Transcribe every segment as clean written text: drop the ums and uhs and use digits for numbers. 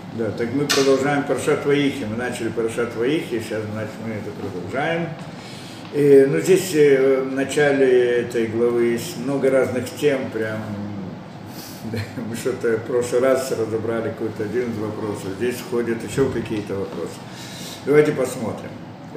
Да, так мы продолжаем Парашат Ваихи. Мы начали Парашат Ваихи, сейчас, значит, мы это продолжаем. Ну, здесь в начале этой главы есть много разных тем, прям мы что-то в прошлый раз разобрали какой-то один из вопросов, здесь входят еще какие-то вопросы. Давайте посмотрим.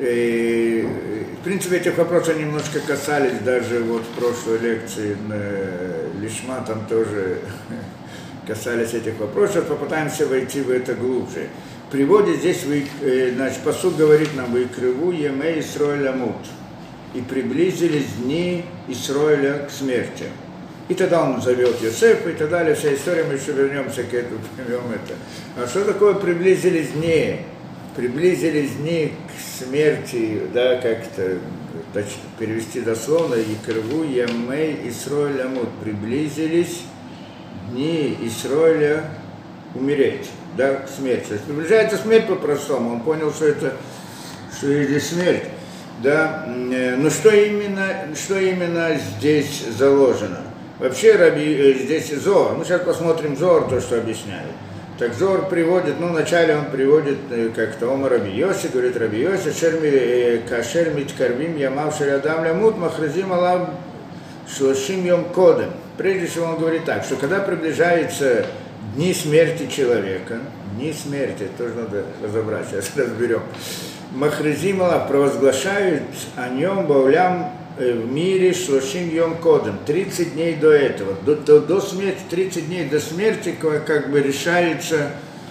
В принципе, этих вопросов немножко касались даже вот в прошлой лекции Лишма, там тоже касались этих вопросов, попытаемся войти в это глубже. Приводит здесь, значит, пасук говорит нам: «Выкрыву еме Исроэля мут», и приблизились дни Исроэля к смерти. И тогда он зовет Йосефа и так далее, вся история, мы еще вернемся к этому, поймем это. А что такое приблизились дни? Приблизились дни к смерти, да, как-то перевести дословно, «Икрву ямей Исроэля мут», приблизились дни Исроэля умереть, да, к смерти. То есть приближается смерть по-простому, он понял, что это здесь смерть, да, но что именно здесь заложено? Вообще здесь Зоар, мы сейчас посмотрим Зоар, то, что объясняет. Так Зоар приводит, вначале он приводит как-то Ома Раби Йоси, говорит Раби Йоси, кашер миткарвим ямав шелядам лямут махразим алав шлошим йом кодем. Прежде всего он говорит так, что когда приближаются дни смерти человека, дни смерти, тоже надо разобрать, сейчас разберем, махразим алав провозглашают о нем баулям в мире шлошим йом кодем, 30 дней до этого, до смерти, 30 дней до смерти, как бы решается,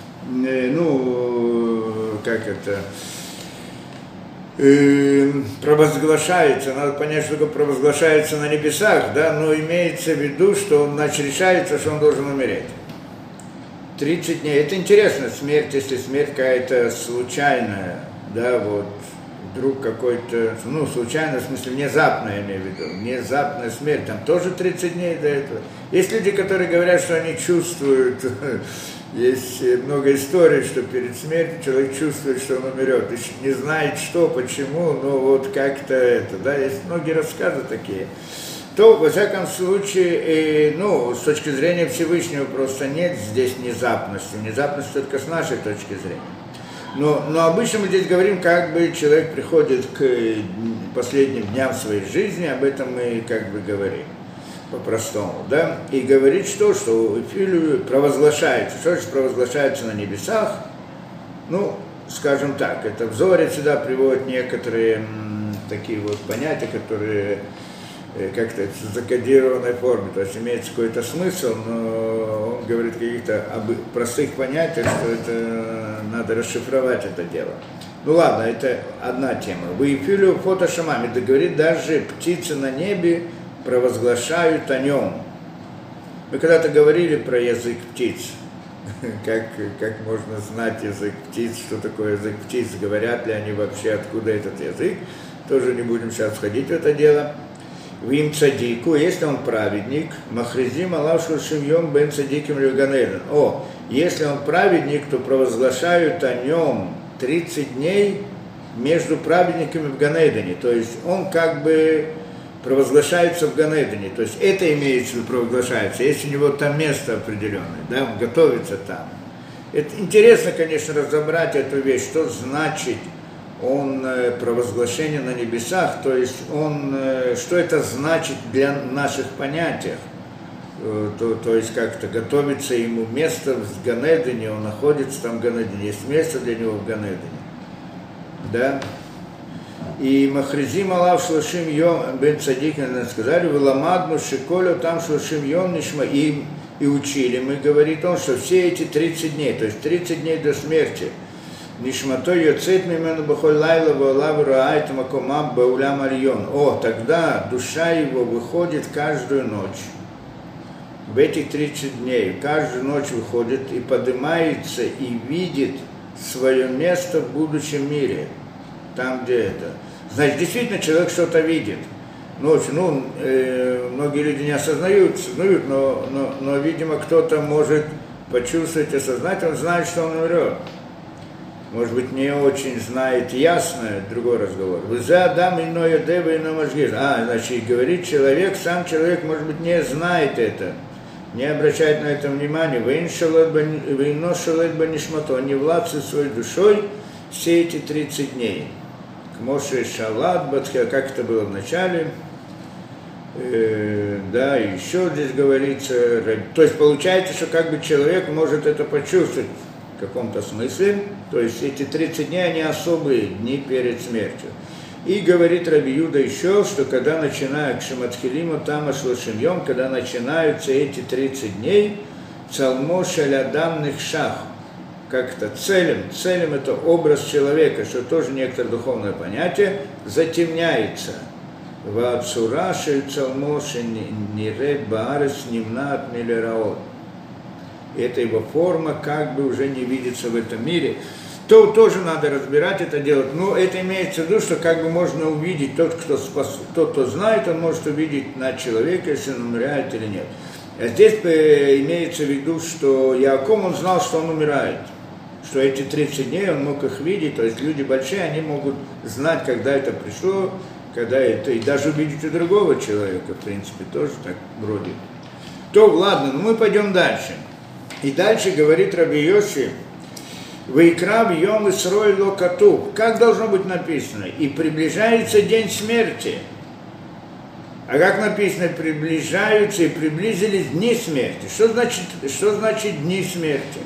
провозглашается, надо понять, что такое провозглашается на небесах, да, но имеется в виду, что он, значит, решается, что он должен умереть. 30 дней, это интересно, смерть, если смерть какая-то случайная, да, вот, вдруг какой-то, случайно, в смысле, внезапная, я имею в виду, внезапная смерть, там тоже 30 дней до этого. Есть люди, которые говорят, что они чувствуют, есть много историй, что перед смертью человек чувствует, что он умрет, и не знает что, почему, но вот как-то это, да, есть многие рассказы такие. То, во всяком случае, с точки зрения Всевышнего просто нет здесь внезапности, внезапность только с нашей точки зрения. Но обычно мы здесь говорим, как бы человек приходит к последним дням своей жизни, об этом мы как бы говорим по-простому, да, и говорит, что провозглашается, что же провозглашается на небесах, скажем так, это в Зоре сюда приводят некоторые такие вот понятия, которые как-то в закодированной форме, то есть имеется какой-то смысл, но он говорит каких-то простых понятиях, что это надо расшифровать это дело. Ладно, это одна тема. Выефилю фото шамами, да говорит, даже птицы на небе провозглашают о нем. Мы когда-то говорили про язык птиц, как можно знать язык птиц, что такое язык птиц, говорят ли они вообще, откуда этот язык, тоже не будем сейчас входить в это дело. Вим цадику, если он праведник, махризим алав шлошим йом бен цадиким льганейден. Если он праведник, то провозглашают о нем 30 дней между праведниками в Ганейдене. То есть он как бы провозглашается в Ганейдене. То есть это имеется в виду провозглашается. Есть у него там место определенное, да, он готовится там. Это интересно, конечно, разобрать эту вещь, что значит он провозглашение на небесах, то есть он, что это значит для наших понятий, то есть как-то готовится ему место в Ганедене, он находится там в Ганедене, есть место для него в Ганедене, да, и Махризим Алав Шлошим Йом бен Цадик, сказали, Виламадну Шиколю там Шлошим Йом Нишма, и учили, мы, говорит он, что все эти 30 дней, то есть 30 дней до смерти, Нишмато йоцет мимену бахоль лайла валав раайт макомам баулям альон. Тогда душа его выходит каждую ночь. В этих 30 дней, каждую ночь выходит и поднимается и видит свое место в будущем мире. Там, где это. Значит, действительно человек что-то видит. Ночью, многие люди не осознают, но, видимо, кто-то может почувствовать, осознать, он знает, что он умрет. Может быть, не очень знает ясно, другой разговор. Значит, говорит человек, сам человек, может быть, не знает это. не обращает на это внимания, вейно шалет банишмато, он не владцует своей душой все эти 30 дней. К Моше шалат, как это было в начале, да, и еще здесь говорится, то есть получается, что как бы человек может это почувствовать в каком-то смысле, то есть эти 30 дней, они особые дни перед смертью. И говорит Раби Юда еще, что когда начинают Шаматхилиму Тама Шлошимьем, когда начинаются эти 30 дней, Цалмо Шалядамных Шах, как-то целым это образ человека, что тоже некоторое духовное понятие, затемняется. Вацура Шельцалмо Шенире Баарес Нимнат Милераот. Это его форма как бы уже не видится в этом мире. То тоже надо разбирать это делать. Но это имеется в виду, что как бы можно увидеть, тот, кто знает, он может увидеть на человека, если он умирает или нет. А здесь имеется в виду, что Яаков, он знал, что он умирает. Что эти 30 дней он мог их видеть, то есть люди большие, они могут знать, когда это пришло, когда это, и даже увидеть у другого человека, в принципе, тоже так вроде. То, ладно, но мы пойдем дальше. И дальше говорит Раби Йоси, «Вайкра йом Исрой ло катув». Как должно быть написано? «И приближается день смерти». А как написано, приближаются и приблизились дни смерти? Что значит дни смерти?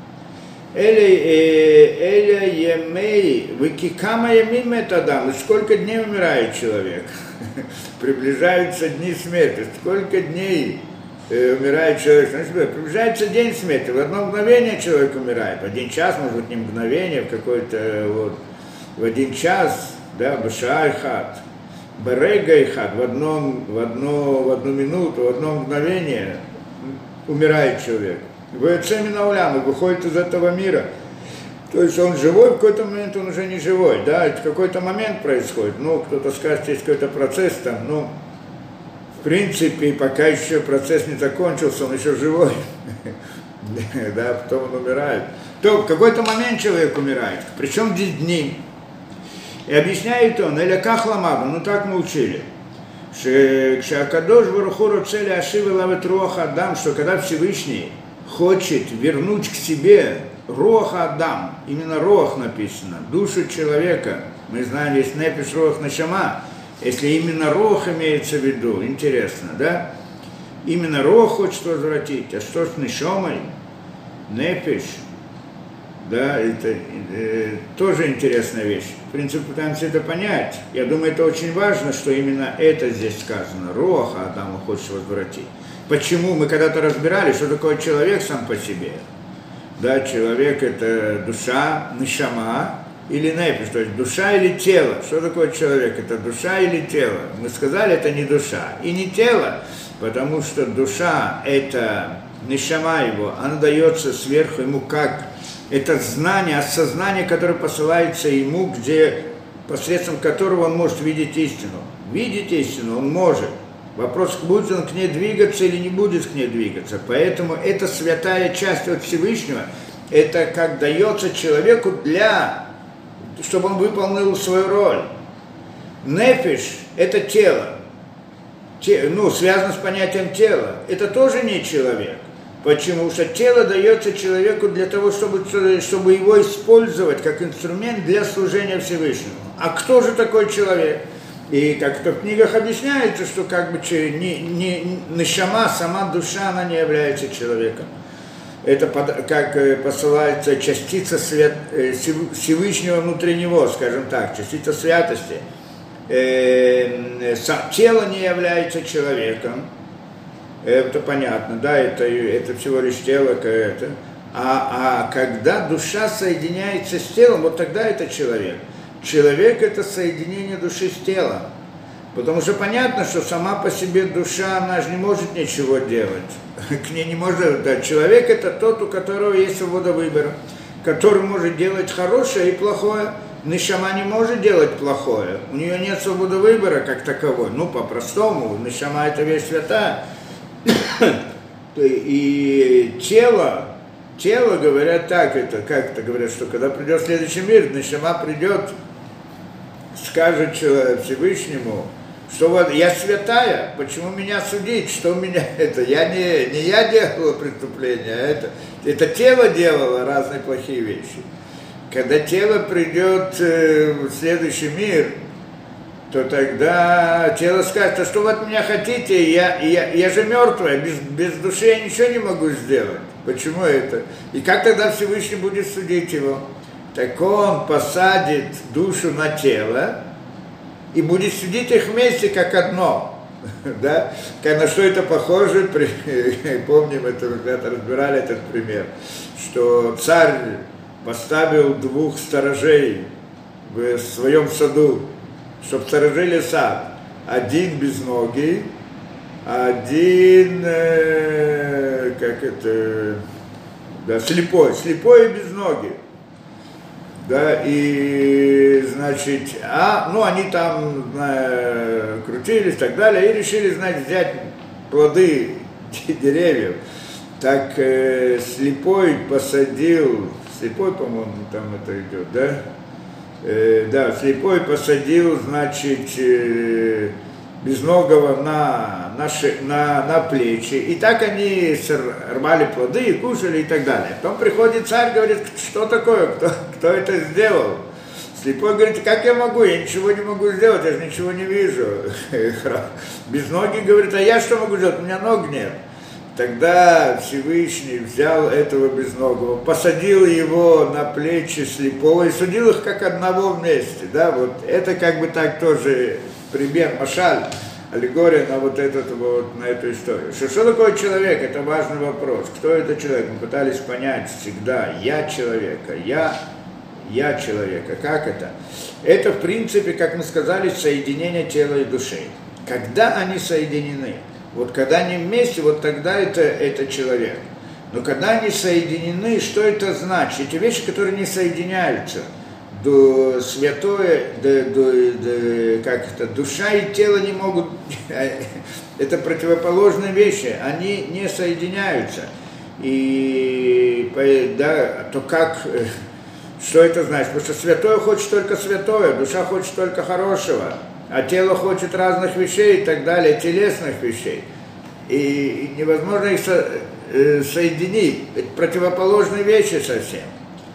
Эля емей, выкикама ямим этадам. И сколько дней умирает человек? Приближаются дни смерти. Сколько дней умирает человек? Значит, приближается день смерти. В одно мгновение человек умирает. В один час, может быть, не мгновение, в какой-то вот, в один час, да, башайхат. Берега и хат, в одну минуту, в одно мгновение умирает человек. Выцемина улям, и выходит из этого мира. То есть он живой, в какой-то момент он уже не живой, да, это в какой-то момент происходит. Ну, кто-то скажет, есть какой-то процесс там, ну, в принципе, пока еще процесс не закончился, он еще живой. Да, потом он умирает. То в какой-то момент человек умирает, причем здесь дни. И объясняет он, «Эля кахламаба», ну так мы учили, «Кшакадош барухуру цели ашивы лавет руаха Адам», что когда Всевышний хочет вернуть к себе руаха Адам, именно руах написано, душу человека, мы знаем, есть непиш руах нашама, если именно руах имеется в виду, интересно, да? Именно руах хочет возвратить, а что с нишомой? Непиш. Да, это тоже интересная вещь. В принципе, пытаемся это понять. Я думаю, это очень важно, что именно это здесь сказано. Руаха Адаму хочет возвратить. Почему? Мы когда-то разбирали, что такое человек сам по себе. Да, человек – это душа, нишама или непиш, то есть душа или тело. Что такое человек? Это душа или тело? Мы сказали, это не душа и не тело, потому что душа – это нишама его, она дается сверху ему как это знание, осознание, которое посылается ему, где, посредством которого он может видеть истину. Видеть истину он может. Вопрос, будет он к ней двигаться или не будет к ней двигаться. Поэтому это святая часть от Всевышнего, это как дается человеку чтобы он выполнил свою роль. Нефиш – это тело. Связано с понятием тела. Это тоже не человек. Почему? Потому что тело дается человеку для того, чтобы его использовать как инструмент для служения Всевышнему. А кто же такой человек? И как-то в книгах объясняется, что как бы нишама, сама душа, она не является человеком. Это как посылается частица Всевышнего внутри него, скажем так, частица святости. Тело не является человеком. Это понятно, да, это всего лишь тело какое-то. А когда душа соединяется с телом, вот тогда это человек. Человек – это соединение души с телом. Потому что понятно, что сама по себе душа, она же не может ничего делать. К ней не может, да, человек – это тот, у которого есть свобода выбора, который может делать хорошее и плохое. Нишама не может делать плохое, у нее нет свободы выбора как таковой. Ну, по-простому, нишама – это вещь святая. И тело, говорят так, это как-то говорят, что когда придет следующий мир, нишама придет, скажет Всевышнему, Что вот я святая, почему меня судить, что у меня это? Не я делала преступление, а это тело делало разные плохие вещи. Когда тело придет в следующий мир, то тогда тело скажет: а что вы от меня хотите, я же мертвая, без души я ничего не могу сделать. Почему это? И как тогда Всевышний будет судить его? Так он посадит душу на тело и будет судить их вместе как одно. Да? На что это похоже? Помним, это когда-то разбирали этот пример, что царь поставил 2 сторожей в своем саду, чтобы сторожили сад. Один безногий, один слепой и безногий. Да, и, значит, они там крутились и так далее, и решили, взять плоды деревьев. Так слепой посадил, по-моему, там это идет, да? Слепой посадил, безногого на плечи, и так они рвали плоды и кушали и так далее. Потом приходит царь, говорит: что такое, кто это сделал? Слепой говорит: как я могу, я ничего не могу сделать, я же ничего не вижу. Безногий говорит: а я что могу сделать, у меня ног нет. Тогда Всевышний взял этого безногого, посадил его на плечи слепого и судил их как одного вместе. Да? Вот это так тоже пример, машаль, аллегория на на эту историю. Что такое человек? Это важный вопрос. Кто это человек? Мы пытались понять всегда: я человека, я человека. Как это? Это, в принципе, как мы сказали, соединение тела и души. Когда они соединены, когда они вместе, тогда это человек. Но когда они соединены, что это значит? Эти вещи, которые не соединяются, душа и тело не могут, это противоположные вещи, они не соединяются. Что это значит? Потому что святое хочет только святое, душа хочет только хорошего, а тело хочет разных вещей и так далее, телесных вещей. И невозможно их соединить, это противоположные вещи совсем.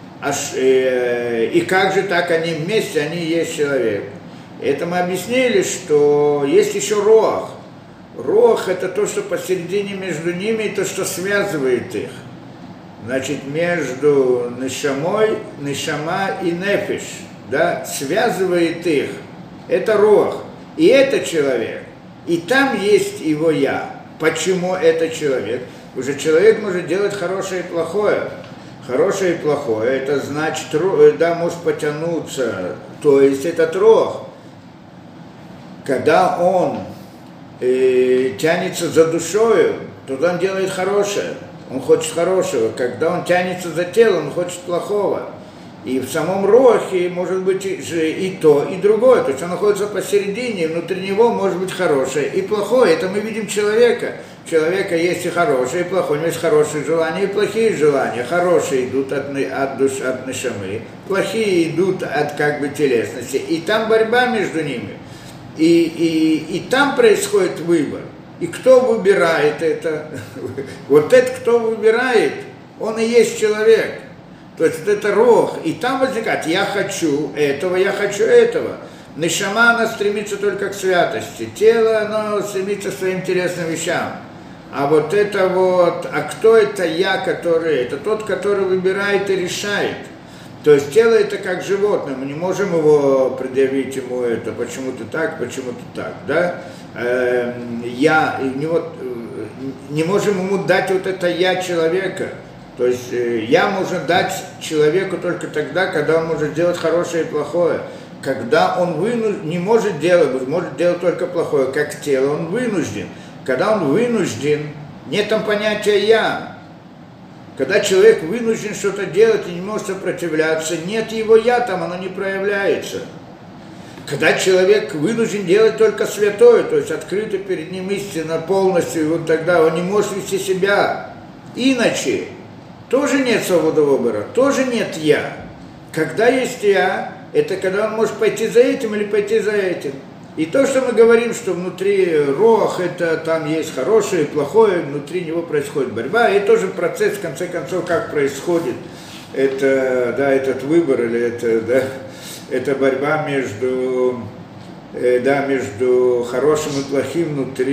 И как же так они вместе, они и есть человек? Это мы объяснили, что есть еще роах. Роах – это то, что посередине между ними, и то, что связывает их. Значит, между нешама и нефиш, да, связывает их. Это роах. И это человек. И там есть его я. Почему это человек? Уже человек может делать хорошее и плохое. Хорошее и плохое, это значит, да, может потянуться, то есть этот рог, когда он тянется за душою, то он делает хорошее, он хочет хорошего, когда он тянется за телом, он хочет плохого. И в самом рохе может быть и то, и другое, то есть он находится посередине, внутри него может быть хорошее и плохое, это мы видим человека. У человека есть и хорошее, и плохое, у него есть хорошие желания и плохие желания. Хорошие идут от нешамы, плохие идут от телесности. И там борьба между ними. И там происходит выбор. И кто выбирает это? Вот этот, кто выбирает, он и есть человек. То есть это рог. И там возникает: я хочу этого, я хочу этого. Нешама, она стремится только к святости. Тело, оно стремится к своим интересным вещам. А кто это я, который? Это тот, который выбирает и решает. То есть тело это как животное, мы не можем его предъявить ему это, почему ты так, да? Не можем ему дать это я человека. То есть я можно дать человеку только тогда, когда он может делать хорошее и плохое. Когда он не может делать только плохое, как тело, он вынужден. Когда он вынужден, нет там понятия «я». Когда человек вынужден что-то делать и не может сопротивляться, нет его «я» там, оно не проявляется. Когда человек вынужден делать только святое, то есть открыто перед ним истина полностью, и тогда он не может вести себя иначе, тоже нет свободы выбора, тоже нет «я». Когда есть «я», это когда он может пойти за этим или пойти за этим. И то, что мы говорим, что внутри рох, это там есть хорошее и плохое, внутри него происходит борьба, и тоже процесс, в конце концов, как происходит это, да, этот выбор, или это, да, это борьба между, да, между хорошим и плохим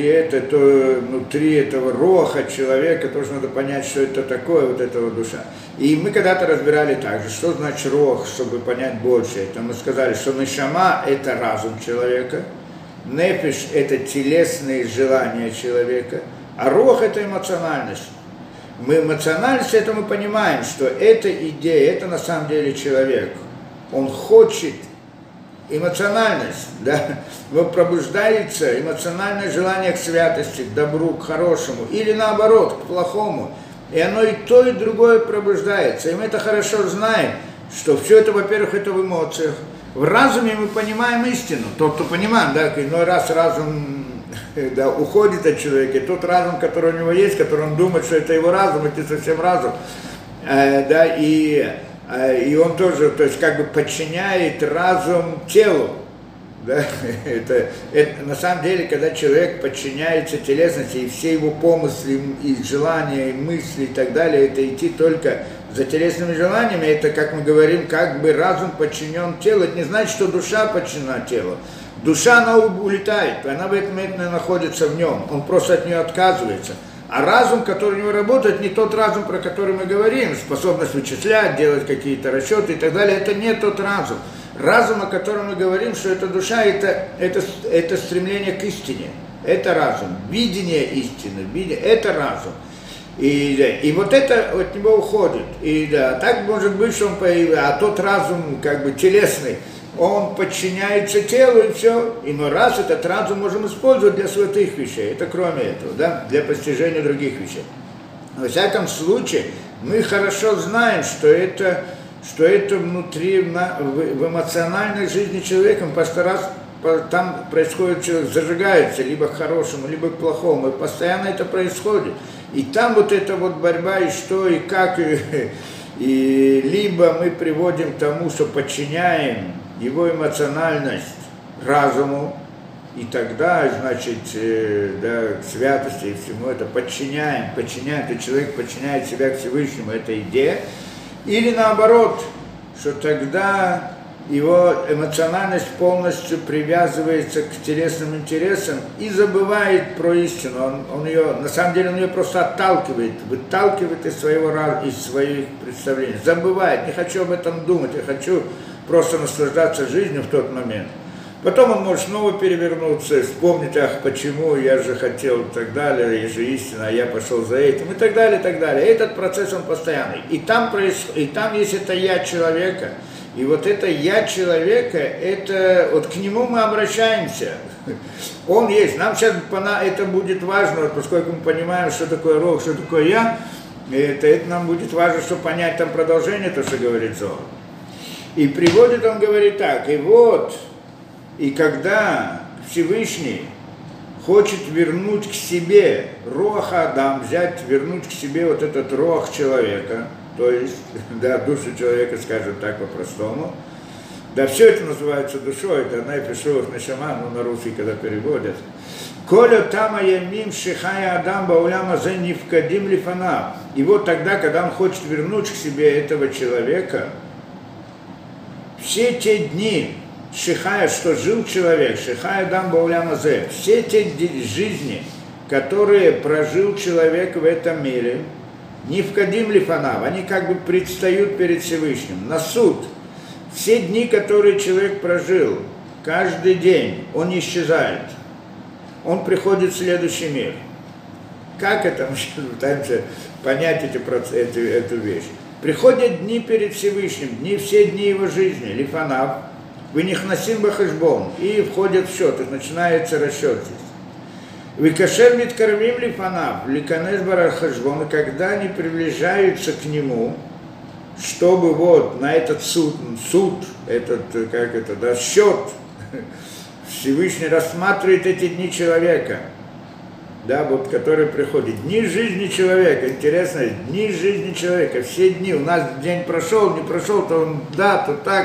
внутри этого роха человека, тоже надо понять, что это такое, вот эта вот душа. И мы когда-то разбирали также, что значит рох, чтобы понять больше. Это мы сказали, что нешама – это разум человека, нефиш – это телесные желания человека, а рох – это эмоциональность. Мы эмоциональность, это мы понимаем, что эта идея, это на самом деле человек. Он хочет эмоциональность, да, пробуждается эмоциональное желание к святости, к добру, к хорошему, или наоборот, к плохому. И оно и то, и другое пробуждается. И мы это хорошо знаем, что все это, во-первых, это в эмоциях. В разуме мы понимаем истину. Тот, кто понимает, да, иной раз разум да, уходит от человека, и тот разум, который у него есть, который он думает, что это его разум, это совсем разум, да, и он тоже, то есть как бы подчиняет разум телу, да, это на самом деле, когда человек подчиняется телесности, и все его помыслы, и желания, и мысли, и так далее, это идти только за телесными желаниями, это, как мы говорим, как бы разум подчинен телу, это не значит, что душа подчинена телу. Душа, она улетает, она в этот момент находится в нем, он просто от нее отказывается. А разум, который у него работает, не тот разум, про который мы говорим, способность вычислять, делать какие-то расчеты и так далее, это не тот разум. Разум, о котором мы говорим, что это душа, это стремление к истине, это разум, видение истины, это разум. И вот это от него уходит. И да, так может быть, что он появится, а тот разум, как бы телесный, он подчиняется телу, и все. И мы раз этот разум можем использовать для святых вещей. Это кроме этого, да, для постижения других вещей. Во всяком случае, мы хорошо знаем, что это внутри, в эмоциональной жизни человека, там происходит, человек зажигается либо к хорошему, либо к плохому, и постоянно это происходит. И там вот эта вот борьба, и что, и как, и либо мы приводим к тому, что подчиняем его эмоциональность разуму, и тогда, значит, да, к святости и всему это подчиняем, и человек подчиняет себя к Всевышнему, это идея, или наоборот, что тогда его эмоциональность полностью привязывается к телесным интересам и забывает про истину. Он ее, на самом деле, он ее просто отталкивает, выталкивает из своих представлений, забывает, не хочу об этом думать, я хочу просто наслаждаться жизнью в тот момент. Потом он может снова перевернуться, вспомнить, ах, почему, я же хотел и так далее, я же истина, а я пошел за этим, и так далее, и так далее. Этот процесс, он постоянный. И там есть это «я» человека. И вот это «я» человека, это, вот к нему мы обращаемся. Он есть. Нам сейчас это будет важно, поскольку мы понимаем, что такое рог, что такое «я», это нам будет важно, чтобы понять там продолжение, то, что говорит Зоар. И приводит, он говорит так, и вот, и когда Всевышний хочет вернуть к себе Руах Адам, вернуть к себе вот этот Руах человека, то есть, да, душу человека, скажем так по-простому, да, все это называется душой, это Нефеш Нешама, ну, на русский, когда переводят. Коля тама ямим шихая Адам бауляма зе нифкадим лифана. И вот тогда, когда он хочет вернуть к себе этого человека, все те дни, шихая, что жил человек, шихая Адам бауляма зе, все те жизни, которые прожил человек в этом мире, нифкадим лифанав, они как бы предстают перед Всевышним, на суд. Все дни, которые человек прожил, каждый день, он исчезает. Он приходит в следующий мир. Как это? Мы сейчас пытаемся понять эту вещь. Приходят дни перед Всевышним, все дни его жизни, лифанав, вынихнасим бахешбон, и входят в счет, и начинается расчет здесь. Викашер миткарвим лифанав, ликанеш барахешбон, и когда они приближаются к нему, чтобы вот на этот суд, этот, как это, да, счет, Всевышний рассматривает эти дни человека, да, вот, которые приходят. Дни жизни человека, интересно, дни жизни человека, все дни, у нас день прошел, не прошел, то он, да, то так,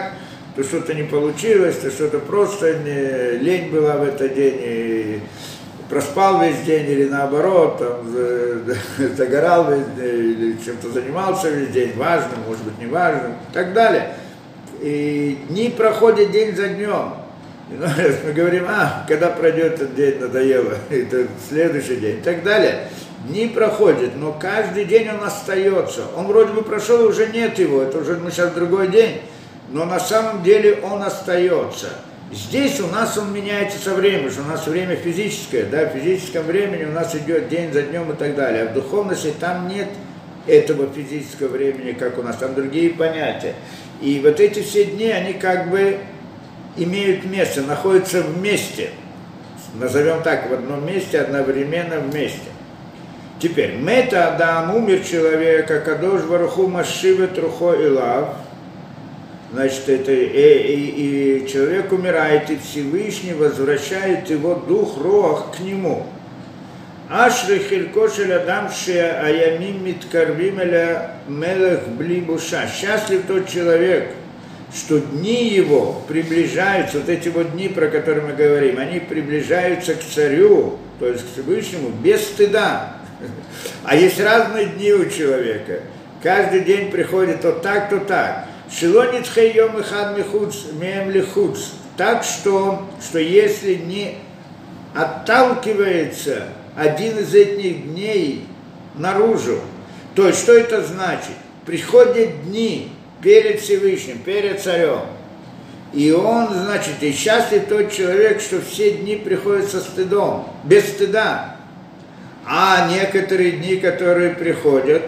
то что-то не получилось, то что-то просто лень была в этот день, и проспал весь день, или наоборот, там, загорал весь день, или чем-то занимался весь день, важным, может быть, неважным, и так далее. И дни проходят день за днем. Мы говорим, когда пройдет этот день, надоело, это следующий день, и так далее. Дни проходят, но каждый день он остается. Он вроде бы прошел, и уже нет его, это уже сейчас другой день, но на самом деле он остается. Здесь у нас он меняется со временем, что у нас время физическое, да, в физическом времени у нас идет день за днем и так далее, а в духовности там нет этого физического времени, как у нас, там другие понятия. И вот эти все дни, они как бы имеют место, находятся вместе, назовем так, в одном месте, одновременно вместе. Теперь, мета Адам, умер человек, а Кадош Баруху Машивет Рухо Илав, значит, это и человек умирает, и Всевышний возвращает его дух Руах к нему. Ашри Хилькошель Адам Шея Аямим Миткарвим Эля Мелех Блибуша. Счастлив тот человек, что дни его приближаются, вот эти вот дни, про которые мы говорим, они приближаются к царю, то есть к Всевышнему, без стыда. А есть разные дни у человека. Каждый день приходит то так, то так. Шилонит хайом и хад михуц, меем лихуц. Так что если не отталкивается один из этих дней наружу, то есть что это значит? Приходят дни перед Всевышним, перед царем. И он, значит, и счастлив тот человек, что все дни приходят со стыдом, без стыда. А некоторые дни, которые приходят,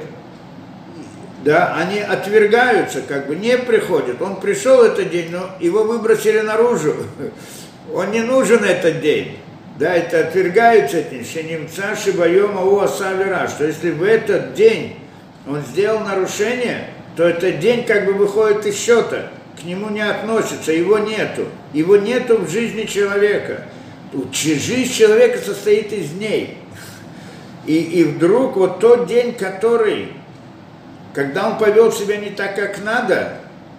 да, они отвергаются, как бы не приходят. Он пришел этот день, но его выбросили наружу. Он не нужен этот день. Да, это отвергаются эти дни. Шенимца шибайома у асавира, что если в этот день он сделал нарушение, то этот день как бы выходит из счета, к нему не относится, его нету. Его нету в жизни человека. Жизнь человека состоит из дней. И вдруг вот тот день, когда он повел себя не так, как надо,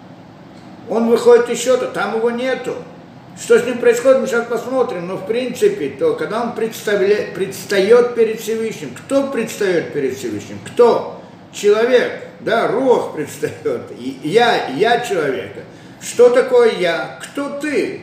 он выходит из счета, там его нету. Что с ним происходит, мы сейчас посмотрим, но в принципе, то когда он предстает перед Всевышним, кто предстает перед Всевышним? Кто? Человек, да, рух предстает, я человека. Что такое я? Кто ты?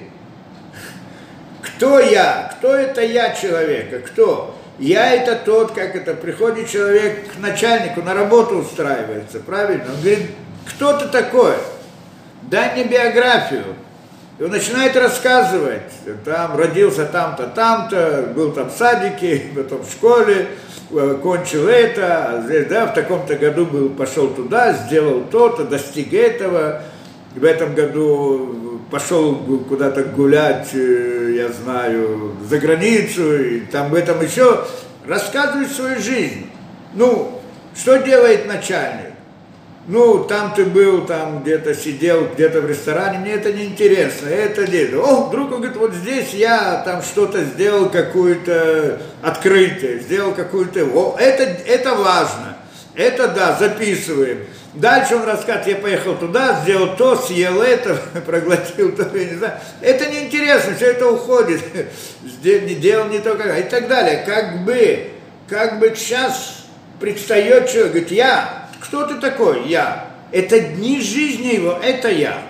Кто я? Кто это я человека? Кто? Я это тот, как это, приходит человек к начальнику, на работу устраивается, правильно? Он говорит, кто ты такой? Дай мне биографию. И он начинает рассказывать, там родился там-то, там-то, был там в садике, потом в школе, кончил это, да, в таком-то году пошел туда, сделал то-то, достиг этого, в этом году пошел куда-то гулять, я знаю, за границу, и там в этом еще рассказывает свою жизнь. Ну, что делает начальник? Ну, там ты был, там где-то сидел, где-то в ресторане, мне это не интересно, это дело. О, вдруг он говорит, вот здесь я там что-то сделал, какое-то открытие, сделал какую-то... О, это важно, это да, записываем. Дальше он рассказывает, я поехал туда, сделал то, съел это, проглотил то, я не знаю. Это неинтересно, все это уходит, не делал не то, как... и так далее. Как бы сейчас предстает человек, говорит, я... Кто ты такой? Я. Это дни жизни его, это я.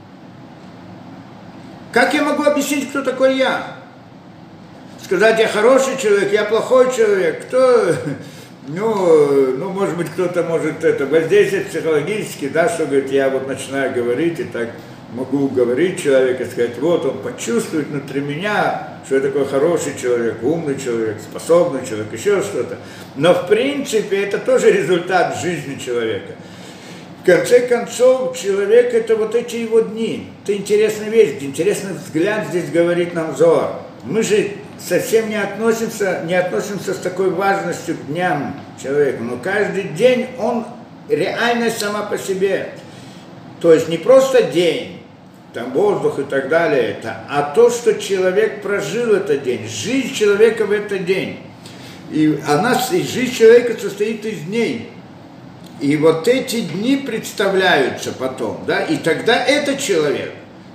Как я могу объяснить, кто такой я? Сказать, я хороший человек, я плохой человек. Кто? Ну, может быть, кто-то может это воздействовать психологически, да, что, говорит, я вот начинаю говорить, и так могу уговорить человека, сказать, вот он почувствует внутри меня, что я такой хороший человек, умный человек, способный человек, еще что-то. Но в принципе это тоже результат жизни человека. В конце концов, человек это вот эти его дни. Это интересная вещь, интересный взгляд здесь говорит нам Зоар. Мы же совсем не относимся с такой важностью к дням человека, но каждый день он реальность сама по себе. То есть не просто день, там воздух и так далее, а то, что человек прожил этот день, жизнь человека в этот день. И жизнь человека состоит из дней. И вот эти дни представляются потом, да, и тогда этот человек,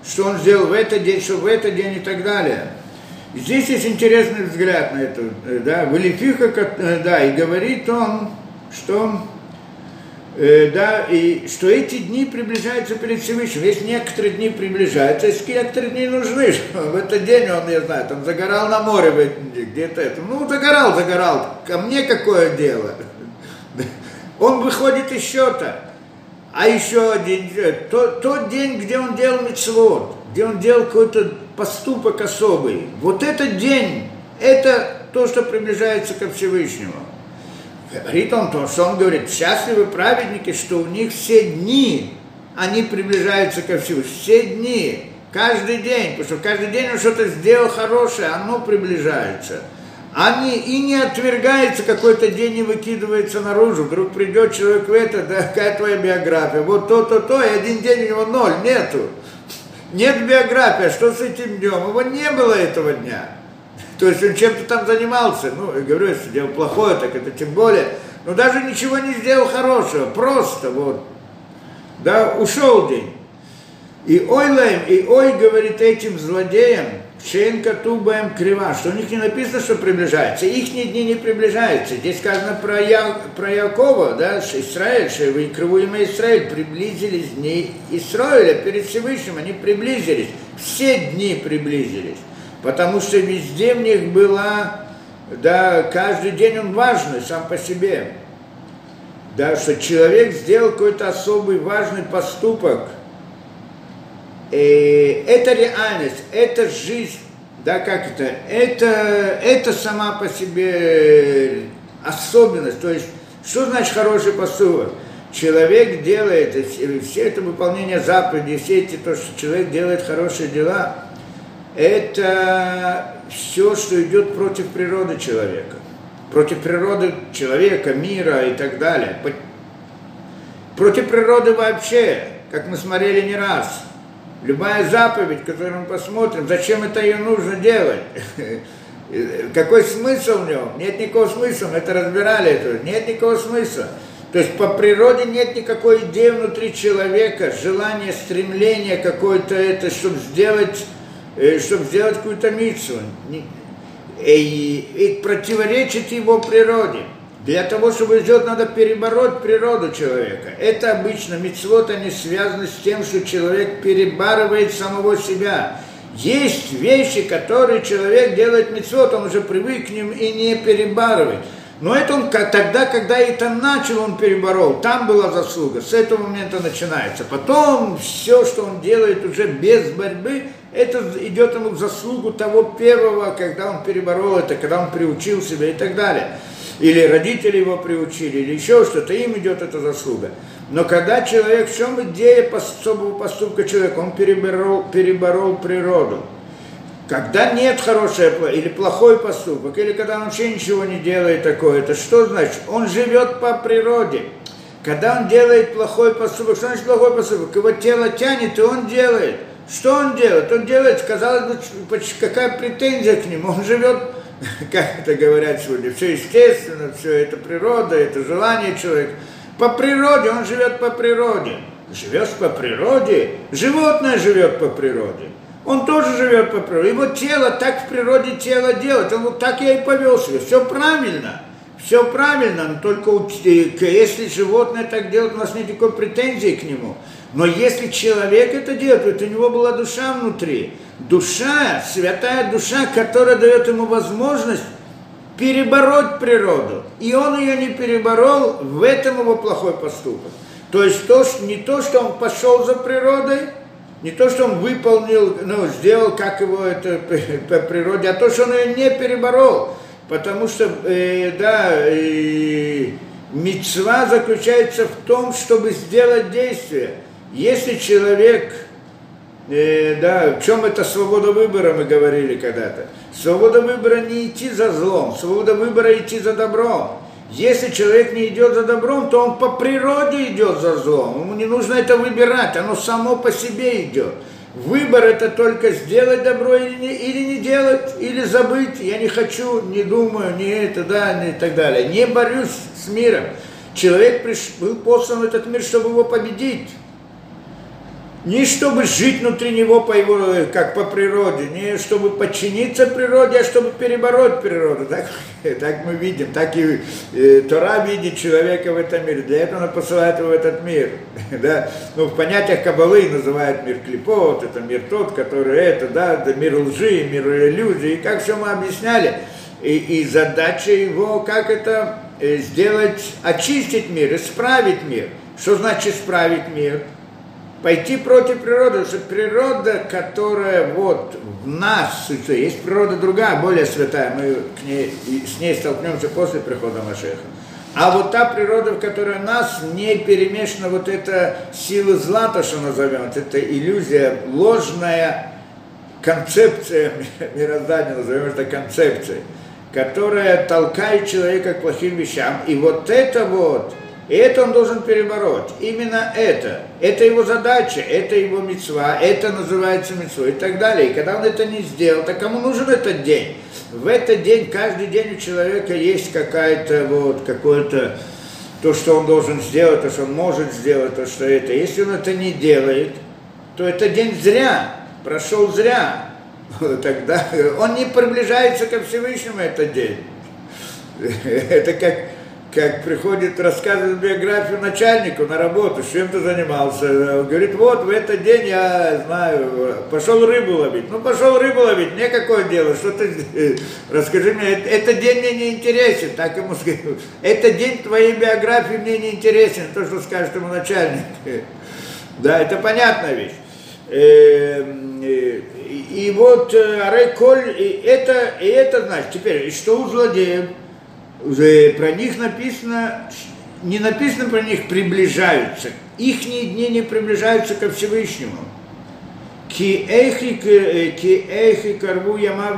что он сделал в этот день, что в этот день и так далее. Здесь есть интересный взгляд на это, да, в Элифиха, да, и говорит он, что, да, и что эти дни приближаются перед Всевышним. Если некоторые дни приближаются, если некоторые дни нужны, в этот день он, я знаю, там загорал на море в этот день, где-то это, ну, загорал, ко мне какое дело? Он выходит из счета. А еще один, тот день, где он делал мицвот, где он делал какой-то поступок особый, вот этот день, это то, что приближается ко Всевышнему. Говорит он то, что он говорит, счастливы праведники, что у них все дни, они приближаются ко Всевышнему, все дни, каждый день, потому что каждый день он что-то сделал хорошее, оно приближается. И не отвергается какой-то день и выкидывается наружу. Вдруг придет человек в это, да, какая твоя биография? Вот то, и один день у него 0, нету. Нет биографии, а что с этим днем? Его не было этого дня. То есть он чем-то там занимался. Ну, я говорю, если делал плохое, так это тем более. Но даже ничего не сделал хорошего, просто вот. Да, ушел день. И ой говорит этим злодеям, Шенка Тубаем крива, что у них не написано, что приближается. Их дни не приближаются. Здесь сказано про Якова, да, Израиль, что вы крывуемый Израиль, приблизились дни Израиля перед Всевышним, они приблизились. Все дни приблизились. Потому что везде в них была, да, каждый день он важный сам по себе. Да, что человек сделал какой-то особый важный поступок. Это реальность, это жизнь, да, как это сама по себе особенность, то есть, что значит хороший поступок? Человек делает, все это выполнение заповедей, все эти, то, что человек делает хорошие дела, это все, что идет против природы человека, мира и так далее, против природы вообще, как мы смотрели не раз. Любая заповедь, которую мы посмотрим, зачем это ее нужно делать? Какой смысл в нем? Нет никакого смысла, мы это разбирали, нет никакого смысла. То есть по природе нет никакой идеи внутри человека, желания, стремления какое-то это, чтобы сделать какую-то мицву. И противоречит его природе. Для того, чтобы сделать, надо перебороть природу человека. Это обычно мицвот, они связаны с тем, что человек перебарывает самого себя. Есть вещи, которые человек делает мицвот, он уже привык к ним и не перебарывает. Но это он тогда, когда это начал, он переборол. Там была заслуга, с этого момента начинается. Потом все, что он делает уже без борьбы, это идет ему в заслугу того первого, когда он переборол это, когда он приучил себя и так далее. Или родители его приучили, или еще что-то, им идет эта заслуга. Но когда человек, в чем идея особого поступка человека, он переборол природу. Когда нет хорошего или плохой поступок, или когда он вообще ничего не делает такое, это что значит? Он живет по природе. Когда он делает плохой поступок, что значит плохой поступок? Его тело тянет, и он делает. Что он делает? Он делает, казалось бы, какая претензия к нему? Он живет, как это говорят сегодня, все естественно, все это природа, это желание человека. По природе, он живет по природе. Живешь по природе, животное живет по природе. Он тоже живет по природе. Его тело так в природе тело делает. Он вот так я и повел себя. Все правильно, но только если животное так делает, у нас нет никакой претензии к нему. Но если человек это делает, то у него была душа внутри. Душа, святая душа, которая дает ему возможность перебороть природу. И он ее не переборол, в этом его плохой поступок. То есть не то, что он пошел за природой, не то, что он выполнил, сделал, как его это по природе, а то, что он ее не переборол. Потому что, мицва заключается в том, чтобы сделать действие. Если человек, в чем это свобода выбора, мы говорили когда-то. Свобода выбора не идти за злом, свобода выбора идти за добром. Если человек не идет за добром, то он по природе идет за злом. Ему не нужно это выбирать, оно само по себе идет. Выбор это только сделать добро или не делать, или забыть. Я не хочу, не думаю, не это, и так далее. Не борюсь с миром. Человек был послан в этот мир, чтобы его победить. Не чтобы жить внутри него по его, как по природе, не чтобы подчиниться природе, а чтобы перебороть природу. Так мы видим, так и Тора видит человека в этом мире. Для этого она посылает его в этот мир. Да? Ну, в понятиях Каббалы называют мир клипот, это мир тот, который это, да, мир лжи, мир иллюзий. И как все мы объясняли. И задача его, как это сделать, очистить мир, исправить мир. Что значит исправить мир? Пойти против природы, потому что природа, которая вот в нас, есть природа другая, более святая, мы с ней столкнемся после прихода Машеха. А вот та природа, в которой у нас не перемешана вот эта сила зла, то, что назовем, это иллюзия, ложная концепция мироздания, назовем это концепцией, которая толкает человека к плохим вещам. И вот это вот, и это он должен перебороть. Именно это. Это его задача, это его мицва, это называется мицвой и так далее. И когда он это не сделал, так кому нужен этот день? В этот день, каждый день у человека есть какая-то вот, какое-то, то, что он должен сделать, то, что он может сделать, то, что это. Если он это не делает, то этот день зря, прошел зря. Тогда он не приближается ко Всевышнему этот день. Это как приходит, рассказывает биографию начальнику на работу, чем ты занимался. Он говорит, вот в этот день я, знаю, пошел рыбу ловить. Ну, пошел рыбу ловить, мне какое дело, что ты, расскажи мне, этот день мне не интересен, так ему сказал. Этот день твоей биографии мне не интересен, то, что скажет ему начальник. Да, это понятная вещь. И вот Арей-Коль, и это значит, теперь, что у злодеев? Уже про них написано, не написано про них приближаются, ихние дни не приближаются ко Всевышнему. Ки эйх и карву ямав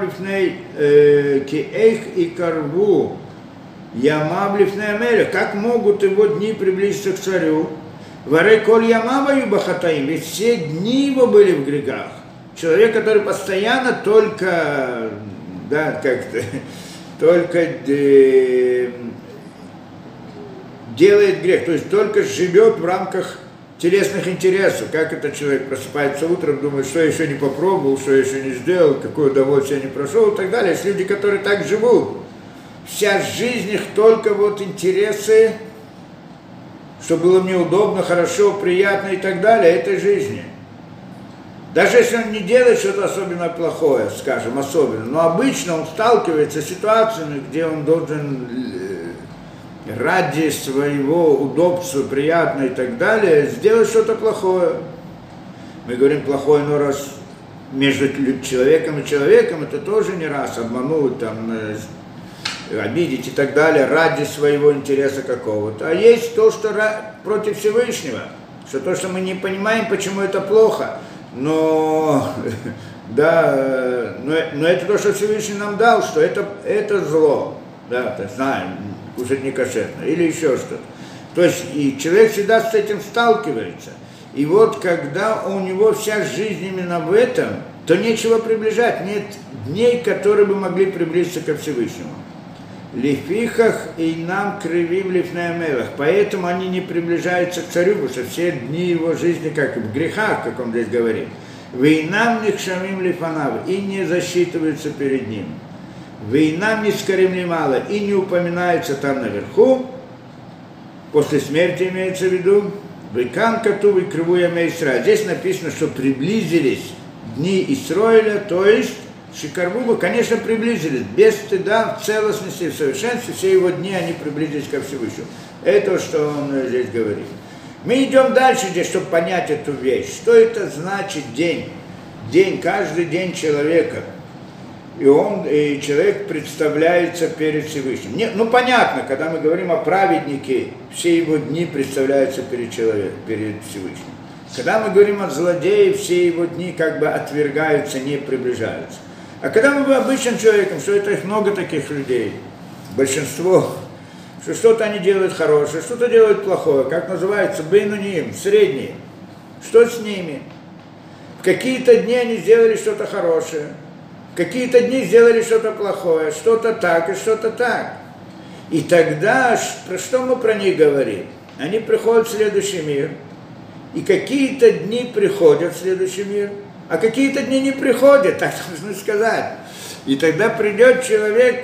лифней амелех, как могут его дни приблизиться к царю? Варей коль ямава юбахатаим, ведь все дни его были в грехах. Человек, который постоянно только, да, как-то, только делает грех, то есть только живет в рамках телесных интересов. Как этот человек просыпается утром, думает, что я еще не попробовал, что я еще не сделал, какое удовольствие я не прошел и так далее. Есть люди, которые так живут. Вся жизнь их только вот интересы, что было мне удобно, хорошо, приятно и так далее, этой жизни. Даже если он не делает что-то особенно плохое, скажем, особенно, но обычно он сталкивается с ситуациями, где он должен ради своего удобства, приятно и так далее, сделать что-то плохое. Мы говорим плохое, но раз между человеком и человеком, это тоже не раз обмануть, там, обидеть и так далее, ради своего интереса какого-то. А есть то, что против Всевышнего, что то, что мы не понимаем, почему это плохо, но, да, но это то, что Всевышний нам дал, что это зло, да, то знаем, кушать не кошерно, или еще что-то. То есть и человек всегда с этим сталкивается. И вот когда у него вся жизнь именно в этом, то нечего приближать, нет дней, которые бы могли приблизиться ко Всевышнему. Лифихах и нам кривим лифней амелех. Поэтому они не приближаются к царю, потому что все дни его жизни, как в грехах, как он здесь говорит. Вейнам нихшамим лифанав, и не засчитываются перед ним. Вейнам нискарим лимала, и не упоминаются там наверху. После смерти имеется в виду. Вейкан кату и кривуя мейсра. Здесь написано, что приблизились дни Исроиля, то есть Шикарбуба, конечно, приблизились, без стыда, в целостности и в совершенстве, все его дни, они приблизились ко Всевышнему. Это, что он здесь говорит. Мы идем дальше здесь, чтобы понять эту вещь. Что это значит день? День, каждый день человека. И человек представляется перед Всевышним. Ну, понятно, когда мы говорим о праведнике, все его дни представляются перед человеком, перед Всевышним. Когда мы говорим о злодее, все его дни как бы отвергаются, не приближаются. А когда мы говорим обычным человеком, что это много таких людей, большинство, что что-то они делают хорошее, что-то делают плохое, как называется, бейнуним, средние. Что с ними? В какие-то дни они сделали что-то хорошее, в какие-то дни сделали что-то плохое, что-то так и что-то так. И тогда, про что мы про них говорим? Они приходят в следующий мир, И какие-то дни приходят в следующий мир, а какие-то дни не приходят, так нужно сказать. И тогда придет человек,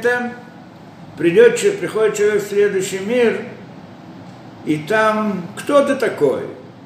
приходит человек в следующий мир, и там кто ты такой?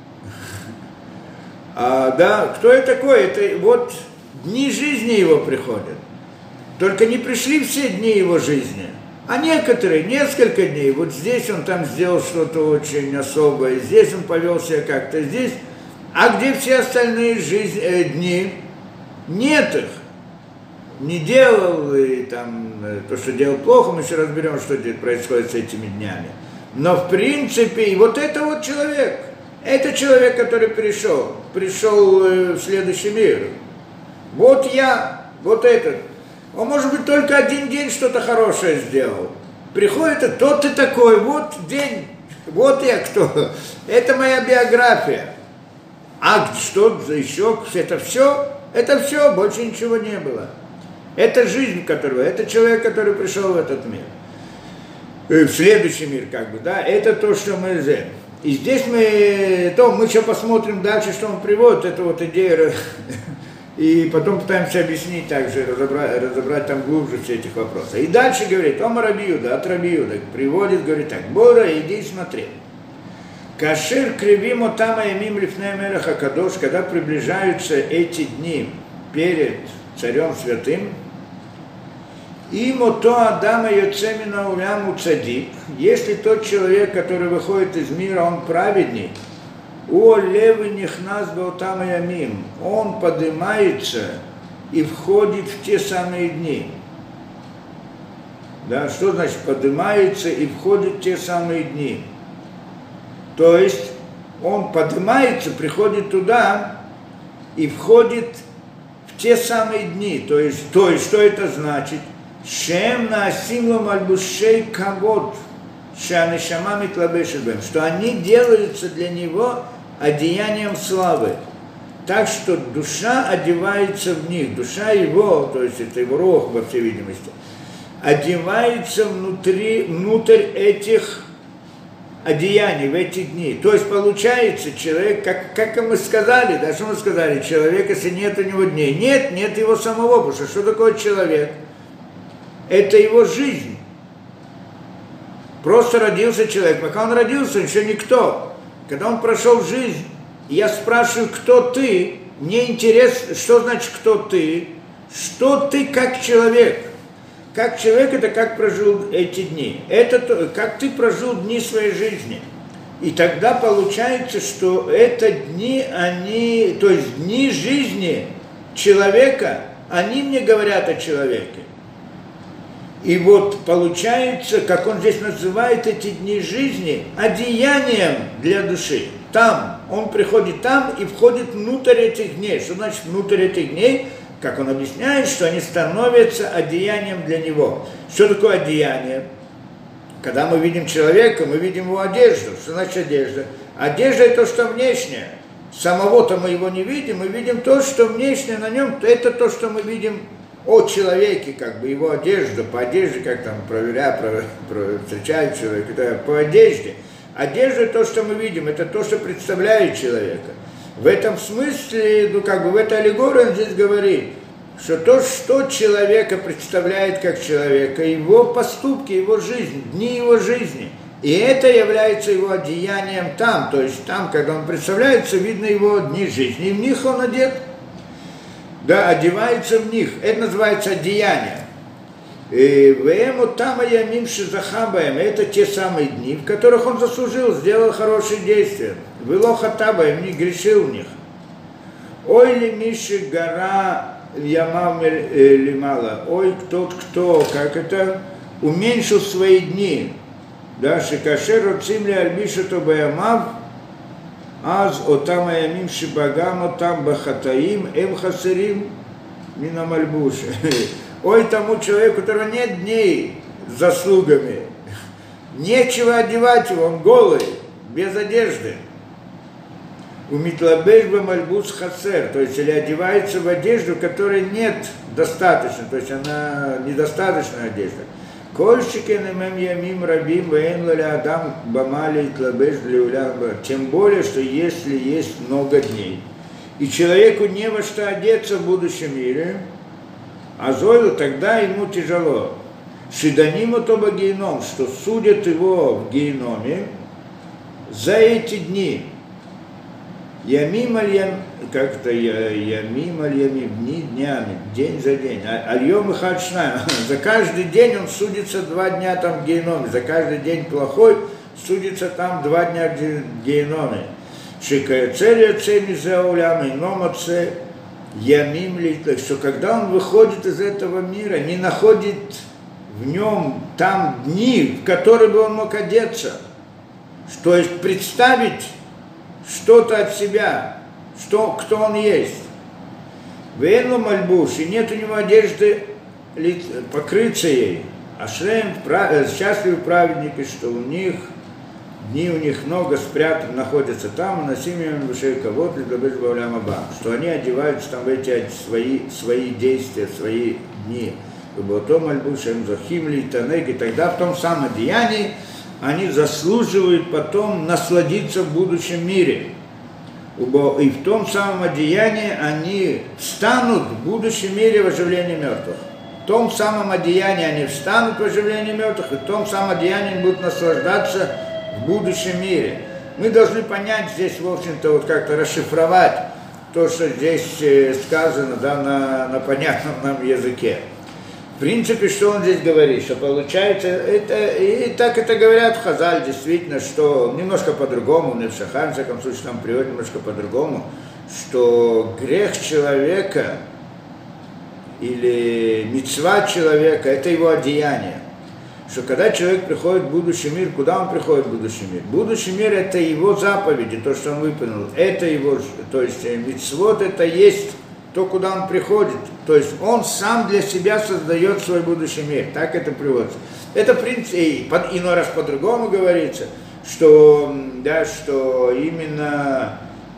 Кто я такой? Это вот дни жизни его приходят. Только не пришли все дни его жизни, а некоторые, несколько дней. Вот здесь он там сделал что-то очень особое, здесь он повел себя как-то, здесь. А где все остальные дни? Нет их. Не делал, и там то, что делал плохо, мы еще разберем, что происходит с этими днями. Но в принципе, и вот это вот человек, это человек, который пришел в следующий мир. Вот я, вот этот. Он, может быть, только один день что-то хорошее сделал. Приходит, кто ты такой, вот день, вот я кто. Это моя биография. А что еще, это все, больше ничего не было. Это жизнь, это человек, который пришел в этот мир. В следующий мир, это то, что мы знаем. И здесь мы еще посмотрим дальше, что он приводит, это вот идея, и потом пытаемся объяснить также, разобрать там глубже все этих вопросов. И дальше говорит, Омар Раби Юда, от Раби Юда, приводит, говорит так, Бора, иди и смотри. Кашир кривим отама ямим лифней мелех акадош, когда приближаются эти дни перед царем святым, и мото адама йоцемина уляму цадик, если тот человек, который выходит из мира, он праведник, о левый нихнас беотама ямим, он поднимается и входит в те самые дни. Да, что значит поднимается и входит в те самые дни? То есть он поднимается, приходит туда и входит в те самые дни. То есть что это значит? Шем наасимлом альбушей кавод, шанешама митлабешет бэм, что они делаются для него одеянием славы. Так что душа одевается в них, душа его, то есть это его рух, во всей видимости, одевается внутрь этих одеяний, в эти дни. То есть получается человек, как мы сказали, да, что мы сказали, человек, если нет у него дней, нет его самого, потому что такое человек? Это его жизнь. Просто родился человек. Пока он родился, он еще никто. Когда он прошел жизнь, я спрашиваю, кто ты, мне интересно, что значит кто ты, что ты как человек. Как человек, это как прожил эти дни. Это как ты прожил дни своей жизни. И тогда получается, что это дни, то есть дни жизни человека, они мне говорят о человеке. И вот получается, как он здесь называет эти дни жизни, одеянием для души. Там, он приходит там и входит внутрь этих дней. Что значит внутрь этих дней? Как он объясняет, что они становятся одеянием для него. Что такое одеяние? Когда мы видим человека, мы видим его одежду. Что значит одежда? Одежда – это то, что внешнее. Самого-то мы его не видим, мы видим то, что внешнее на нем, это то, что мы видим о человеке, его одежду, по одежде, как там встречает человек, это по одежде. Одежда – то, что мы видим, это то, что представляет человека. В этом смысле, в этой аллегории он здесь говорит, что то, что человека представляет как человека, его поступки, его жизнь, дни его жизни, и это является его одеянием там, то есть там, когда он представляется, видно его дни жизни, и в них он одет. Да, одевается в них. Это называется одеяние. Это те самые дни, в которых он заслужил, сделал хорошие действия. Вылохатабаем, не грешил в них. Ой ли миши гора ямам лимала. Ой, тот, кто, уменьшил свои дни. Да, шикашер оцимли альбиша тобаямав. Аз отам аямим шибагам отам бахатаим эм хасерим минамальбуш. Ой, тому человеку, у которого нет дней с заслугами, нечего одевать его, он голый, без одежды. У митлабеш бамальбус хасер, то есть или одевается в одежду, которой нет достаточно, то есть она недостаточная одежда. Кольщикен имем ямим рабим вейн ля адам бамали тлабеш для улям. Тем более, что если есть много дней, и человеку не во что одеться в будущем мире, а Зойлу тогда ему тяжело. Шиданиму тоба геном, что судят его в геноме за эти дни. Ямим аль-ям, как-то ямим аль-ямим, дни днями, день за день. Аль-йом и хадшна, за каждый день он судится 2 дня там в геноме, за каждый день плохой судится там 2 дня в геноме. Шикая целью цеми за улями, номаце ямим ли, что когда он выходит из этого мира, не находит в нем там дни, в которые бы он мог одеться, то есть представить что-то от себя, кто он есть. Вейну мальбуш, и нет у него одежды покрыться ей. Ашрем, счастливы праведники, что у них дни у них много спрятаны, находятся там, на семьям душей кого-то, что они одеваются там в эти свои действия, свои дни. Потом альбушем захимли, танег, и тогда в том самом одеянии они заслуживают потом насладиться в будущем мире. И в том самом одеянии они встанут в будущем мире в оживлении мертвых. В том самом одеянии они встанут в оживлении мертвых, и в том самом одеянии они будут наслаждаться в будущем мире. Мы должны понять здесь, в общем-то, вот как-то расшифровать то, что здесь сказано, да, на понятном нам языке. В принципе, что он здесь говорит, что получается, и так это говорят в Хазаль, действительно, что немножко по-другому, в Невшахар, в всяком случае, там приводит немножко по-другому, что грех человека или мицва человека – это его одеяние. Что когда человек приходит в будущий мир, куда он приходит в будущий мир? Будущий мир – это его заповеди, то, что он выполнил, это его, то есть мицвот – это есть то, куда он приходит, то есть он сам для себя создает свой будущий мир, так это приводится. Это, в принципе, иной раз по-другому говорится, что, да, что именно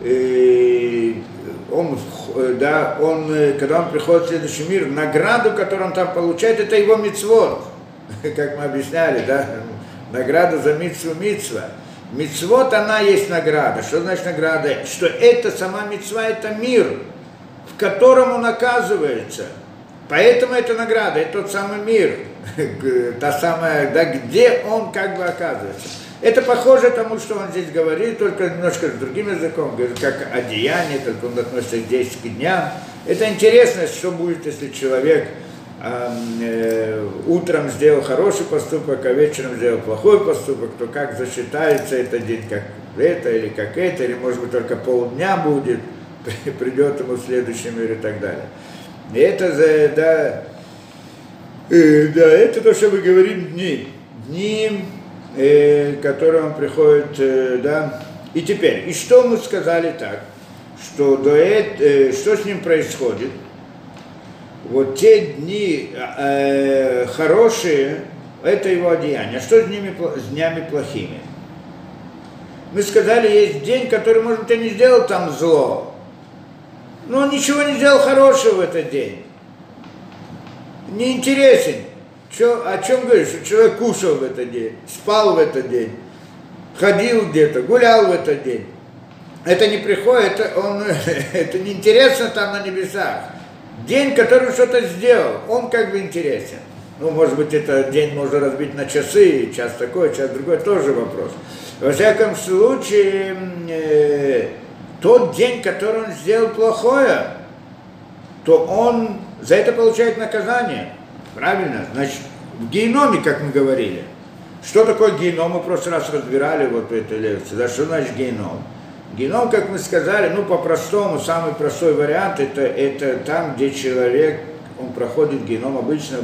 когда он приходит в следующий мир, награду, которую он там получает, это его мицвот, как мы объясняли, да, награда за мицву мицва. Мицвот, она есть награда. Что значит награда? Что это сама мицва, это мир, в котором он оказывается. Поэтому это награда, это тот самый мир, та самая, да, где он как бы оказывается. Это похоже тому, что он здесь говорит, только немножко с другим языком, говорит, как одеяние, только он относится к 10 дням. Это интересно, что будет, если человек утром сделал хороший поступок, а вечером сделал плохой поступок, то как засчитается этот день, как это или как это, или может быть только полдня будет, придет ему в следующем мире и так далее. И это, это то, что мы говорим дни, которые он приходит, да. И теперь, и что мы сказали так, что что с ним происходит? Вот те дни хорошие, это его одеяние. А что с днями плохими? Мы сказали, есть день, который, может быть, и не сделал там зло, но он ничего не сделал хорошего в этот день. Неинтересен. О чем говоришь? Что человек кушал в этот день, спал в этот день, ходил где-то, гулял в этот день. Это не приходит, это неинтересно там на небесах. День, который что-то сделал, он как бы интересен. Ну, может быть, этот день можно разбить на часы, час такой, час другой, тоже вопрос. Во всяком случае, тот день, который он сделал плохое, то он за это получает наказание. Правильно? Значит, в геноме, как мы говорили. Что такое геном? Мы в прошлый раз разбирали вот в этой лекции. Да, что значит геном? Геном, как мы сказали, ну, по-простому, самый простой вариант, это там, где человек, он проходит геном, обычно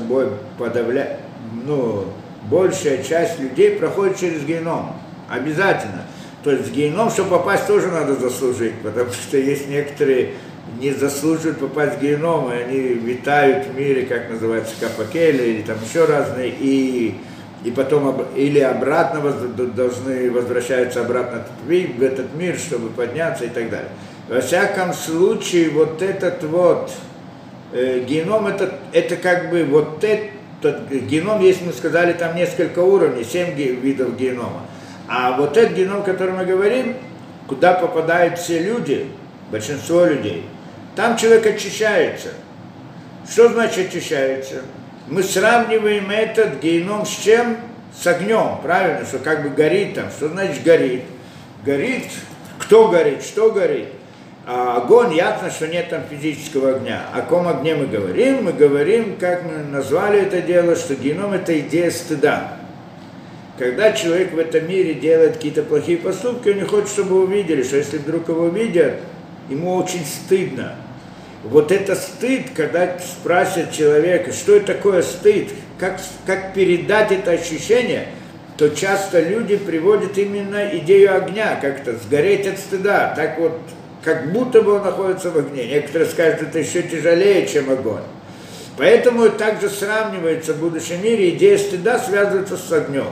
большая часть людей проходит через геном. Обязательно. То есть в геном, чтобы попасть, тоже надо заслужить, потому что есть некоторые не заслуживают попасть в геном, и они витают в мире, как называется, капакели, или там еще разные, и потом или обратно должны возвращаться обратно в этот мир, чтобы подняться и так далее. Во всяком случае, вот этот вот геном, это как бы вот тот геном, если мы сказали, там несколько уровней, 7 видов генома. А вот этот геном, о котором мы говорим, куда попадают все люди, большинство людей, там человек очищается. Что значит очищается? Мы сравниваем этот геном с чем? С огнем, правильно? Что как бы горит там. Что значит горит? Горит, кто горит, что горит? А огонь, ясно, что нет там физического огня. О каком огне мы говорим? Мы говорим, как мы назвали это дело, что геном – это идея стыда. Когда человек в этом мире делает какие-то плохие поступки, он не хочет, чтобы его увидели, что если вдруг его видят, ему очень стыдно. Вот это стыд, когда спросят человека, что это такое стыд, как передать это ощущение, то часто люди приводят именно идею огня, как-то сгореть от стыда, так вот, как будто бы он находится в огне. Некоторые скажут, это еще тяжелее, чем огонь. Поэтому также сравнивается в будущем мире, идея стыда связывается с огнем.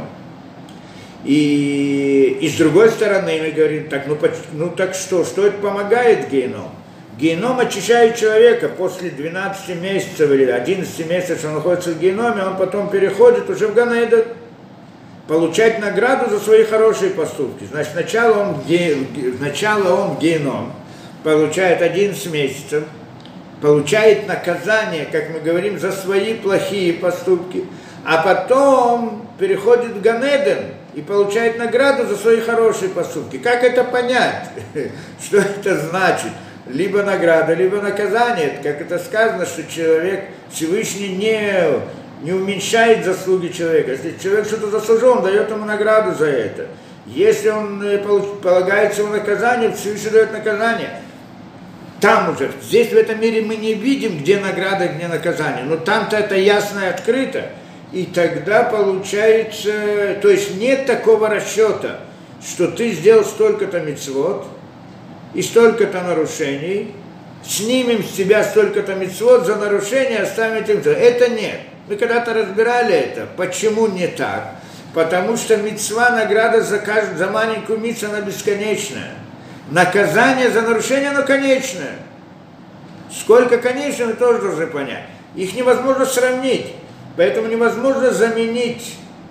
И с другой стороны мы говорим, так, так что это помогает геном? Геном очищает человека после 12 месяцев или 11 месяцев, что он находится в геноме, он потом переходит уже в Ганейден, получать награду за свои хорошие поступки. Значит, сначала он в геном, получает 11 месяцев, получает наказание, как мы говорим, за свои плохие поступки, а потом переходит в Ганеден и получает награду за свои хорошие поступки. Как это понять? Что это значит? Либо награда, либо наказание. Как это сказано, что человек, Всевышний не уменьшает заслуги человека. Если человек что-то заслужил, он дает ему награду за это. Если он полагается ему наказание, Всевышний дает наказание. Там уже, здесь в этом мире мы не видим, где награда, где наказание. Но там-то это ясно и открыто. И тогда получается, то есть нет такого расчета, что ты сделал столько-то мицвот и столько-то нарушений, снимем с тебя столько-то мицвот за нарушение, оставим этим. Это нет. Мы когда-то разбирали это. Почему не так? Потому что мицва, награда за маленькую мицву, она бесконечная. Наказание за нарушение, оно конечное. Сколько конечно, мы тоже должны понять. Их невозможно сравнить. Поэтому невозможно заменить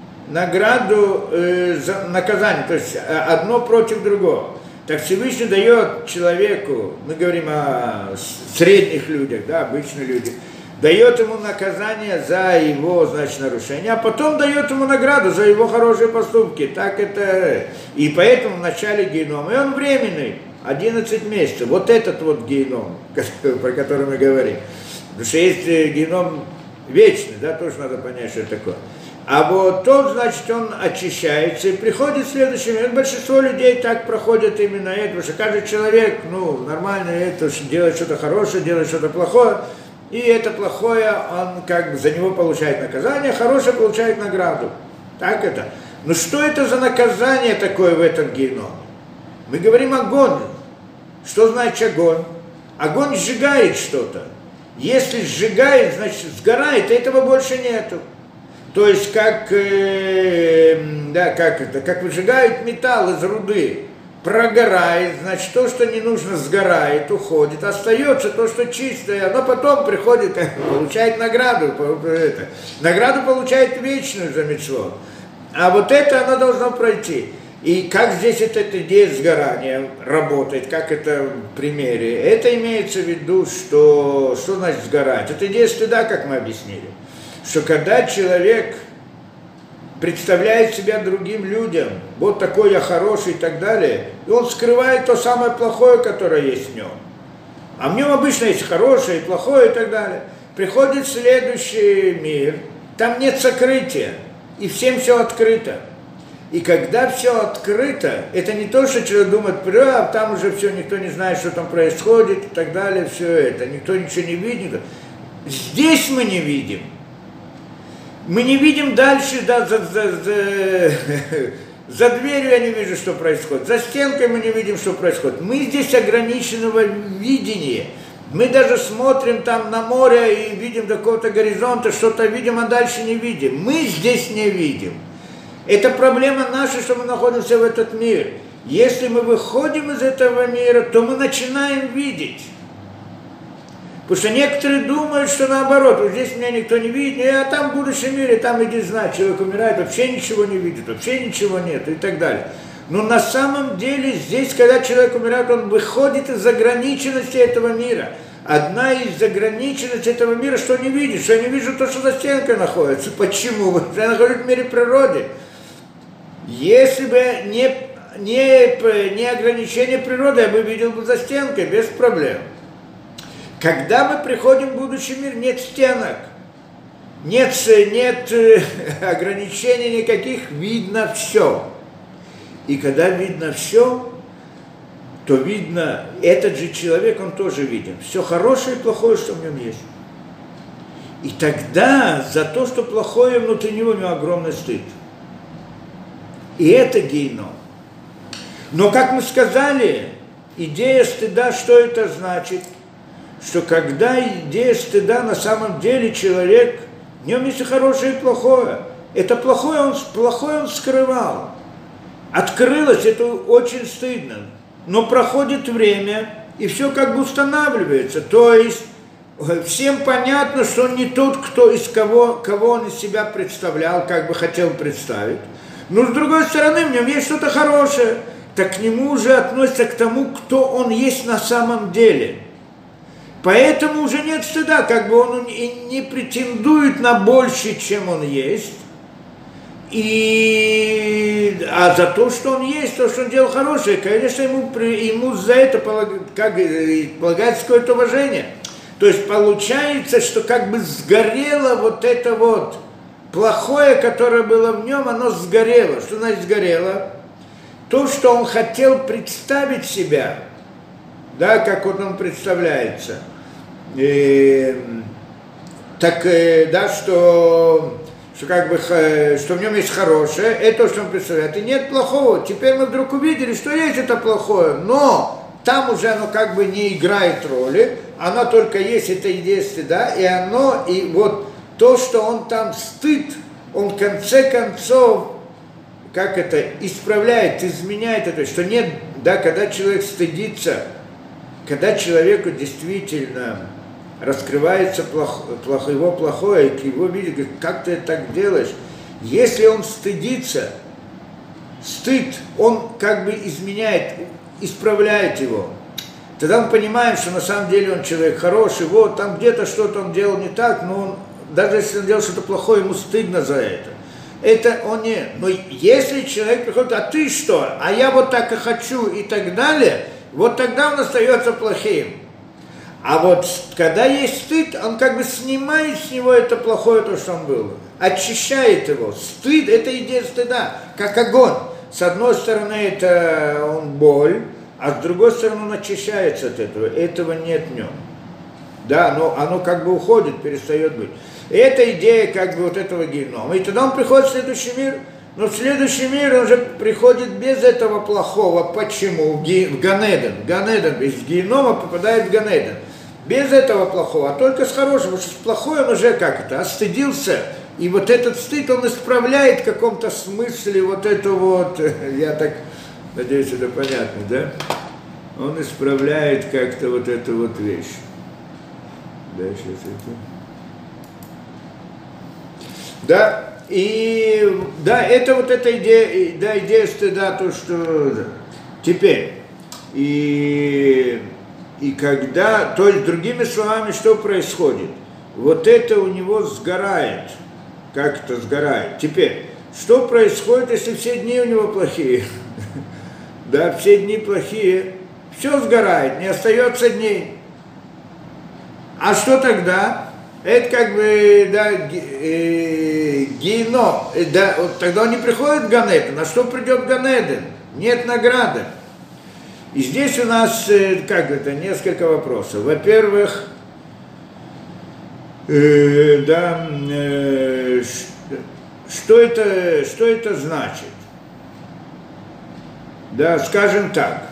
награду за наказание. То есть одно против другого. Так Всевышний дает человеку, мы говорим о средних людях, да, обычные люди, дает ему наказание за его, значит, нарушение, а потом дает ему награду за его хорошие поступки. Так это... И поэтому в начале генома, и он временный, 11 месяцев. Вот этот вот геном, про который мы говорим. Потому что есть геном вечный, да, тоже надо понять, что это такое. А вот тот, значит, он очищается и приходит в следующий момент. Большинство людей так проходят именно это, потому что каждый человек, нормально это, делает что-то хорошее, делает что-то плохое, и это плохое, он как бы за него получает наказание, хорошее получает награду. Так это. Но что это за наказание такое в этом геноме? Мы говорим огонь. Что значит огонь? Огонь сжигает что-то. Если сжигает, значит сгорает, этого больше нету. То есть как выжигают металл из руды, прогорает, значит то, что не нужно, сгорает, уходит, остается то, что чистое, оно потом приходит, получает награду, награду получает вечную за мицвот. А вот это оно должно пройти. И как здесь эта идея сгорания работает, как это в примере, это имеется в виду, что значит сгорать? Это идея стыда, как мы объяснили. Что когда человек представляет себя другим людям, вот такой я хороший и так далее, и он скрывает то самое плохое, которое есть в нем. А в нем обычно есть хорошее и плохое и так далее. Приходит следующий мир, там нет сокрытия, и всем все открыто. И когда все открыто, это не то, что человек думает, там уже все, никто не знает, что там происходит и так далее, все это, никто ничего не видит. Здесь мы не видим. Мы не видим дальше, да, за дверью я не вижу, что происходит, за стенкой мы не видим, что происходит. Мы здесь ограниченного видения. Мы даже смотрим там на море и видим до какого-то горизонта, что-то видим, а дальше не видим. Мы здесь не видим. Это проблема наша, что мы находимся в этот мир. Если мы выходим из этого мира, то мы начинаем видеть. Потому что некоторые думают, что наоборот, вот здесь меня никто не видит, а там в будущем мире, там иди знать, человек умирает, вообще ничего не видит, вообще ничего нет и так далее. Но на самом деле здесь, когда человек умирает, он выходит из ограниченности этого мира. Одна из ограниченностей этого мира, что не видит, что я не вижу то, что за стенкой находится. Почему? Потому что я нахожусь в мире природы. Если бы не ограничение природы, я бы видел бы за стенкой, без проблем. Когда мы приходим в будущий мир, нет стенок, нет ограничений никаких, видно все. И когда видно все, то видно, этот же человек, он тоже виден. Все хорошее и плохое, что в нем есть. И тогда за то, что плохое внутри него, у него огромный стыд. И это гейном. Но, как мы сказали, идея стыда, что это значит? Что когда идея стыда, на самом деле человек, в нем есть и хорошее, и плохое. Это плохое он скрывал. Открылось, это очень стыдно. Но проходит время, и все как бы устанавливается. То есть всем понятно, что он не тот, кого он из себя представлял, как бы хотел представить. Но с другой стороны, в нем есть что-то хорошее. Так к нему уже относится к тому, кто он есть на самом деле. Поэтому уже нет стыда, как бы он и не претендует на больше, чем он есть. А за то, что он есть, то, что он делал хорошее, конечно, ему за это полагается какое-то уважение. То есть получается, что как бы сгорело вот это вот плохое, которое было в нем, оно сгорело. Что значит сгорело? То, что он хотел представить себя, да, как вот он представляется, что как бы, что в нем есть хорошее, это то, что он представляет, и нет плохого. Теперь мы вдруг увидели, что есть это плохое, но там уже оно как бы не играет роли, оно только есть, это идея стыда, и вот то, что он там стыд, он в конце концов, как это, исправляет, изменяет это, что нет, да, когда человек стыдится, когда человеку действительно раскрывается его плохое, и его видит, говорит, как ты так делаешь? Если он стыдится, стыд, он как бы изменяет, исправляет его. Тогда мы понимаем, что на самом деле он человек хороший, вот там где-то что-то он делал не так, но он, даже если он делал что-то плохое, ему стыдно за это. Это он не... Но если человек приходит, а ты что? А я вот так и хочу и так далее, вот тогда он остается плохим. А вот когда есть стыд, он как бы снимает с него это плохое, то, что он был, очищает его. Стыд – это идея стыда, как огонь. С одной стороны, это он боль, а с другой стороны, он очищается от этого. Этого нет в нем. Да, но оно как бы уходит, перестает быть. И это идея как бы вот этого генома. И тогда он приходит в следующий мир, но в следующий мир он уже приходит без этого плохого. Почему? В Ганеден. Ганеден из генома попадает в Ганеден. Без этого плохого, а только с хорошим. Потому что с плохой он уже как это, остыдился. И вот этот стыд, он исправляет в каком-то смысле вот это вот, я так надеюсь, это понятно, да? Он исправляет как-то вот эту вот вещь. Да, сейчас это... Да, и да, это вот эта идея, да, идея стыда, то, что... Теперь, и когда, то есть, другими словами, что происходит? Вот это у него сгорает. Как это сгорает? Теперь, что происходит, если все дни у него плохие? Да, все дни плохие. Все сгорает, не остается дней. А что тогда? Это как бы, да, геном. Да, вот тогда он не приходит в Ганеден. А что придет в Ганеден? Нет награды. И здесь у нас, как это, несколько вопросов. Во-первых, да, что это значит? Да, скажем так,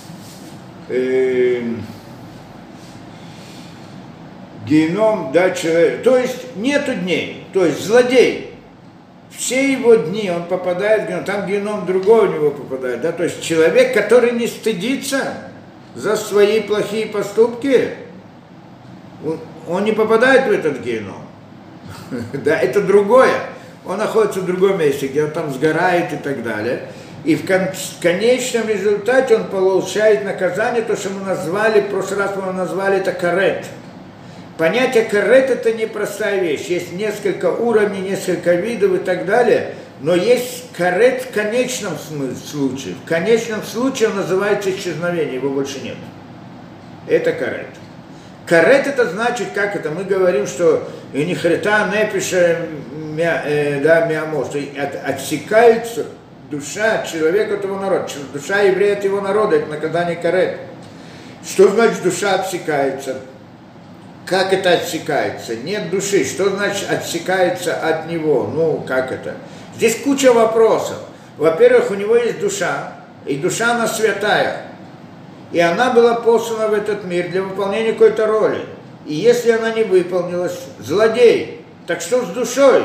геном, да, человек, то есть нету дней, то есть злодей, все его дни он попадает в геном, там геном другой у него попадает, да, то есть человек, который не стыдится за свои плохие поступки, Он не попадает в этот геном. Да, это другое. Он находится в другом месте, где он там сгорает и так далее. И в конечном результате он получает наказание, то, что мы назвали, в прошлый раз мы назвали это карет. Понятие карет это непростая вещь. Есть несколько уровней, несколько видов и так далее. Но есть карет в конечном случае. В конечном случае он называется исчезновение, его больше нет. Это карет. Карет это значит, как это, мы говорим, что нихрета непиша миамос, отсекается душа человека от его народа, душа еврея от его народа, это наказание карет. Что значит душа отсекается? Как это отсекается? Нет души. Что значит отсекается от него? Ну, как это? Здесь куча вопросов. Во-первых, у него есть душа, и душа она святая. И она была послана в этот мир для выполнения какой-то роли. И если она не выполнилась, злодей. Так что с душой?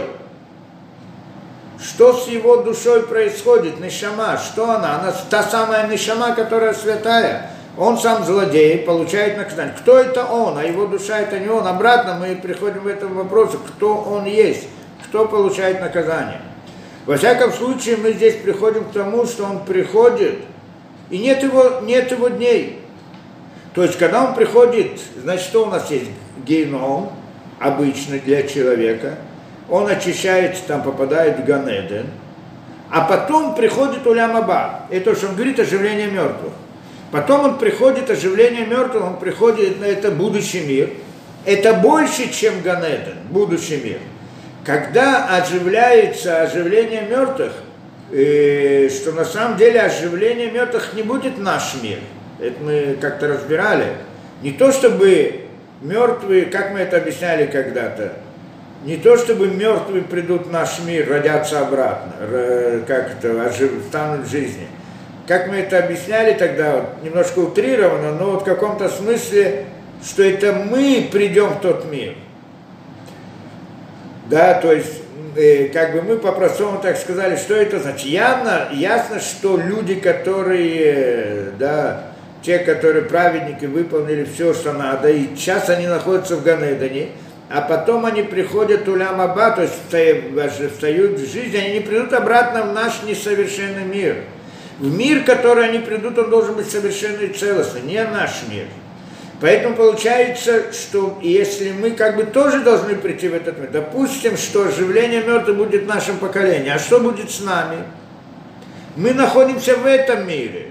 Что с его душой происходит? Нешама. Что она? Она та самая нешама, которая святая. Он сам злодей, получает наказание. Кто это он? А его душа это не он. Обратно мы приходим в этом вопросу, кто он есть, кто получает наказание. Во всяком случае, мы здесь приходим к тому, что он приходит, и нет его дней. То есть, когда он приходит, значит, что у нас есть? Геном, обычно для человека. Он очищается, там попадает в Ганеден. А потом приходит Улям Аба. Это, что он говорит, оживление мертвых. Потом он приходит, оживление мертвых, он приходит на это будущий мир. Это больше, чем Ганеден, будущий мир. Когда оживляется оживление мертвых, что на самом деле оживление мертвых не будет наш мир. Это мы как-то разбирали. Не то чтобы мертвые, как мы это объясняли когда-то, не то чтобы мертвые придут в наш мир, родятся обратно, как это, станут в жизни. Как мы это объясняли тогда, вот, немножко утрированно, но вот в каком-то смысле, что это мы придем в тот мир. Да, то есть, как бы мы по-простому так сказали, что это значит. Ясно, что люди, которые, да, те, которые праведники, выполнили все, что надо, и сейчас они находятся в Ганедане, а потом они приходят в Улям Аба, то есть встают в жизнь, они не придут обратно в наш несовершенный мир. В мир, в который они придут, он должен быть совершенный и целостный, не наш мир. Поэтому получается, что если мы как бы тоже должны прийти в этот мир, допустим, что оживление мертвых будет в нашем поколении, а что будет с нами? Мы находимся в этом мире.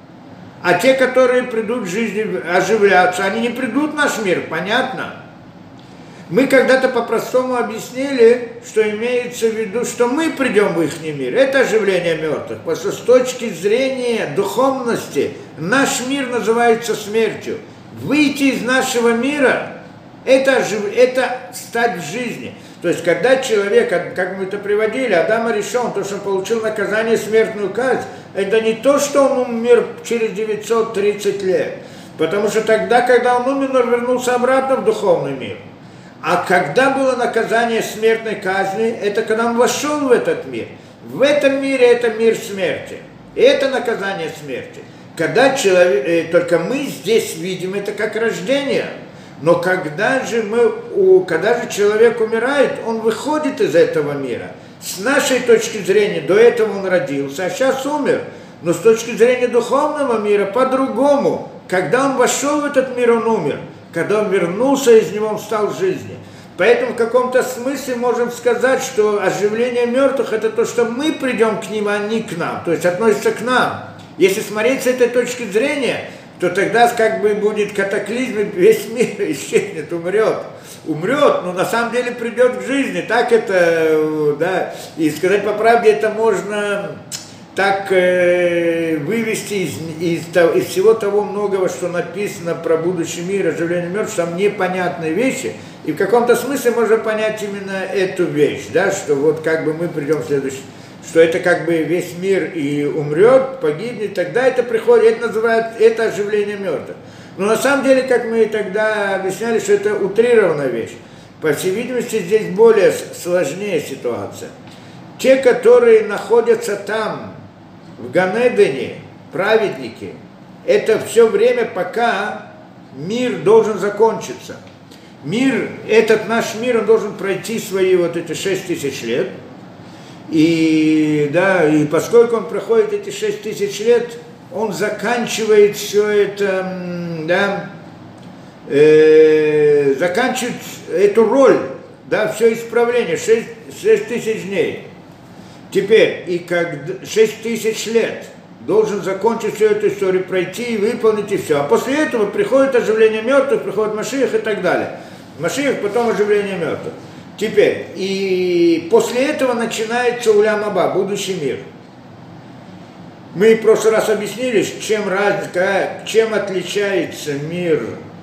А те, которые придут в жизнь оживляться, они не придут в наш мир, понятно? Мы когда-то по-простому объяснили, что имеется в виду, что мы придем в их мир. Это оживление мертвых. Потому что с точки зрения духовности наш мир называется смертью. Выйти из нашего мира – это стать в жизни. То есть, когда человек, как мы это приводили, Адам решен, то, что он получил наказание, смертную казнь, это не то, что он умер через 930 лет. Потому что тогда, когда он умер, он вернулся обратно в духовный мир. А когда было наказание смертной казни, это когда он вошел в этот мир. В этом мире это мир смерти. И это наказание смерти. Когда только мы здесь видим это как рождение. Но когда же человек умирает, он выходит из этого мира. С нашей точки зрения, до этого он родился, а сейчас умер. Но с точки зрения духовного мира по-другому. Когда он вошел в этот мир, он умер. Когда он вернулся из него, он стал в жизни. Поэтому в каком-то смысле можем сказать, что оживление мертвых – это то, что мы придем к ним, а не к нам. То есть относится к нам. Если смотреть с этой точки зрения, то тогда как бы будет катаклизм, и весь мир исчезнет, умрет, но на самом деле придет к жизни. Так это, да, и сказать по правде, это можно так вывести из всего того многого, что написано про будущий мир, оживление мертвых, там непонятные вещи, и в каком-то смысле можно понять именно эту вещь, да, что вот как бы мы придем в следующий, что это как бы весь мир и умрет, погибнет, тогда это приходит, это называют, это оживление мертвых. Но на самом деле, как мы тогда объясняли, что это утрированная вещь. По всей видимости, здесь более сложнее ситуация. Те, которые находятся там, в Ганедане, праведники, это все время, пока мир должен закончиться. Мир, этот наш мир, он должен пройти свои вот эти 6000 лет. И, да, и поскольку он проходит эти 6000 лет, он заканчивает все это, да, заканчивает эту роль, да, все исправление, 6000 дней. Теперь, и как 6000 лет должен закончить всю эту историю, пройти и выполнить и все. А после этого приходит оживление мертвых, приходит Машиах и так далее. Машиах, потом оживление мертвых. Теперь, и после этого начинается Улям Аба, будущий мир. Мы в прошлый раз объяснили, чем отличается мир,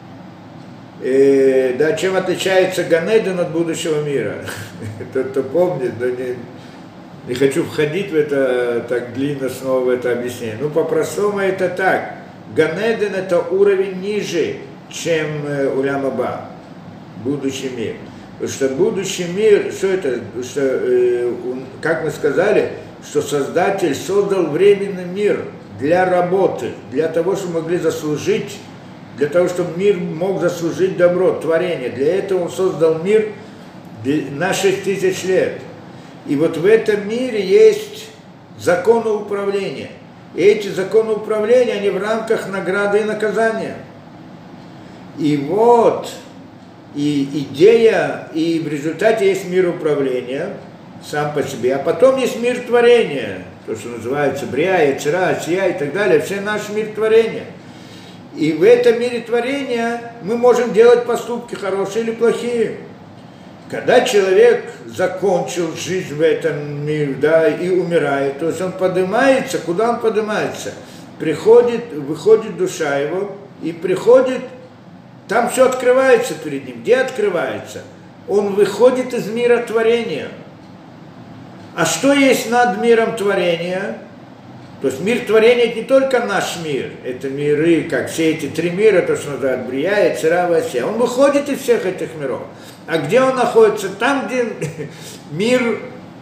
да, чем отличается Ганеден от будущего мира. Кто-то помнит, да не хочу входить в это так длинно снова в это объяснение. Ну, по-простому это так. Ганеден это уровень ниже, чем Улям Аба, будущий мир. Потому что будущий мир, что это, что, как мы сказали, что Создатель создал временный мир для работы, для того, чтобы могли заслужить, для того, чтобы мир мог заслужить добро, творение. Для этого он создал мир на 6000 лет. И вот в этом мире есть законы управления. И эти законы управления, они в рамках награды и наказания. И вот... И идея, и в результате есть мир управления сам по себе, а потом есть мир творения, то, что называется Брия, Яцера, Асия и так далее, все наш мир творения. И в этом мире творения мы можем делать поступки хорошие или плохие. Когда человек закончил жизнь в этом мире, да, и умирает, то есть он поднимается, куда он поднимается? Выходит душа его, и приходит. Там все открывается перед ним. Где открывается? Он выходит из мира творения. А что есть над миром творения? То есть мир творения – это не только наш мир, это миры, как все эти три мира, то, что называют Брия, Яцера, Асия. Он выходит из всех этих миров. А где он находится? Там, где мир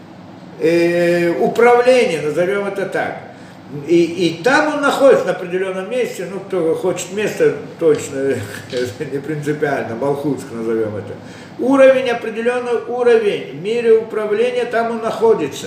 управления, назовем это так. И там он находится на определенном месте, ну, кто хочет место, точно, не принципиально, Малхутск назовем это. Уровень, определенный уровень в мире управления, там он находится.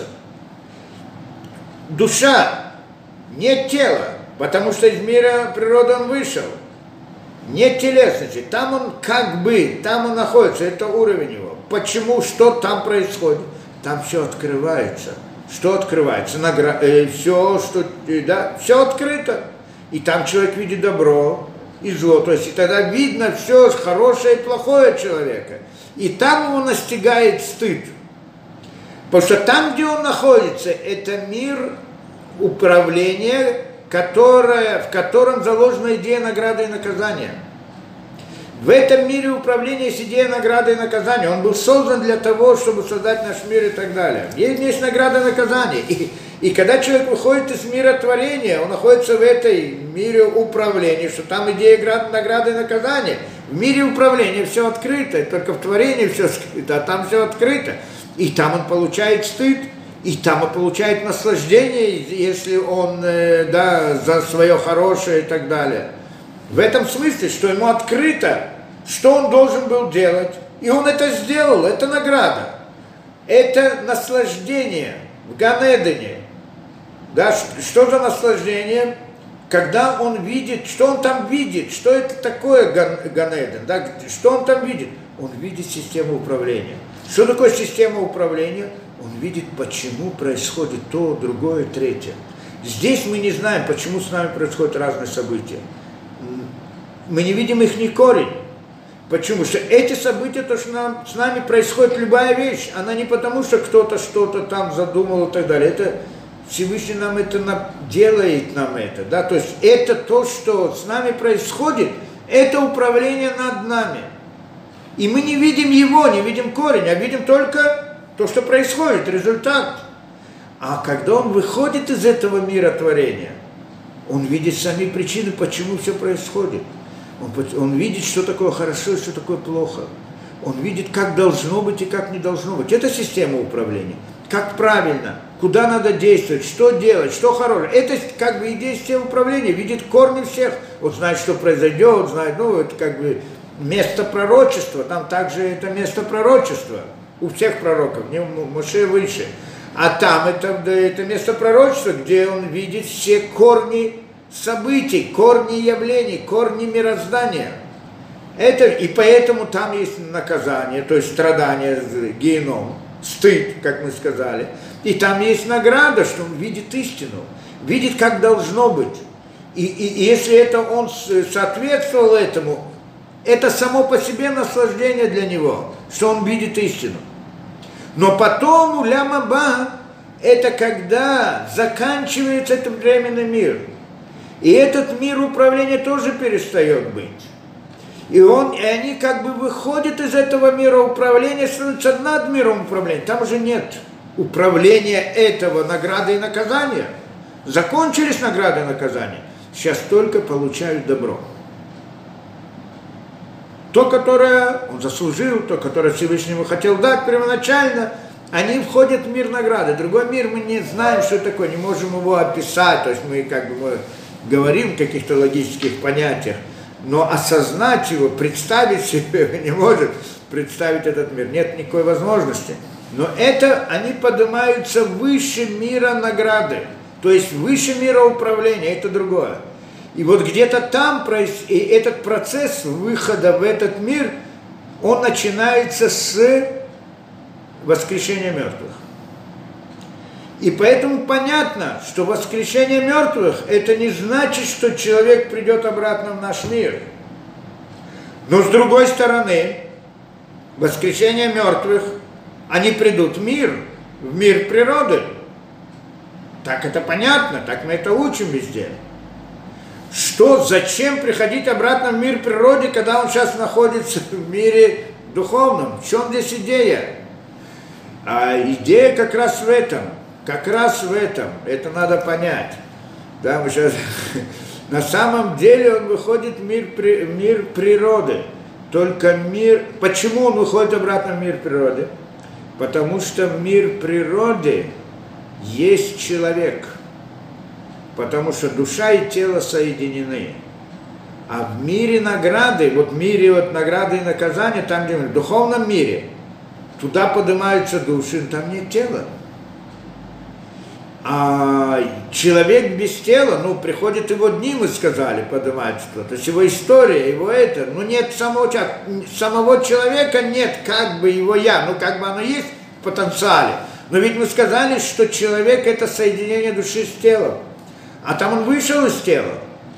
Душа, нет тела, потому что из мира природы он вышел. Нет телесности, там он как бы, там он находится, это уровень его. Почему, что там происходит? Там все открывается. Что открывается? Все, что, да, все открыто. И там человек видит добро и зло. То есть и тогда видно все хорошее и плохое человека. И там его настигает стыд. Потому что там, где он находится, это мир управления, в котором заложена идея награды и наказания. В этом мире управления есть идея награды и наказания. Он был создан для того, чтобы создать наш мир и так далее. Есть награда и наказание. И когда человек выходит из мира творения, он находится в этой мире управления, что там идея награды и наказания. В мире управления все открыто, только в творении все скрыто, а там все открыто. И там он получает стыд, и там он получает наслаждение, если он, да, за свое хорошее и так далее. В этом смысле, что ему открыто, что он должен был делать, и он это сделал, это награда. Это наслаждение в Ганедене. Да, что за наслаждение? Когда он видит, что он там видит, что это такое Ганеден, да, что он там видит? Он видит систему управления. Что такое система управления? Он видит, почему происходит то, другое, третье. Здесь мы не знаем, почему с нами происходят разные события. Мы не видим их ни корень. Почему? Что эти события, то, что с нами происходит любая вещь, она не потому, что кто-то что-то там задумал и так далее. Это Всевышний нам это делает нам это. Да? То есть это то, что с нами происходит, это управление над нами. И мы не видим его, не видим корень, а видим только то, что происходит, результат. А когда он выходит из этого мира творения, он видит сами причины, почему все происходит. Он видит, что такое хорошо и что такое плохо. Он видит, как должно быть и как не должно быть. Это система управления. Как правильно, куда надо действовать, что делать, что хорошее. Это как бы идея системы управления, видит корни всех. Он знает, что произойдет, знает, ну, это как бы место пророчества, там также это место пророчества у всех пророков, не Моше выше. А там это место пророчества, где он видит все корни событий, корни явлений, корни мироздания. И поэтому там есть наказание, то есть страдание, геном, стыд, как мы сказали. И там есть награда, что он видит истину, видит, как должно быть. И если это он соответствовал этому, это само по себе наслаждение для него, что он видит истину. Но потом у Лямаба это когда заканчивается этот временный мир. И этот мир управления тоже перестает быть. И они как бы выходят из этого мира управления, становятся над миром управления. Там уже нет управления этого, награды и наказания. Закончились награды и наказания. Сейчас только получают добро. То, которое он заслужил, то, которое Всевышнему хотел дать первоначально, они входят в мир награды. Другой мир мы не знаем, что такое, не можем его описать. То есть мы мы говорим в каких-то логических понятиях, но осознать его, представить себе не может, представить этот мир. Нет никакой возможности. Но они поднимаются выше мира награды, то есть выше мира управления, это другое. И вот где-то там и этот процесс выхода в этот мир, он начинается с воскрешения мертвых. И поэтому понятно, что воскрешение мертвых, это не значит, что человек придет обратно в наш мир. Но с другой стороны, воскрешение мертвых, они придут в мир природы. Так это понятно, так мы это учим везде. Зачем приходить обратно в мир природы, когда он сейчас находится в мире духовном? В чем здесь идея? А идея как раз в этом. Это надо понять. Да, мы сейчас... На самом деле он выходит в мир природы. Только мир... Почему он выходит обратно в мир природы? Потому что в мир природы есть человек. Потому что душа и тело соединены. А в мире награды, награды и наказания, там, где в духовном мире, туда поднимаются души, там нет тела. А человек без тела, приходят его дни, мы сказали, поднимается кто-то. То есть его история, нет самого человека нет, как бы его я, оно есть в потенциале. Но ведь мы сказали, что человек это соединение души с телом. А там он вышел из тела.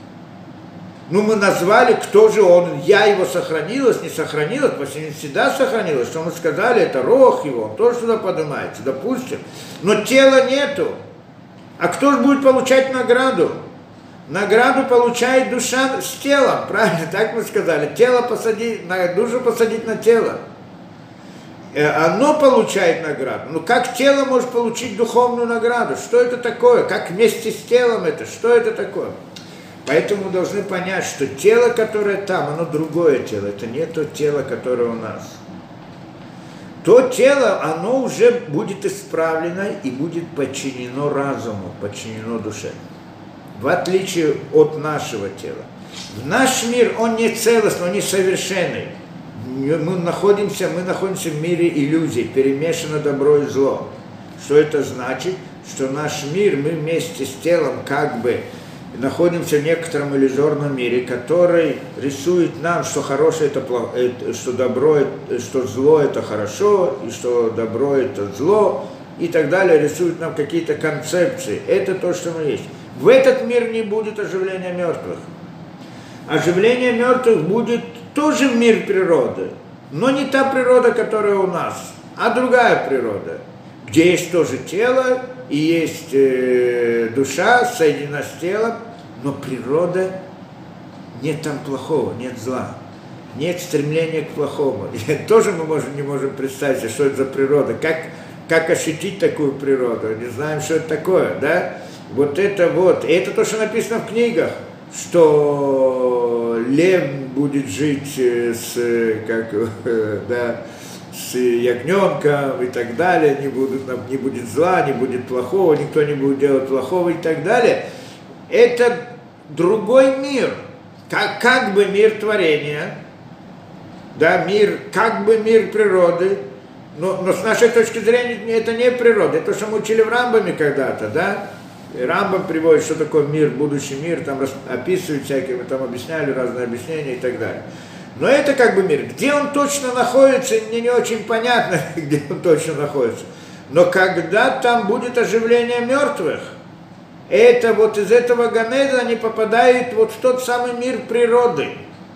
Мы назвали, кто же он, я его сохранилось, не сохранилось, почти всегда сохранилось, что мы сказали, это рох его, он тоже туда поднимается, допустим. Но тела нету. А кто же будет получать награду? Награду получает душа с телом, правильно, так мы сказали. Душу посадить на тело. Оно получает награду. Как тело может получить духовную награду? Что это такое? Как вместе с телом это? Что это такое? Поэтому мы должны понять, что тело, которое там, оно другое тело. Это не то тело, которое у нас. То тело, оно уже будет исправлено и будет подчинено разуму, подчинено душе. В отличие от нашего тела. Наш мир, он не целостный, он не совершенный. Мы находимся в мире иллюзий, перемешано добро и зло. Что это значит? Что наш мир, мы вместе с телом находимся в некотором иллюзорном мире, который рисует нам, что хорошее это плохо, что добро, что зло это хорошо, и что добро это зло, и так далее, рисует нам какие-то концепции. Это то, что мы есть. В этот мир не будет оживления мертвых. Оживление мертвых будет тоже мир природы, но не та природа, которая у нас, а другая природа, где есть тоже тело, и есть душа, соединена с телом, но природа, нет там плохого, нет зла, нет стремления к плохому. Тоже мы не можем представить, что это за природа, как ощутить такую природу, не знаем, что это такое, да? И это то, что написано в книгах, что лев будет жить с ягненком и так далее, не будет зла, не будет плохого, никто не будет делать плохого и так далее. Это другой мир, как бы мир творения, да, мир, как бы мир природы, но с нашей точки зрения это не природа, это то, что мы учили в Рамбаме когда-то, да, и Рамбам приводит, что такое мир, будущий мир, там описывают всякие, мы там объясняли разные объяснения и так далее. Но это как бы мир. Где он точно находится, мне не очень понятно, где он точно находится. Но когда там будет оживление мертвых, это вот из этого Ганеда они попадают вот в тот самый мир природы.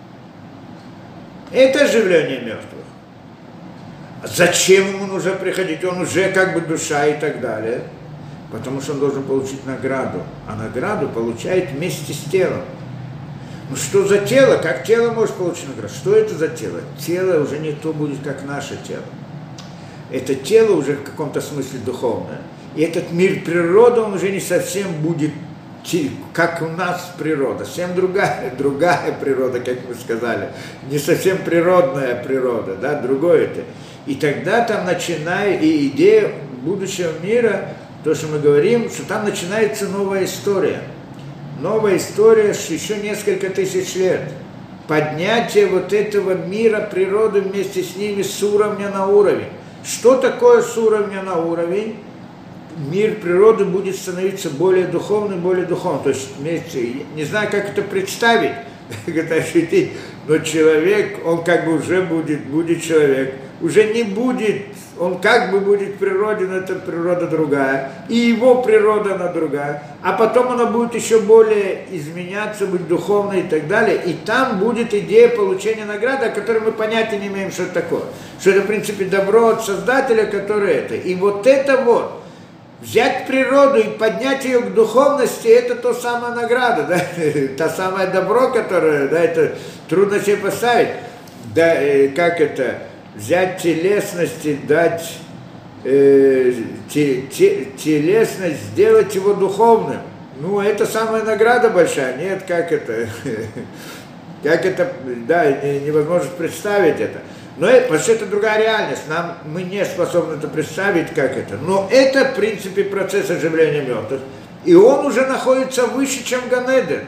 Это оживление мертвых. Зачем ему нужно приходить? Он уже как бы душа и так далее. Потому что он должен получить награду. А награду получает вместе с телом. Ну что за тело? Как тело может получить награду? Что это за тело? Тело уже не то будет, как наше тело. Это тело уже в каком-то смысле духовное. И этот мир природы, он уже не совсем будет, как у нас природа. Совсем другая природа, как мы сказали. Не совсем природная природа, да, другое это. И тогда там начинает, и идея будущего мира, то, что мы говорим, что там начинается новая история. Новая история еще несколько тысяч лет. Поднятие вот этого мира природы вместе с ними с уровня на уровень. Что такое с уровня на уровень? Мир природы будет становиться более духовным, более духовным. То есть, не знаю, как это представить, как это ощутить, но человек, он как бы уже будет человек. Уже не будет, он как бы будет в природе, но это природа другая, и его природа она другая, а потом она будет еще более изменяться, быть духовной и так далее, и там будет идея получения награды, о которой мы понятия не имеем, что это такое, что это в принципе добро от Создателя, который это, и вот это вот, взять природу и поднять ее к духовности, это то самая награда, да? Та самое добро, которое, да, это трудно себе поставить, да, как это, взять телесность и дать телесность, сделать его духовным. Ну, это самая награда большая. Нет, как это, да, невозможно представить это. Но это, потому что это другая реальность. Мы не способны это представить, как это. Но это, в принципе, процесс оживления мертвых. И он уже находится выше, чем Ганеден.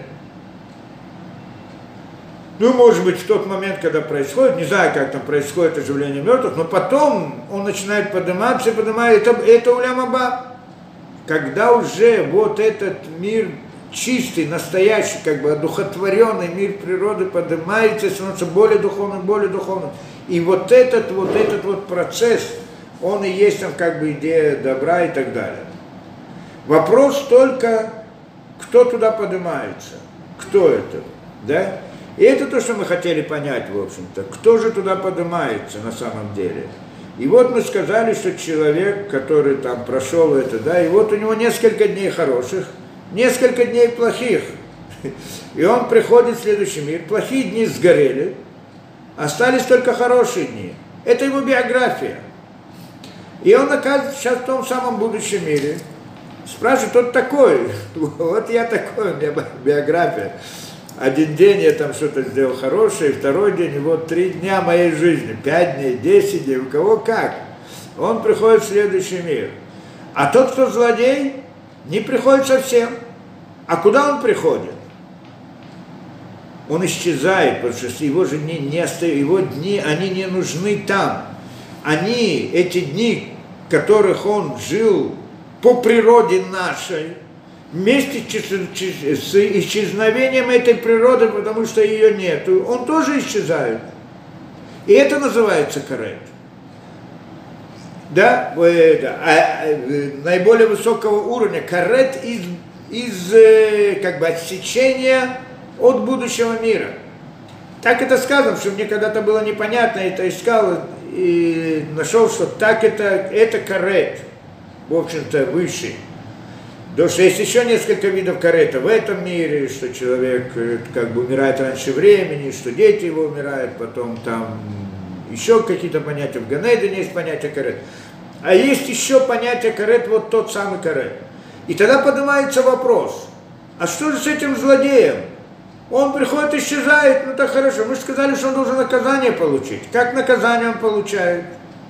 Ну, может быть, в тот момент, когда происходит, не знаю, как там происходит оживление мертвых, но потом он начинает подниматься и поднимает, это улям аба. Когда уже вот этот мир чистый, настоящий, как бы одухотворенный мир природы поднимается и становится более духовным, более духовным. И вот этот процесс, он и есть там как бы идея добра и так далее. Вопрос только, кто туда поднимается, кто это, да? И это то, что мы хотели понять, в общем-то. Кто же туда поднимается на самом деле? И вот мы сказали, что человек, который там прошел это, да, и вот у него несколько дней хороших, несколько дней плохих. И он приходит в следующий мир. Плохие дни сгорели, остались только хорошие дни. Это его биография. И он оказывается сейчас в том самом будущем мире. Спрашивает, кто такой? Вот я такой, у меня биография. Один день я там что-то сделал хорошее, второй день, и вот 3 дня моей жизни, 5 дней, 10 дней, у кого как. Он приходит в следующий мир. А тот, кто злодей, не приходит совсем. А куда он приходит? Он исчезает, потому что его же не остаются, его дни, они не нужны там. Они, эти дни, в которых он жил по природе нашей, вместе с исчезновением этой природы, потому что ее нет, он тоже исчезает. И это называется карет. Да? Наиболее высокого уровня. Карет из как бы отсечения от будущего мира. Так это сказано, что мне когда-то было непонятно, это искал и нашел, что так это карет, в общем-то, высший. Потому что есть еще несколько видов карета в этом мире, что человек как бы умирает раньше времени, что дети его умирают, потом там еще какие-то понятия, в Ганедене есть понятие карет. А есть еще понятие карет, вот тот самый карет. И тогда поднимается вопрос, а что же с этим злодеем? Он приходит, исчезает, ну так хорошо, мы же сказали, что он должен наказание получить. Как наказание он получает?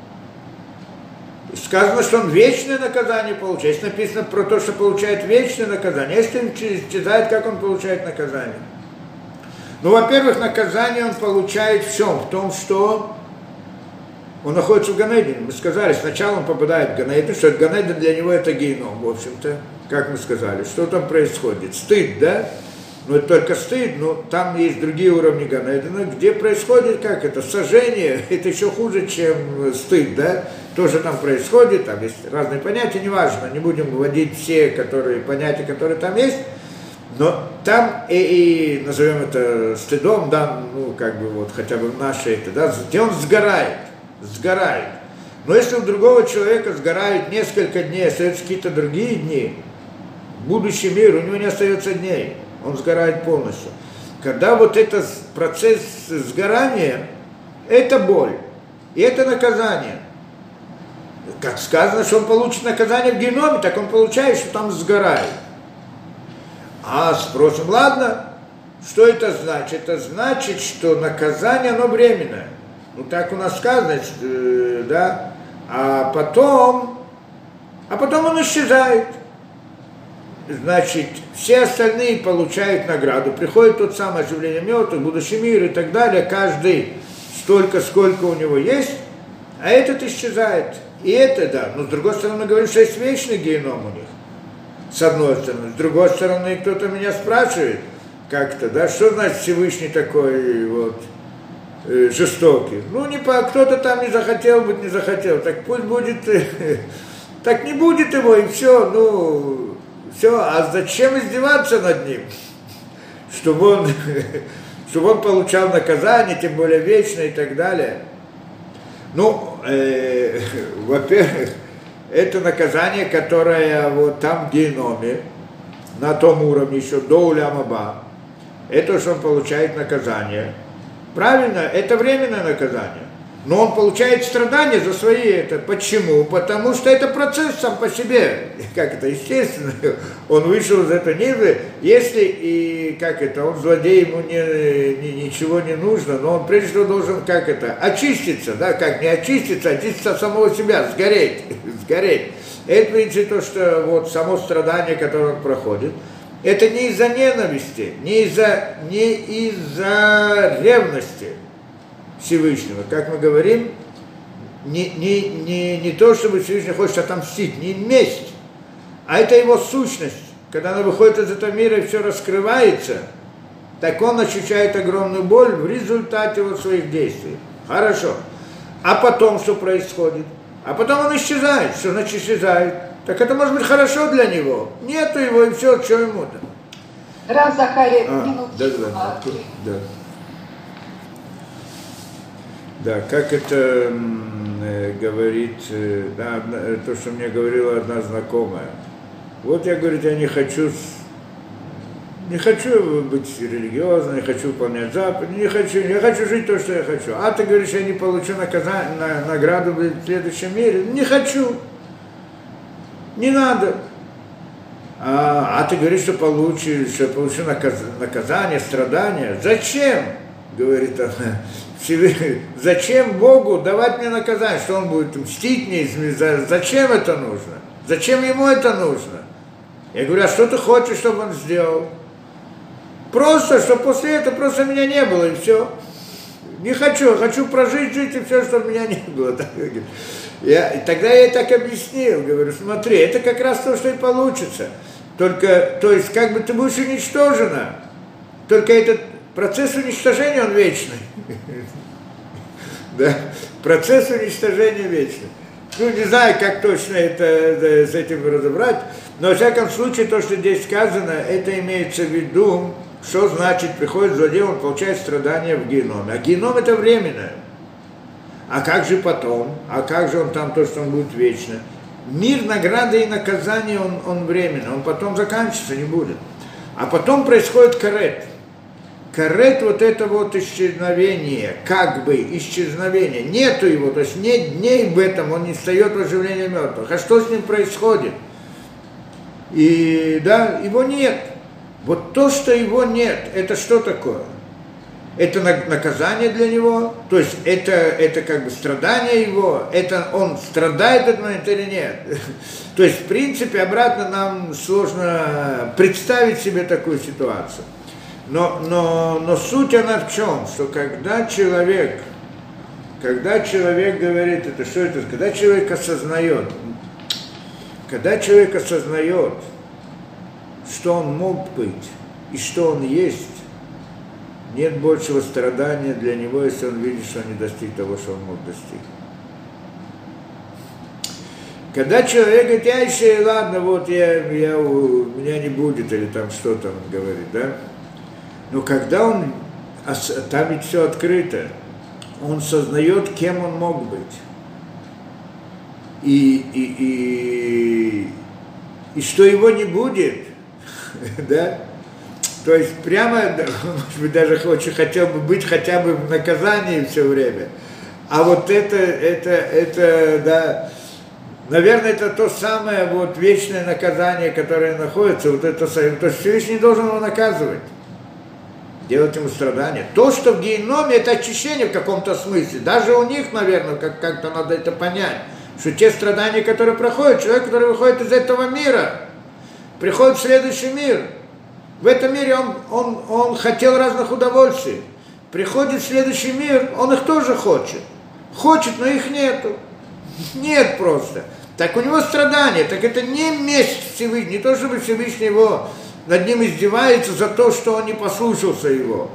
Сказано, что он вечное наказание получает. Здесь написано про то, что получает вечное наказание. Если он исчезает, как он получает наказание? Ну, во-первых, наказание он получает в чем? В том, что он находится в Ганедине. Мы сказали, сначала он попадает в Ганедин, что Ганедин для него это геном, в общем-то, как мы сказали. Что там происходит? Стыд, да? Но это только стыд, но там есть другие уровни Ганедина, где происходит, как это, сожжение, это еще хуже, чем стыд, да? Тоже там происходит, там есть разные понятия, неважно, не будем вводить все понятия, которые там есть, но там и назовем это стыдом, да, ну, как бы вот, хотя бы в нашей, это, да, где он сгорает. Но если у другого человека сгорает несколько дней, остаются какие-то другие дни, будущий мир, у него не остается дней, он сгорает полностью. Когда вот этот процесс сгорания, это боль, и это наказание. Как сказано, что он получит наказание в геноме, так он получает, что там сгорает. А спросим, ладно, что это значит? Это значит, что наказание, оно временное. Ну так у нас сказано, да, а потом он исчезает. Значит, все остальные получают награду. Приходит тот самый оживление мертвых, будущий мир и так далее. Каждый столько, сколько у него есть, а этот исчезает. И это, да. Но с другой стороны, говорим, что есть вечный геном у них. С одной стороны. С другой стороны, кто-то меня спрашивает как-то, да, что значит Всевышний такой вот жестокий? Ну, кто-то там не захотел быть, не захотел. Так пусть будет, так не будет его, и все, ну... Все, а зачем издеваться над ним? Чтобы он получал наказание, тем более вечное и так далее. Ну, во-первых, это наказание, которое вот там в геноме, на том уровне еще до Улям-Аба, это что он получает наказание. Правильно, это временное наказание. Но он получает страдания за свои это. Почему? Потому что это процесс сам по себе. Как это, естественно, он вышел из этого мира, если и как это, он злодей, ему ничего не нужно, но он прежде всего должен, как это, очиститься, да, как не очиститься, очиститься от самого себя, сгореть. Это, в принципе, то, что вот само страдание, которое он проходит, это не из-за ненависти, не из-за ревности Всевышнего. Как мы говорим, не то, чтобы Всевышний хочет отомстить, не месть, а это его сущность. Когда она выходит из этого мира и все раскрывается, так он ощущает огромную боль в результате вот своих действий. Хорошо. А потом что происходит? А потом он исчезает. Что значит исчезает? Так это может быть хорошо для него. Нету его и все, что ему-то. Рав Захария, минуту. Да. Да, как это говорит, да, то, что мне говорила одна знакомая. Вот я, говорит, я не хочу быть религиозным, не хочу выполнять заповеди, я хочу жить то, что я хочу. А ты говоришь, я не получу награду в следующем мире. Не хочу. Не надо. А ты говоришь, что получу наказание, страдания. Зачем? Говорит она. Зачем Богу давать мне наказание? Что он будет мстить мне? Зачем это нужно? Зачем ему это нужно? Я говорю, а что ты хочешь, чтобы он сделал? Просто, чтобы после этого просто меня не было, и все. Не хочу, хочу прожить, жить, и все, чтобы меня не было. Тогда я ей так объяснил, говорю, смотри, это как раз то, что и получится. Только, то есть, как бы ты будешь уничтожена, только этот процесс уничтожения, он вечный. Да? Процесс уничтожения вечный. Ну, не знаю, как точно с этим разобрать, но, во всяком случае, то, что здесь сказано, это имеется в виду, что значит, приходит злодей, он получает страдания в геноме. А геном это временное. А как же потом? А как же он там, то, что он будет вечно? Мир награды и наказания, он временный, он потом заканчиваться не будет. А потом происходит карет. Карет вот это вот исчезновение, как бы исчезновение, нету его, то есть нет дней в этом, он не встает в оживление мертвых. А что с ним происходит? И да, его нет. Вот то, что его нет, это что такое? Это наказание для него, то есть это как бы страдание его, это он страдает в этот момент или нет? То есть, в принципе, обратно нам сложно представить себе такую ситуацию. Но суть она в чем? Что когда человек говорит, это что это? Когда человек осознает, что он мог быть и что он есть, нет большего страдания для него, если он видит, что он не достиг того, что он мог достичь. Когда человек говорит, я еще, ладно, вот меня не будет, или там что-то он говорит, да? Но когда он, там ведь все открыто, он сознает, кем он мог быть. И что его не будет, да? То есть прямо, может быть, даже хотел бы быть хотя бы в наказании все время. А вот это, да, наверное, это то самое вот вечное наказание, которое находится, вот это, то есть Всевышний должен его наказывать, делать ему страдания. То, что в геноме, это очищение в каком-то смысле. Даже у них, наверное, как-то надо это понять, что те страдания, которые проходят, человек, который выходит из этого мира, приходит в следующий мир. В этом мире он хотел разных удовольствий. Приходит в следующий мир, он их тоже хочет. Хочет, но их нету. Нет просто. Так у него страдания, так это не месть Всевышнего, не то, чтобы Всевышний его над ним издевается за то, что он не послушался его.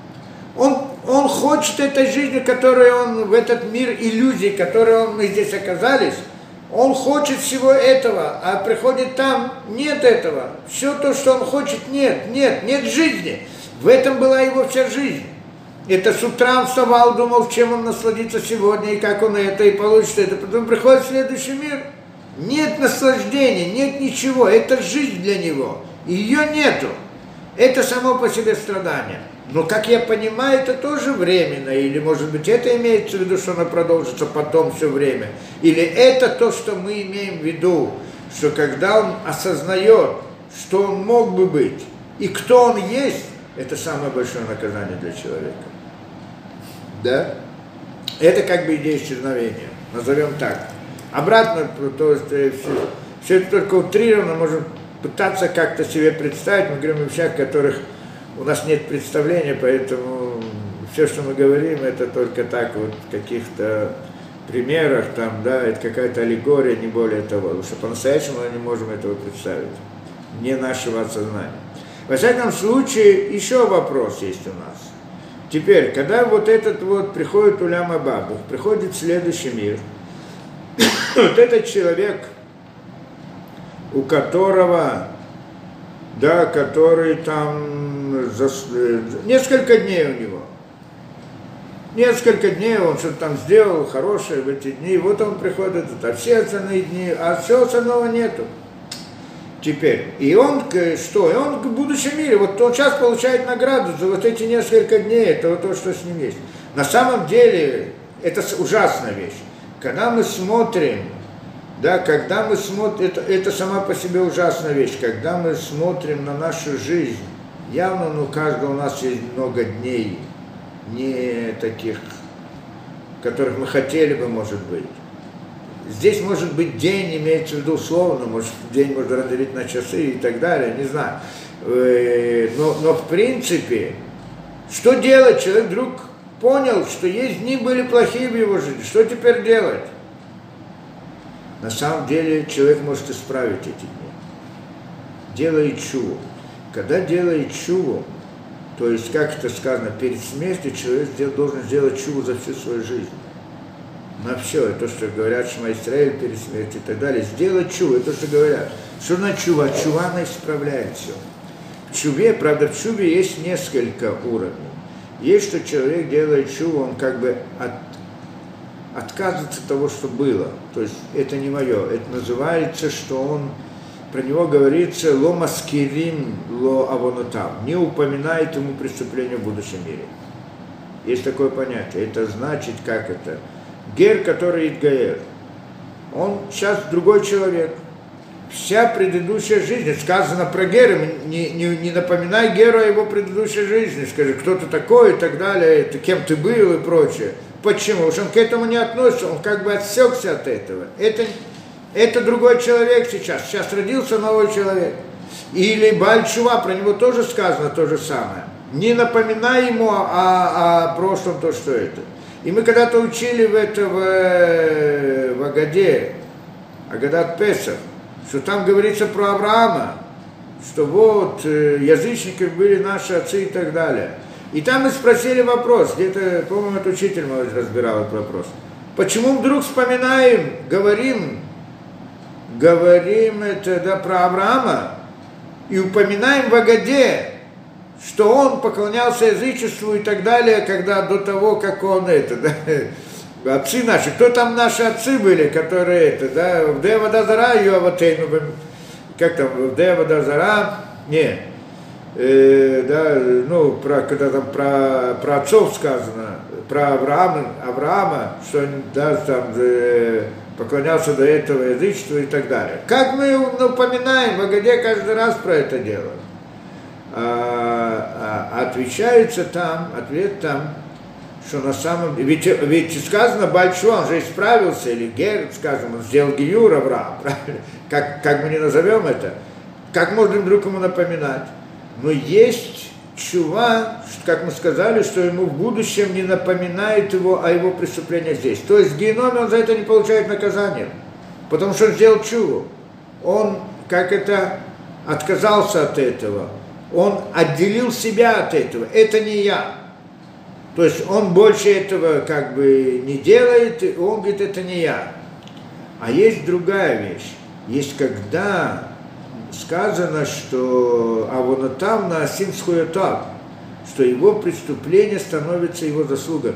Он хочет этой жизни, которой он, в этот мир иллюзий, в которой мы здесь оказались, он хочет всего этого, а приходит там, нет этого. Все то, что он хочет, нет жизни. В этом была его вся жизнь. Это с утра он вставал, думал, чем он насладится сегодня, и как он это, и получит это. Потом приходит следующий мир, нет наслаждения, нет ничего, это жизнь для него. Ее нету. Это само по себе страдание. Но, как я понимаю, это тоже временно. Или, может быть, это имеется в виду, что оно продолжится потом все время. Или это то, что мы имеем в виду, что когда он осознает, что он мог бы быть, и кто он есть, это самое большое наказание для человека. Да? Это как бы идея исчезновения. Назовем так. Обратно, то есть все это только утрированно, можем пытаться как-то себе представить. Мы говорим о вещах, которых у нас нет представления, поэтому все, что мы говорим, это только так вот в каких-то примерах, там, да, это какая-то аллегория, не более того. Потому что по-настоящему мы не можем этого представить. Не нашего осознания. Во всяком случае, еще вопрос есть у нас. Теперь, когда вот этот вот приходит Улям Аба, приходит следующий мир, вот этот человек, у которого, да, который там несколько дней у него. Несколько дней он что-то там сделал хорошее в эти дни, вот он приходит, а все остальные дни, а всего остального нету. Теперь, и он что? И он в будущем мире, вот он сейчас получает награду за вот эти несколько дней, это вот то, что с ним есть. На самом деле, это ужасная вещь. Когда мы смотрим, да, когда мы смотрим, это сама по себе ужасная вещь, когда мы смотрим на нашу жизнь, явно, ну, каждого у нас есть много дней, не таких, которых мы хотели бы, может быть. Здесь может быть день, имеется в виду условно, может, день можно разделить на часы и так далее, не знаю. Но в принципе, что делать? Человек вдруг понял, что есть дни были плохие в его жизни, что теперь делать? На самом деле человек может исправить эти дни. Делает чуву. Когда делает чуву, то есть, как это сказано, перед смертью человек должен сделать чуву за всю свою жизнь. На все, это то, что говорят Шма Исраэль перед смертью и так далее. Сделать чуву, это то, что говорят. Что на чува? Чува, она исправляет все. В чуве, правда, в чуве есть несколько уровней. Есть, что человек делает чуву, он как бы отказывается от того, что было. То есть это не мое. Это называется, что он, про него говорится, ло маскирим, ло авонотам. Не упоминает ему преступление в будущем мире. Есть такое понятие. Это значит, как это? Гер, который Идгаэр. Он сейчас другой человек. Вся предыдущая жизнь, сказано про Гера, не напоминай Геру о его предыдущей жизни, скажи, кто ты такой и так далее, кем ты был и прочее. Почему? Потому что он к этому не относится, он как бы отсекся от этого. Это другой человек сейчас родился новый человек. Или Бааль Тшува, про него тоже сказано то же самое. не напоминай ему о прошлом то, что это. И мы когда-то учили в Агаде, Агадат Песах, что там говорится про Авраама, что вот язычники были наши отцы и так далее. И там мы спросили вопрос, где-то, по-моему, этот учитель мой разбирал этот вопрос. Почему вдруг вспоминаем, говорим это, да, про Авраама и упоминаем в Агаде, что он поклонялся язычеству и так далее, когда до того, как он это, да, отцы наши, кто там наши отцы были, которые это, да, в Дева Дазара, Йоватейну, как там, в Дева Дазара, не, да, ну, когда там про отцов сказано, про Авраама, что он, да, там, поклонялся до этого язычеству и так далее. Как мы упоминаем, в Агаде каждый раз про это делаем. Отвечается там, ответ там, что на самом деле, ведь сказано большой, он же исправился, или Гер, скажем, он сделал Гиюр Авраам, правильно? Как мы не назовем это, как можно вдруг ему напоминать? Но есть чува, как мы сказали, что ему в будущем не напоминает его о его преступлениях здесь. То есть в геноме он за это не получает наказания, потому что он сделал чуву. Он, как это, отказался от этого. Он отделил себя от этого. Это не я. То есть он больше этого как бы не делает, и он говорит, это не я. А есть другая вещь. Есть когда сказано, что авонатам наасим схуятав, что его преступление становится его заслугами.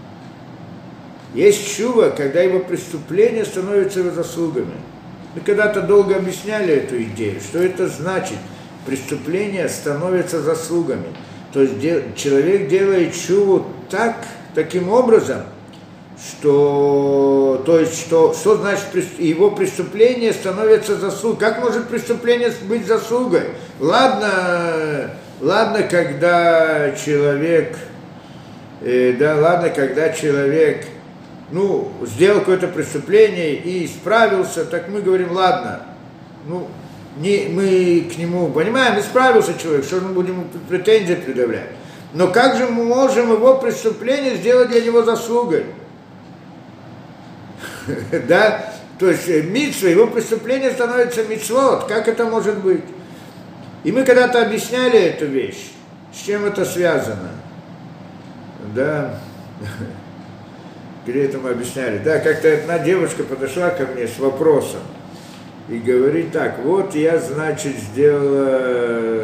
Есть чува, когда его преступление становится его заслугами. Мы когда-то долго объясняли эту идею, что это значит. Преступление становится заслугами. То есть человек делает чуву таким образом, что, то есть, что значит его преступление становится заслугой. Как может преступление быть заслугой? Ладно, когда человек, ну, сделал какое-то преступление и исправился, так мы говорим, ладно, ну, мы к нему, понимаем, исправился человек, что мы будем претензии предъявлять. Но как же мы можем его преступление сделать для него заслугой? Да? То есть мицва, его преступление становится мицвот. Как это может быть? И мы когда-то объясняли эту вещь, с чем это связано. Да. Где это мы объясняли? Да, как-то одна девушка подошла ко мне с вопросом. И говорит так, вот я, значит, сделала,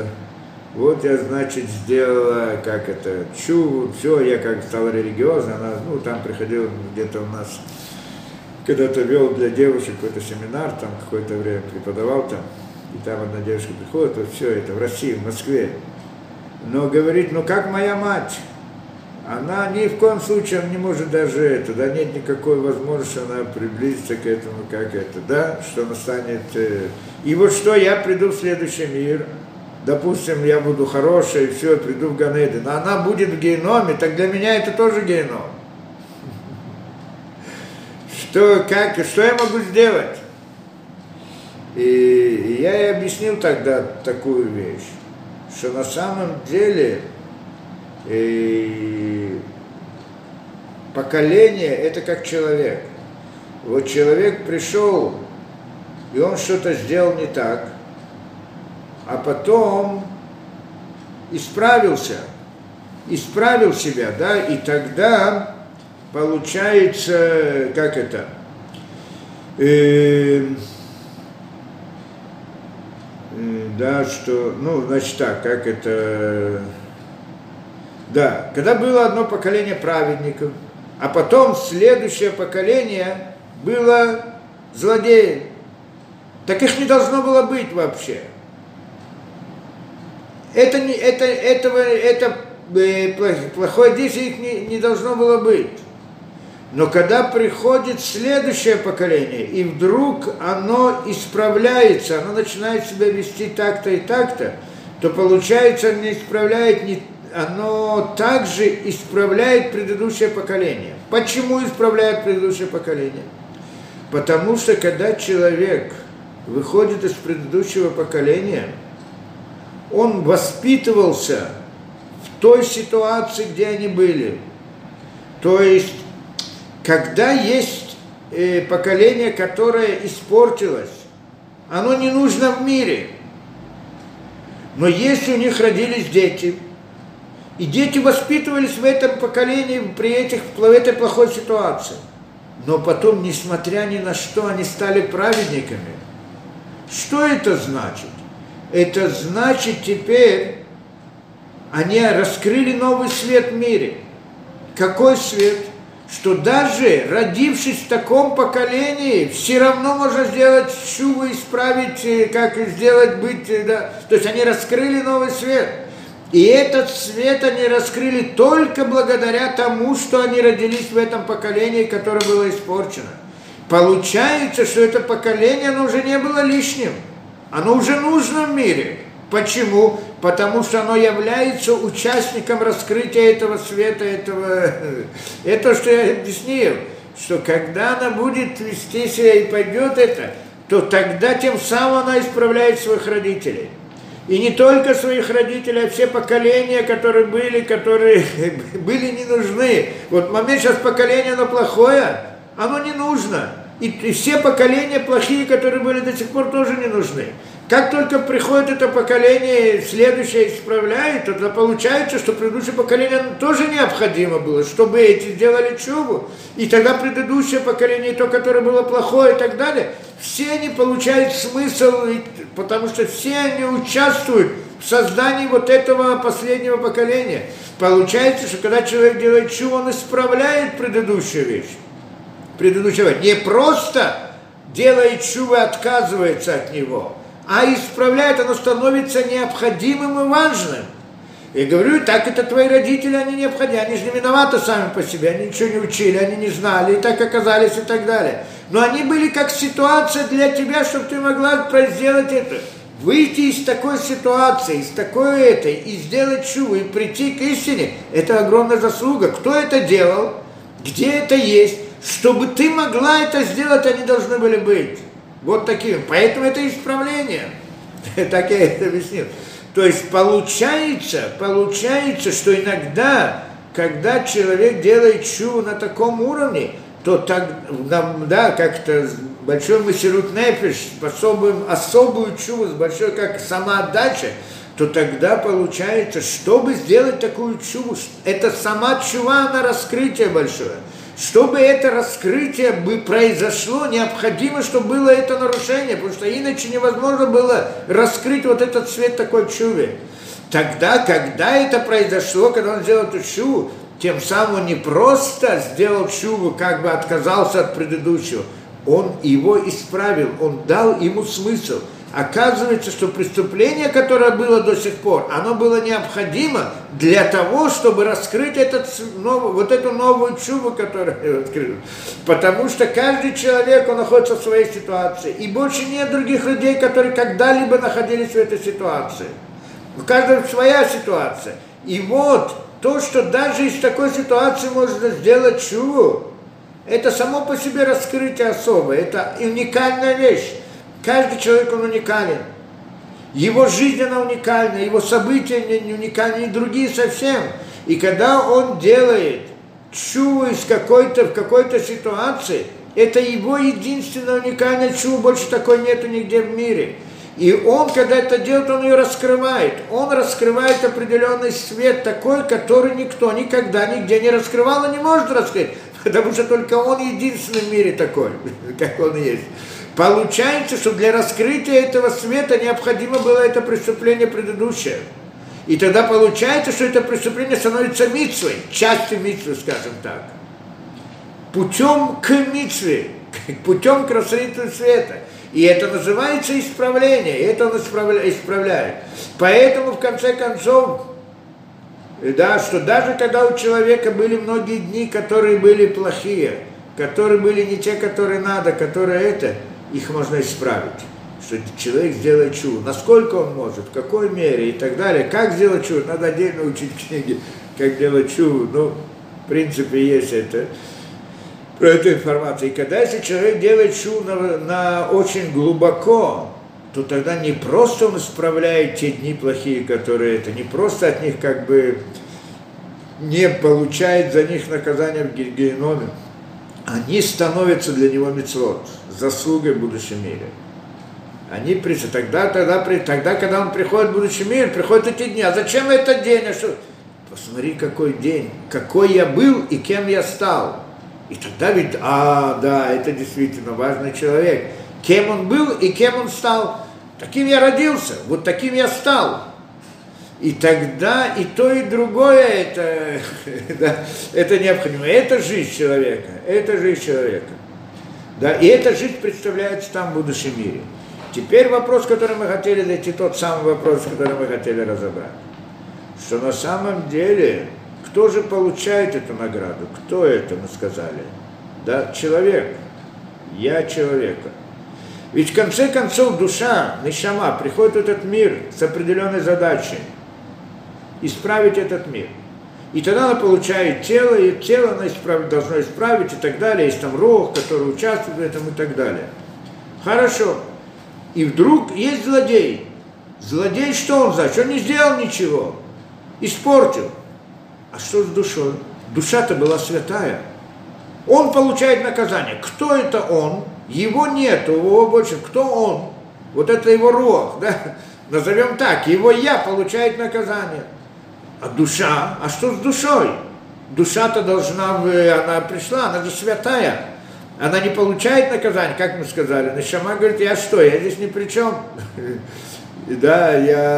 как это, чуву, все, я как стала религиозной, она, ну, там приходила где-то у нас, когда-то вел для девушек какой-то семинар, там какое-то время преподавал там, и там одна девушка приходит, вот все это, в России, в Москве, но говорит, ну, как моя мать, она ни в коем случае не может даже это, да, нет никакой возможности, она приблизится к этому, как это, да, что она станет... И вот что, я приду в следующий мир, допустим, я буду хорошей, все, приду в Ганеден, но она будет в геноме, так для меня это тоже геном. Что я могу сделать? И я ей объяснил тогда такую вещь, что на самом деле... И поколение – это как человек. Вот человек пришел, и он что-то сделал не так, а потом исправил себя, да, и тогда получается, как это, да, что, ну, значит так, как это... Да, когда было одно поколение праведников, а потом следующее поколение было злодеев. Так их не должно было быть вообще. Плохое действие их не должно было быть. Но когда приходит следующее поколение, и вдруг оно исправляется, оно начинает себя вести так-то и так-то, то получается, оно также исправляет предыдущее поколение. Почему исправляет предыдущее поколение? Потому что когда человек выходит из предыдущего поколения, он воспитывался в той ситуации, где они были. То есть, когда есть поколение, которое испортилось, оно не нужно в мире. Но если у них родились дети, и дети воспитывались в этом поколении при этой плохой ситуации, но потом, несмотря ни на что, они стали праведниками. Что это значит? Это значит, теперь они раскрыли новый свет в мире. Какой свет? Что даже родившись в таком поколении, все равно можно сделать чуву, исправить, как сделать, быть, да. То есть они раскрыли новый свет. И этот свет они раскрыли только благодаря тому, что они родились в этом поколении, которое было испорчено. Получается, что это поколение, оно уже не было лишним. Оно уже нужно в мире. Почему? Потому что оно является участником раскрытия этого света, это, что я объяснил, что когда она будет вести себя и пойдет это, то тогда тем самым она исправляет своих родителей. И не только своих родителей, а все поколения, которые были не нужны. Вот в момент сейчас поколение, оно плохое, оно не нужно. И все поколения плохие, которые были до сих пор, тоже не нужны. Как только приходит это поколение, следующее исправляет, то получается, что предыдущее поколение тоже необходимо было, чтобы эти сделали чуву. И тогда предыдущее поколение, то, которое было плохое и так далее, все они получают смысл, потому что все они участвуют в создании вот этого последнего поколения. Получается, что когда человек делает чуву, он исправляет предыдущую вещь. Не просто делает чуву и отказывается от него, а исправляет, оно становится необходимым и важным. И говорю, так это твои родители, они необходимы, они же не виноваты сами по себе, они ничего не учили, они не знали, и так оказались и так далее. Но они были как ситуация для тебя, чтобы ты могла сделать это. Выйти из такой ситуации, из такой этой, и сделать чуву, и прийти к истине, это огромная заслуга. Кто это делал? Где это есть? Чтобы ты могла это сделать, они должны были быть. Вот таким. Поэтому это исправление. Так я это объяснил. То есть получается, что иногда, когда человек делает чуву на таком уровне, то так, да, как-то большой месирут нефеш, особую чуву, с большой как самоотдача, то тогда получается, чтобы сделать такую чуву, это сама чува на раскрытие большое. Чтобы это раскрытие бы произошло, необходимо, чтобы было это нарушение, потому что иначе невозможно было раскрыть вот этот свет такой чувы. Тогда, когда это произошло, когда он сделал эту чуву, тем самым он не просто сделал чуву, как бы отказался от предыдущего, он его исправил, он дал ему смысл. Оказывается, что преступление, которое было до сих пор, оно было необходимо для того, чтобы раскрыть вот эту новую чуву, которую я открыл. Потому что каждый человек, он находится в своей ситуации. И больше нет других людей, которые когда-либо находились в этой ситуации. У каждого своя ситуация. И вот то, что даже из такой ситуации можно сделать чуву, это само по себе раскрытие особое. Это уникальная вещь. Каждый человек, он уникален. Его жизнь, она уникальна, его события не уникальны, и другие совсем. И когда он делает чуву в какой-то ситуации, это его единственная уникальная чува, больше такой нету нигде в мире. И он, когда это делает, он ее раскрывает. Он раскрывает определенный свет такой, который никто никогда нигде не раскрывал и не может раскрыть. Потому что только он единственный в мире такой, как он есть. Получается, что для раскрытия этого света необходимо было это преступление предыдущее. И тогда получается, что это преступление становится мицвой, частью мицвы, скажем так. Путем к мицве, путем к раскрытию света. И это называется исправление, и это он исправляет. Поэтому, в конце концов, да, что даже когда у человека были многие дни, которые были плохие, которые были не те, которые надо, их можно исправить. Что человек сделает чуву. Насколько он может, в какой мере и так далее. Как сделать чуву? Надо отдельно учить книги, как делать чуву. Ну, в принципе, есть это. Про эту информацию. И когда если человек делает чуву на очень глубоко, то тогда не просто он исправляет те дни плохие, которые это, не просто от них как бы не получает за них наказания в геноме, они становятся для него мицвот, заслугой в будущем мире. Они тогда, когда он приходит в будущий мир, приходят эти дни. А зачем этот день? А что? Посмотри, какой день, какой я был и кем я стал. И тогда ведь, да, это действительно важный человек. Кем он был и кем он стал. Таким я родился, вот таким я стал. И тогда и то, и другое, это, да, это необходимо. Это жизнь человека, это жизнь человека. Да, и эта жизнь представляется там в будущем мире. Теперь вопрос, который мы хотели найти, тот самый вопрос, который мы хотели разобрать. Что на самом деле, кто же получает эту награду? Кто это, мы сказали? Да, человек. Я человека. Ведь в конце концов душа, нешама, приходит в этот мир с определенной задачей. Исправить этот мир. И тогда она получает тело, и тело она должно исправить и так далее. Есть там рух, который участвует в этом и так далее. Хорошо. И вдруг есть злодей. Злодей что он значит? Он не сделал ничего. Испортил. А что с душой? Душа-то была святая. Он получает наказание. Кто это он? Его нету, его больше. Кто он? Вот это его рух, да? Назовем так. Его я получает наказание. А душа? А что с душой? Душа-то должна, она пришла, она же святая. Она не получает наказание, как мы сказали. Нешама говорит, я что, я здесь ни при чем. Да,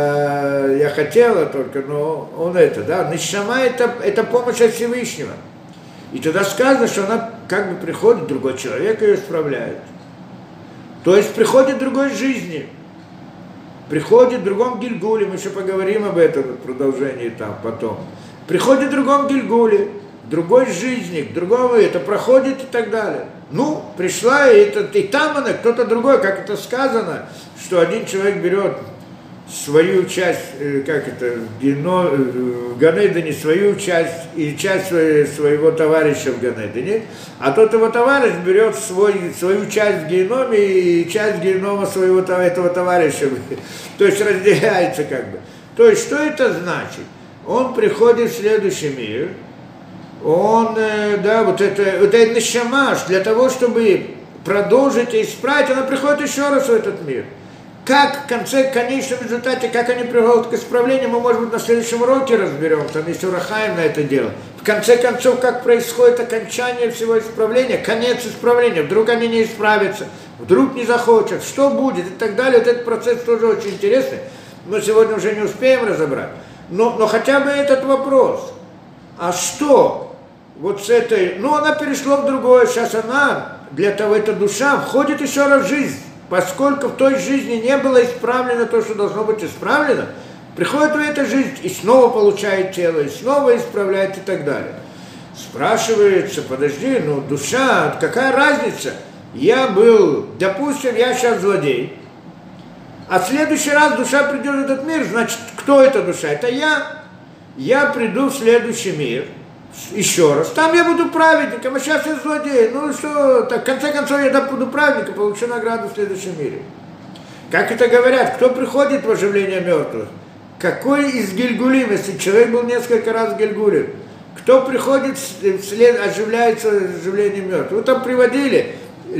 я хотела только, но он это, да. Нешама это помощь от Всевышнего. И тогда сказано, что она как бы приходит, другой человек ее исправляет. То есть приходит в другой жизни. Приходит в другом Гильгуле, мы еще поговорим об этом в продолжении там потом. Приходит в другом Гильгуле, в другой жизни, к другому это проходит и так далее. Ну, пришла, и там она, кто-то другой, как это сказано, что один человек берет свою часть, в Ганедане свою часть и часть своего товарища в Ганедане, а тот его товарищ берет свою часть в геноме и часть генома своего этого товарища, то есть разделяется как бы. То есть что это значит? Он приходит в следующий мир, он, да, вот это нешамаш, для того, чтобы продолжить и исправить, она приходит еще раз в этот мир. Как в конечном результате, как они приходят к исправлению, мы, может быть, на следующем уроке разберем, там есть урахаем на это дело. В конце концов, как происходит окончание всего исправления, конец исправления, вдруг они не исправятся, вдруг не захотят, что будет и так далее. Вот этот процесс тоже очень интересный, мы сегодня уже не успеем разобрать. Но хотя бы этот вопрос, а что вот с этой, она перешла в другое, сейчас она, для того, эта душа входит еще раз в жизнь. Поскольку в той жизни не было исправлено то, что должно быть исправлено, приходит в эту жизнь и снова получает тело, и снова исправляет и так далее. Спрашивается, подожди, душа, какая разница? Допустим, я сейчас злодей, а в следующий раз душа придет в этот мир, значит, кто эта душа? Это я. Я приду в следующий мир, еще раз, там я буду праведником, а сейчас я злодей. В конце концов я буду праведником, получу награду в следующем мире. Как это говорят, кто приходит в оживление мертвых? Какой из Гильгулим, если человек был несколько раз в Гильгуле, кто приходит, оживляется оживлением мертвых? Вы там приводили,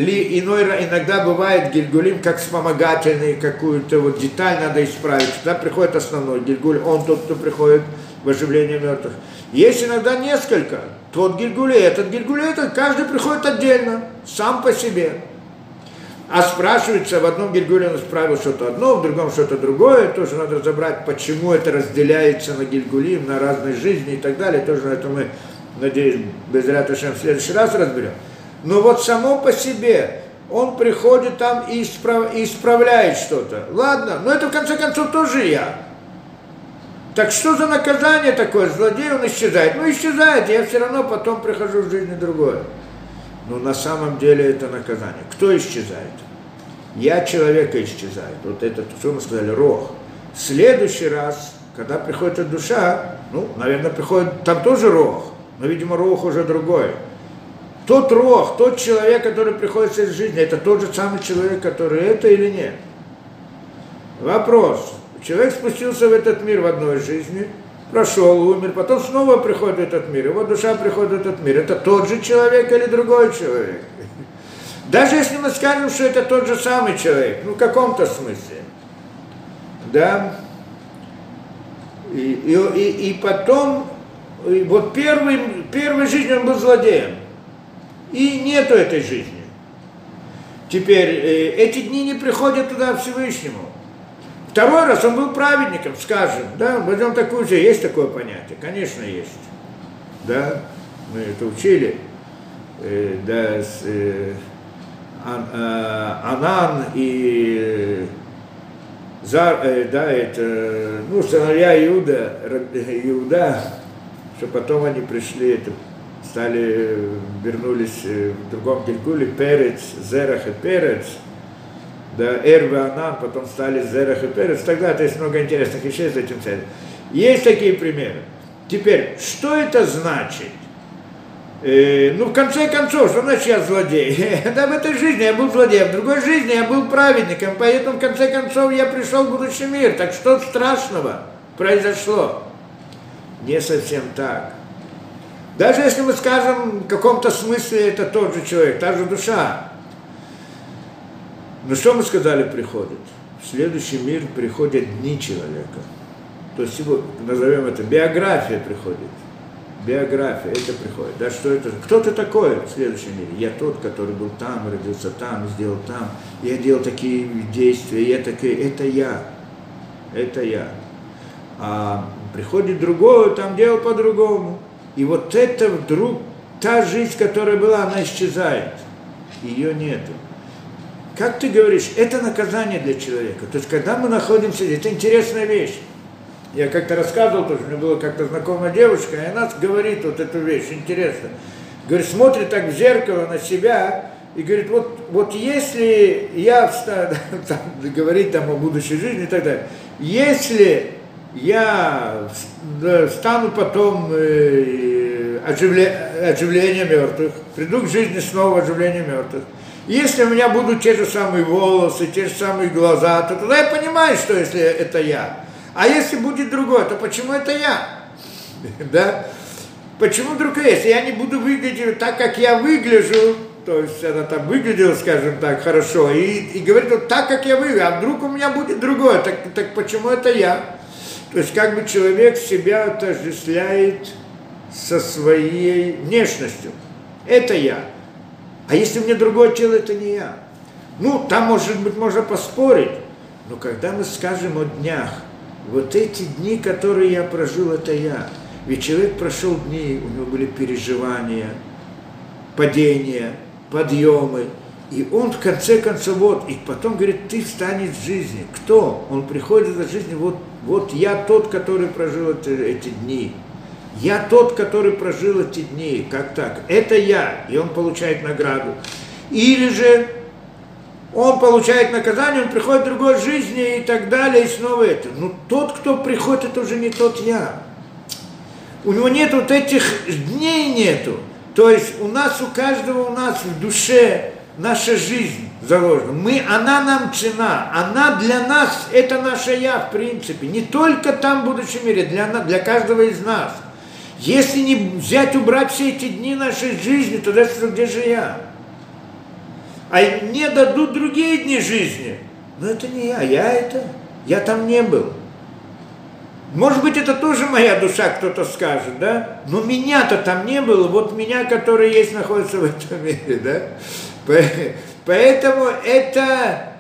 иногда бывает Гильгулим как вспомогательный, какую-то вот деталь надо исправить. Тогда приходит основной Гильгуль, он тот, кто приходит в оживление мертвых. Есть иногда несколько. Тот Гильгулей, этот Гильгулей, каждый приходит отдельно, сам по себе. А спрашивается, в одном Гильгуле он исправил что-то одно, в другом что-то другое. Тоже надо разобрать, почему это разделяется на Гильгулим, на разные жизни и так далее. Тоже на это мы, надеюсь, Безрат Ашем в следующий раз разберем. Но вот само по себе он приходит там и исправляет что-то. Ладно, но это в конце концов тоже я. Так что за наказание такое? Злодей, он исчезает. Исчезает, я все равно потом прихожу в жизнь другое. Но на самом деле это наказание. Кто исчезает? Я человека исчезает. Вот это, что мы сказали, рох. В следующий раз, когда приходит эта душа, наверное, приходит, там тоже рох, но, видимо, рох уже другой. Тот рох, тот человек, который приходит из жизни, это тот же самый человек, который это или нет? Вопрос. Человек спустился в этот мир в одной жизни, прошел, умер, потом снова приходит в этот мир. Его душа приходит в этот мир. Это тот же человек или другой человек? Даже если мы скажем, что это тот же самый человек, ну в каком-то смысле. Да? И потом, и вот первой жизнью он был злодеем. И нету этой жизни. Теперь эти дни не приходят туда Всевышнему. Второй раз он был праведником, скажем, да, возьмем такую же, есть такое понятие, конечно, есть, да, мы это учили, да, Анан и да, это, ну, сыновья Иуда, что потом они пришли, вернулись в другом Гильгуле, Перец, Зерах и Перец, да, Эр и Анан, потом стали Зерах и Перец, тогда то есть много интересных вещей с этим целью. Есть такие примеры. Теперь, что это значит? Ну, в конце концов, что значит я злодей? Да, в этой жизни я был злодеем, в другой жизни я был праведником, поэтому, в конце концов, я пришел в будущий мир. Так что страшного произошло? Не совсем так. Даже если мы скажем, в каком-то смысле это тот же человек, та же душа. Но что мы сказали приходит? В следующий мир приходят дни человека. То есть его, назовем это, биография приходит. Биография, это приходит. Да, что это? Кто ты такой в следующем мире? Я тот, который был там, родился там, сделал там. Я делал такие действия, это я. Это я. А приходит другой, там делал по-другому. И вот это вдруг, та жизнь, которая была, она исчезает. Ее нету. Как ты говоришь, это наказание для человека. То есть, когда мы находимся, это интересная вещь. Я как-то рассказывал тоже, у меня была как-то знакомая девушка, и она говорит вот эту вещь, интересно. Говорит, смотрит так в зеркало на себя, и говорит, вот если я говорит там о будущей жизни и так далее, если я стану потом оживлением мертвых, приду к жизни снова оживление мертвых, если у меня будут те же самые волосы, те же самые глаза, то тогда я понимаю, что если это я. А если будет другое, то почему это я? Да? Почему вдруг если я не буду выглядеть так, как я выгляжу, то есть она там выглядела, скажем так, хорошо, и говорит, вот так, как я выгляжу, а вдруг у меня будет другое, так почему это я? То есть как бы человек себя отождествляет со своей внешностью. Это я. А если у меня другое тело, это не я. Ну, там, может быть, можно поспорить, но когда мы скажем о днях, вот эти дни, которые я прожил, это я. Ведь человек прошел дни, у него были переживания, падения, подъемы. И он в конце концов, вот, и потом говорит, ты встанешь в жизни. Кто? Он приходит из жизни, вот я тот, который прожил эти дни. Я тот, который прожил эти дни. Как так? Это я. И он получает награду. Или же он получает наказание, он приходит в другой жизни и так далее, и снова это. Но тот, кто приходит, это уже не тот я. У него нет вот этих дней нету. То есть у каждого в душе наша жизнь заложена. Она нам цена, она для нас, это наше я в принципе. Не только там в будущем мире, для каждого из нас. Если не убрать все эти дни нашей жизни, тогда где же я? А мне дадут другие дни жизни. Но это не я там не был. Может быть, это тоже моя душа, кто-то скажет, да? Но меня-то там не было, вот меня, который есть, находится в этом мире, да? Поэтому это,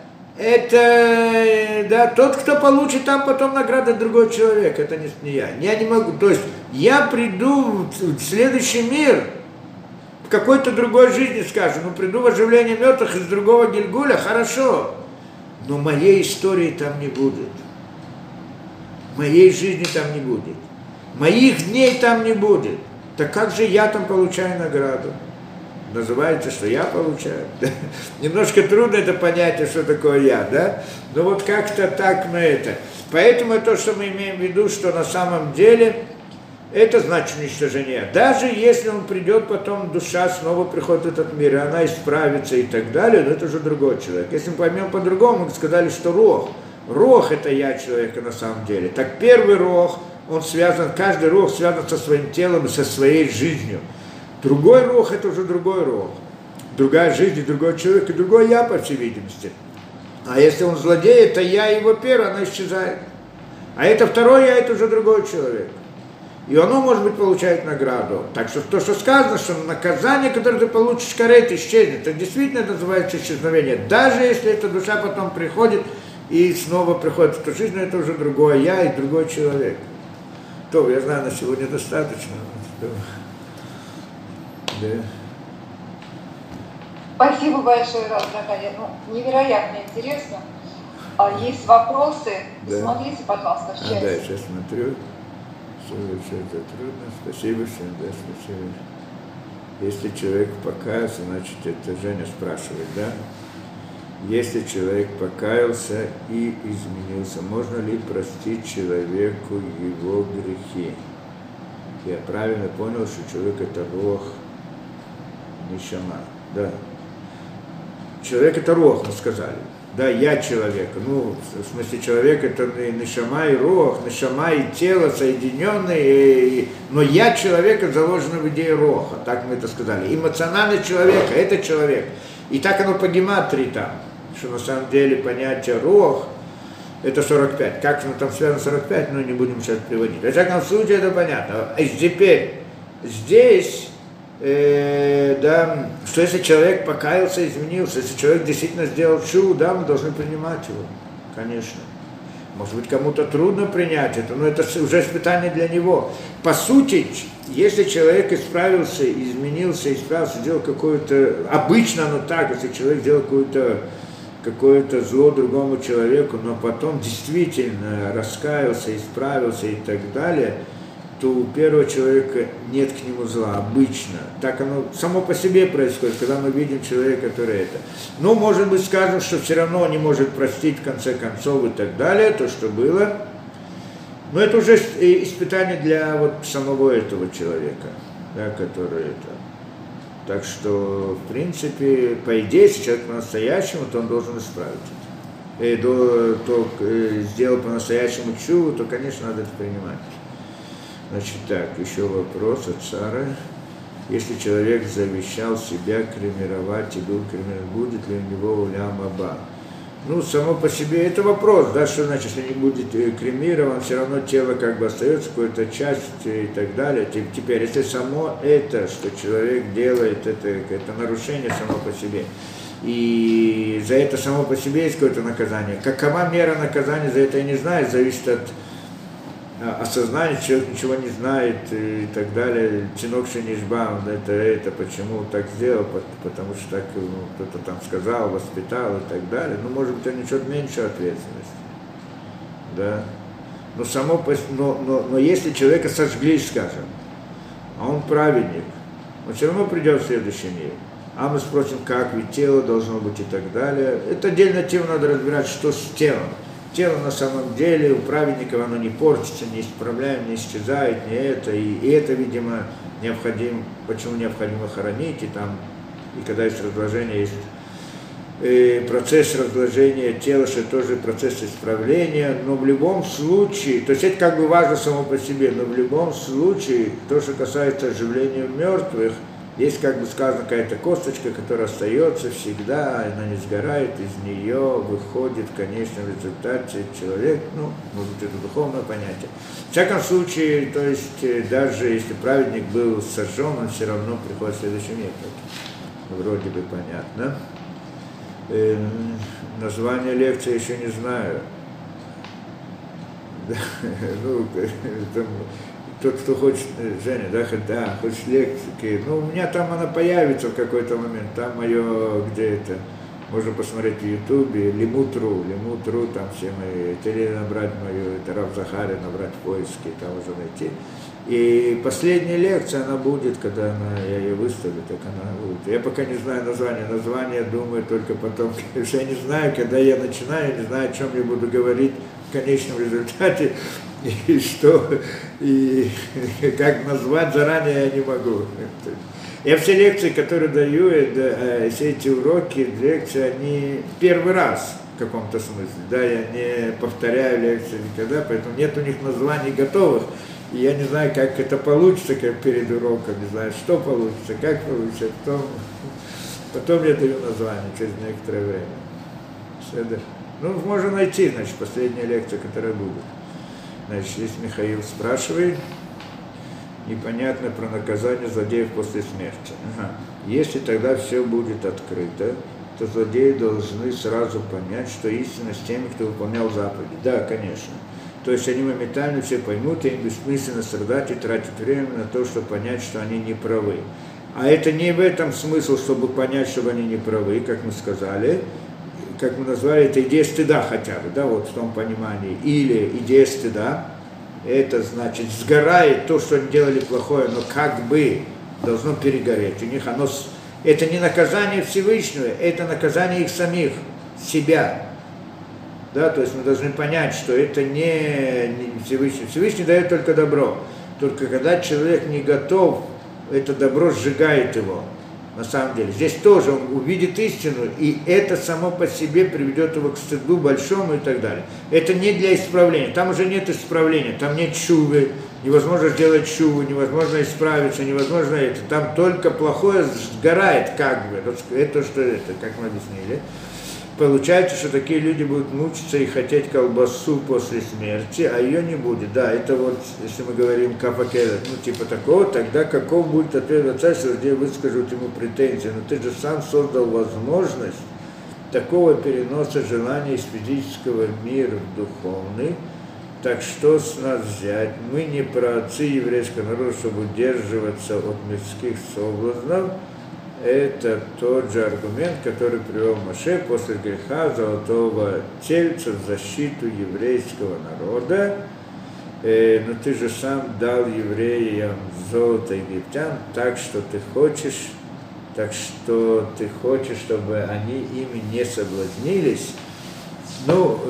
да, тот, кто получит там потом награду, другой человек, это не я. Я не могу, то есть я приду в следующий мир, в какой-то другой жизни, скажем, приду в оживление мертвых из другого Гильгуля, хорошо, но моей истории там не будет. Моей жизни там не будет. Моих дней там не будет. Так как же я там получаю награду? Называется, что я получаю. Немножко трудно это понятие, что такое я, да? Но вот как-то так мы это. Поэтому то, что мы имеем в виду, что на самом деле это значит уничтожение. Даже если он придет, потом душа снова приходит в этот мир, и она исправится и так далее, но это уже другой человек. Если мы поймем по-другому, мы сказали, что рох – это я человека на самом деле. Так первый рох, он связан, каждый рух связан со своим телом и со своей жизнью. Другой рух – это уже другой рух. Другая жизнь, другой человек, и другой я, по всей видимости. А если он злодей, это я его первый, она исчезает. А это второй я, это уже другой человек. И оно, может быть, получает награду. Так что то, что сказано, что наказание, которое ты получишь, карет, исчезнет, это действительно называется исчезновение. Даже если эта душа потом приходит и снова приходит в эту жизнь, это уже другое я и другой человек. То, я знаю, на сегодня достаточно. Да. Спасибо большое, Рав Захария. Ну, невероятно интересно. Есть вопросы? Да. Смотрите, пожалуйста, в чате. Да, сейчас смотрю. Все это трудно. Спасибо всем, да, спасибо. Если человек покаялся, значит, это Женя спрашивает, да? Если человек покаялся и изменился, можно ли простить человеку его грехи? Я правильно понял, что человек это рух, нишама. Да. Человек это рух, мы сказали. Да, я человек. Ну, в смысле, человек это нишама и рух, нишама и тело соединенные, но я человека заложено в идее руха, так мы это сказали. Эмоциональный человек, это человек. И так оно по гематрии там, что на самом деле понятие рух это 45. Как оно там связано 45, ну не будем сейчас приводить. Во всяком случае, это понятно. И теперь здесь да, что если человек покаялся, изменился, если человек действительно сделал чу, да, мы должны принимать его, конечно. Может быть, кому-то трудно принять это, но это уже испытание для него. По сути, если человек исправился, изменился, исправился, сделал какое-то, обычно оно так, если человек сделал какое-то зло другому человеку, но потом действительно раскаялся, исправился и так далее, то у первого человека нет к нему зла, обычно. Так оно само по себе происходит, когда мы видим человека, который это. Ну, может быть, скажем, что все равно он не может простить в конце концов и так далее, то, что было. Но это уже испытание для вот самого этого человека, да, который это. Так что, в принципе, по идее, если человек по-настоящему, то он должен исправить это. И сделал по-настоящему чуву, то, конечно, надо это принимать. Значит так, еще вопрос от Сары. Если человек завещал себя кремировать и был кремирован, будет ли у него улям аба? Ну, само по себе это вопрос, да, что значит, если не будет кремирован, все равно тело как бы остается, какая-то часть и так далее. Теперь, если само это, что человек делает, это нарушение само по себе, и за это само по себе есть какое-то наказание. Какова мера наказания, за это я не знаю, зависит от осознание, человек ничего не знает и так далее, чинок шенишбам, это почему так сделал, потому что так кто-то там сказал, воспитал и так далее, ну, может быть, это ничего меньше ответственности, да, но если человека сожгли, скажем, а он праведник, он все равно придет в следующий мир, а мы спросим, как, ведь тело должно быть и так далее, это отдельная тема, надо разбирать, что с телом. Тело на самом деле у праведников оно не портится, не исправляем, не исчезает, не это. И это, видимо, необходимо, почему необходимо хоронить. И когда есть разложение, есть процесс разложения тела, что тоже процесс исправления. Но в любом случае, то есть это как бы важно само по себе, но в любом случае, то, что касается оживления мертвых, есть, как бы сказано, какая-то косточка, которая остается всегда, она не сгорает, из нее выходит в конечном результате человек, ну, может быть, это духовное понятие. В всяком случае, то есть, даже если праведник был сожжен, он все равно приходит в следующий мир. Вроде бы понятно. Название лекции еще не знаю. Ну, тот, кто хочет, Женя, да, хочет лекции, ну, у меня там она появится в какой-то момент, там мое, где это, можно посмотреть в Ютубе, Лимутру, там все мои, или набрать мою, это Рав Захария, набрать в поиске, там уже найти. И последняя лекция, она будет, когда я ее выставлю, так она будет. Я пока не знаю название думаю только потом, потому что я не знаю, когда я начинаю, не знаю, о чем я буду говорить в конечном результате. И что, и как назвать заранее я не могу. Я все лекции, которые даю, все эти уроки, лекции, они первый раз, каком-то смысле. Да, я не повторяю лекции никогда, поэтому нет у них названий готовых. И я не знаю, как это получится, как перед уроком, не знаю, что получится, как получится. Потом я даю название через некоторое время. Ну, можно найти, значит, последняя лекция, которая будет. Значит, здесь Михаил спрашивает, непонятно про наказание злодеев после смерти. Ага. Если тогда все будет открыто, то злодеи должны сразу понять, что истина с теми, кто выполнял заповеди. Да, конечно. То есть они моментально все поймут, и им бессмысленно страдать и тратить время на то, чтобы понять, что они не правы. А это не в этом смысл, чтобы понять, что они не правы, как мы сказали, как мы назвали, это идея стыда хотя бы, да, вот в том понимании. Или идея стыда, это значит, сгорает то, что они делали плохое, но как бы должно перегореть. У них это не наказание Всевышнего, это наказание их самих, себя. Да, то есть мы должны понять, что это не Всевышний. Всевышний дает только добро. Только когда человек не готов, это добро сжигает его. На самом деле. Здесь тоже он увидит истину, и это само по себе приведет его к стыду большому и так далее. Это не для исправления. Там уже нет исправления, там нет шувы, невозможно сделать шуву, невозможно исправиться, невозможно это. Там только плохое сгорает как бы. Это что это, как мы объяснили. Получается, что такие люди будут мучиться и хотеть колбасу после смерти, а ее не будет. Да, это вот, если мы говорим кафакелет, ну типа такого, тогда каков будет ответ отца, что где выскажут ему претензии. Но ты же сам создал возможность такого переноса желаний из физического мира в духовный. Так что с нас взять? Мы не праотцы еврейского народа, чтобы удерживаться от мирских соблазнов. Это тот же аргумент, который привел Моше после греха золотого тельца в защиту еврейского народа. Но ты же сам дал евреям золото египтян, так что ты хочешь, чтобы они ими не соблазнились. Ну,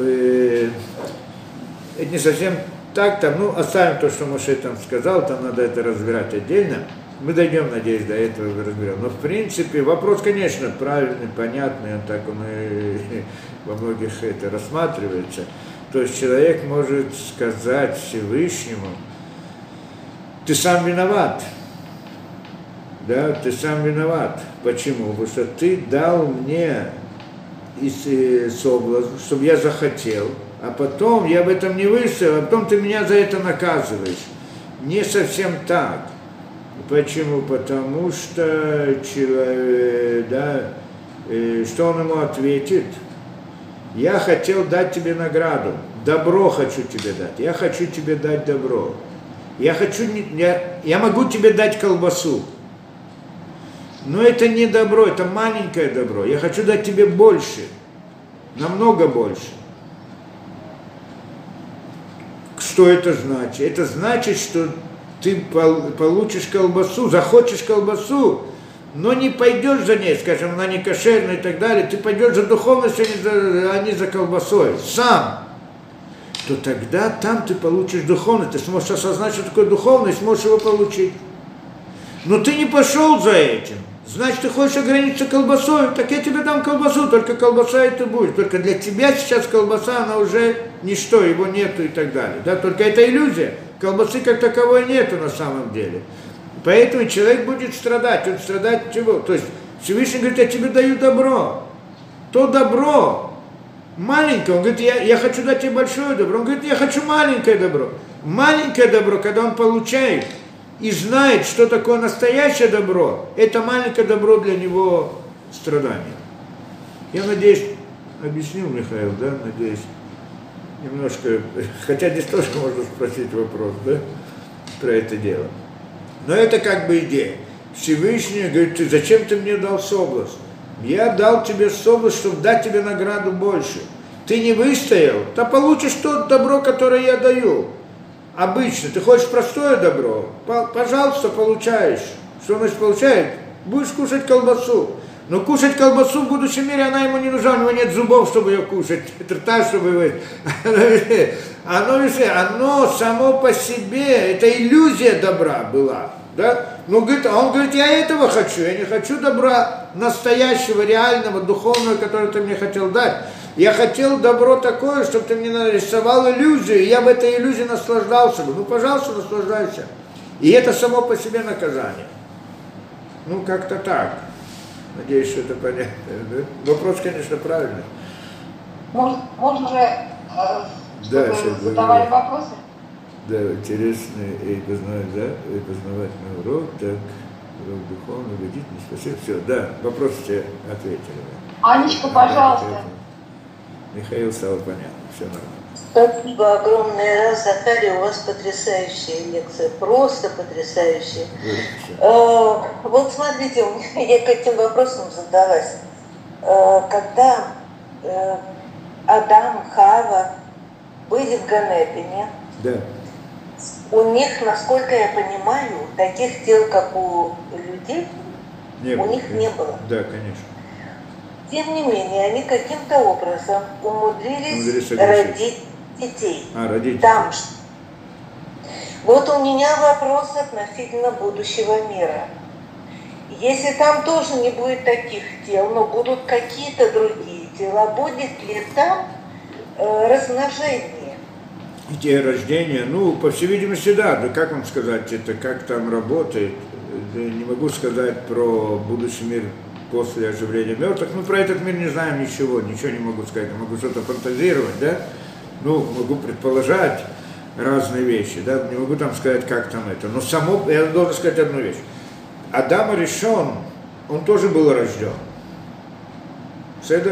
это не совсем так, там, ну, оставим то, что Моше там сказал, там надо это разбирать отдельно. Мы дойдем, надеюсь, до этого и разберем. Но, в принципе, вопрос, конечно, правильный, понятный, он так он и во многих это рассматривается. То есть человек может сказать Всевышнему, ты сам виноват. Да, ты сам виноват. Почему? Потому что ты дал мне соблазн, чтобы я захотел, а потом я в этом не выстоял, а потом ты меня за это наказываешь. Не совсем так. Почему? Потому что человек, да, что он ему ответит? Я хотел дать тебе награду, добро хочу тебе дать, я хочу тебе дать добро. Я могу тебе дать колбасу, но это не добро, это маленькое добро. Я хочу дать тебе больше, намного больше. Что это значит? Это значит, что ты получишь колбасу, захочешь колбасу, но не пойдешь за ней, скажем, она не кошерная и так далее, ты пойдешь за духовностью, а не за колбасой, сам, то тогда там ты получишь духовность, ты сможешь осознать, что такое духовность, сможешь его получить. Но ты не пошел за этим, значит, ты хочешь ограничиться колбасой, так я тебе дам колбасу, только колбаса это будет, только для тебя сейчас колбаса, она уже ничто, его нету и так далее, да, только это иллюзия. Колбасы как таковой нету на самом деле. Поэтому человек будет страдать. Он страдает чего? То есть Всевышний говорит, я тебе даю добро. То добро маленькое. Он говорит, я хочу дать тебе большое добро. Он говорит, я хочу маленькое добро. Маленькое добро, когда он получает и знает, что такое настоящее добро, это маленькое добро для него страдание. Я надеюсь, объяснил Михаил, да, надеюсь. Немножко, хотя здесь тоже можно спросить вопрос, да, про это дело. Но это как бы идея. Всевышний говорит, зачем ты мне дал соблазн? Я дал тебе соблазн, чтобы дать тебе награду больше. Ты не выстоял, то получишь то добро, которое я даю. Обычно. Ты хочешь простое добро? Пожалуйста, получаешь. Что значит получает? Будешь кушать колбасу. Но кушать колбасу в будущем мире, она ему не нужна, у него нет зубов, чтобы ее кушать, рта, чтобы его... Оно само по себе, это иллюзия добра была, да? Ну, говорит, а он говорит, я этого хочу, я не хочу добра настоящего, реального, духовного, которое ты мне хотел дать. Я хотел добро такое, чтобы ты мне нарисовал иллюзию, и я в этой иллюзии наслаждался бы. Ну, пожалуйста, наслаждайся. И это само по себе наказание. Ну, как-то так. Надеюсь, что это понятно. Да? Вопрос, конечно, правильный. Можно же, да, задавали вопросы? Да, интересный и познавательный, да, и познавательный урок, так, урок духовный, убедительный, спасибо, все, да, вопрос тебе ответили. Анечка, пожалуйста. Михаил стало понятно, все нормально. Спасибо огромное, Захария, у вас потрясающая лекция, просто потрясающая. Вот смотрите, я к этим вопросам задалась. Когда Адам, Хава были в Ганедене, да. У них, насколько я понимаю, таких тел, как у людей, у них не было. Да, конечно. Тем не менее, они каким-то образом умудрились родить детей. Родить. Там. Вот у меня вопрос относительно будущего мира. Если там тоже не будет таких тел, но будут какие-то другие тела, будет ли там размножение? Идея рождения, ну, по всей видимости, да. Да как вам сказать, это как там работает? Не могу сказать про будущий мир после оживления мертвых. Ну, про этот мир не знаем ничего не могу сказать. Могу что-то фантазировать, да? Ну, могу предположать разные вещи, да? Не могу там сказать, как там это. Но само, я должен сказать одну вещь. Адам Аришон, он тоже был рожден. Седер?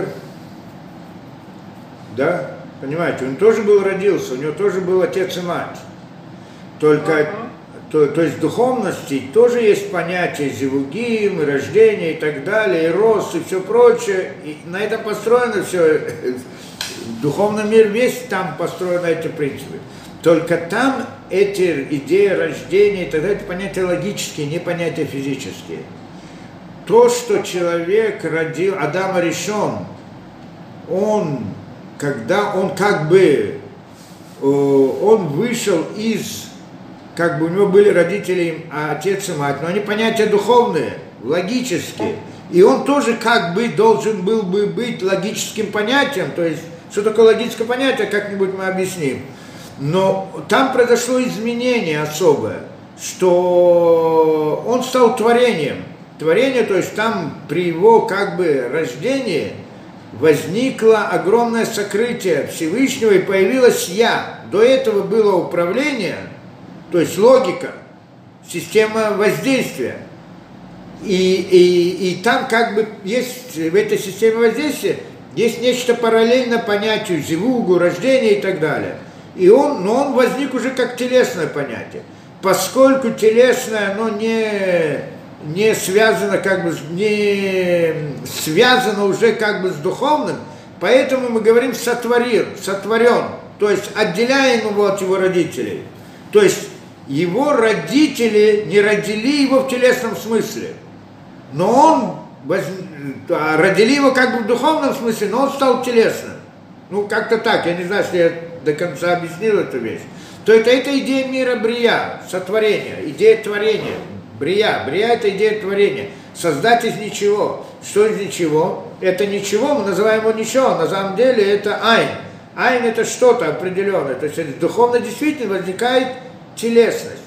Да? Понимаете, он тоже родился, у него тоже был отец и мать. Только, то есть в духовности тоже есть понятие зивугим, и рождение и так далее, и рост, и все прочее. И на этом построено все. Духовный мир весь там построен на эти принципы. Только там эти идеи рождения и так далее, это понятия логические, не понятия физические. То, что человек родил, Адам Аришон, когда он он вышел из, как бы у него были родители, отец и мать, но они понятия духовные, логические. И он тоже как бы должен был бы быть логическим понятием, то есть, что такое логическое понятие, как-нибудь мы объясним. Но там произошло изменение особое, что он стал творением. Творение, то есть там при его как бы рождении возникло огромное сокрытие Всевышнего и появилось «я». До этого было управление, то есть логика, система воздействия. И там как бы есть, в этой системе воздействия, есть нечто параллельно понятию зивугу, рождения и так далее. Но он возник уже как телесное понятие. Поскольку телесное, оно не связано не связано уже как бы с духовным, поэтому мы говорим сотворен, то есть отделяем его от его родителей. То есть его родители не родили его в телесном смысле, но родили его как бы в духовном смысле, но он стал телесным. Ну, как-то так, я не знаю, если я до конца объяснил эту вещь. То это идея мира брия, сотворения, идея творения. Брия это идея творения. Создать из ничего. Что из ничего? Это ничего, мы называем его ничего, на самом деле это айн. Айн это что-то определенное. То есть в духовной действительности возникает телесность.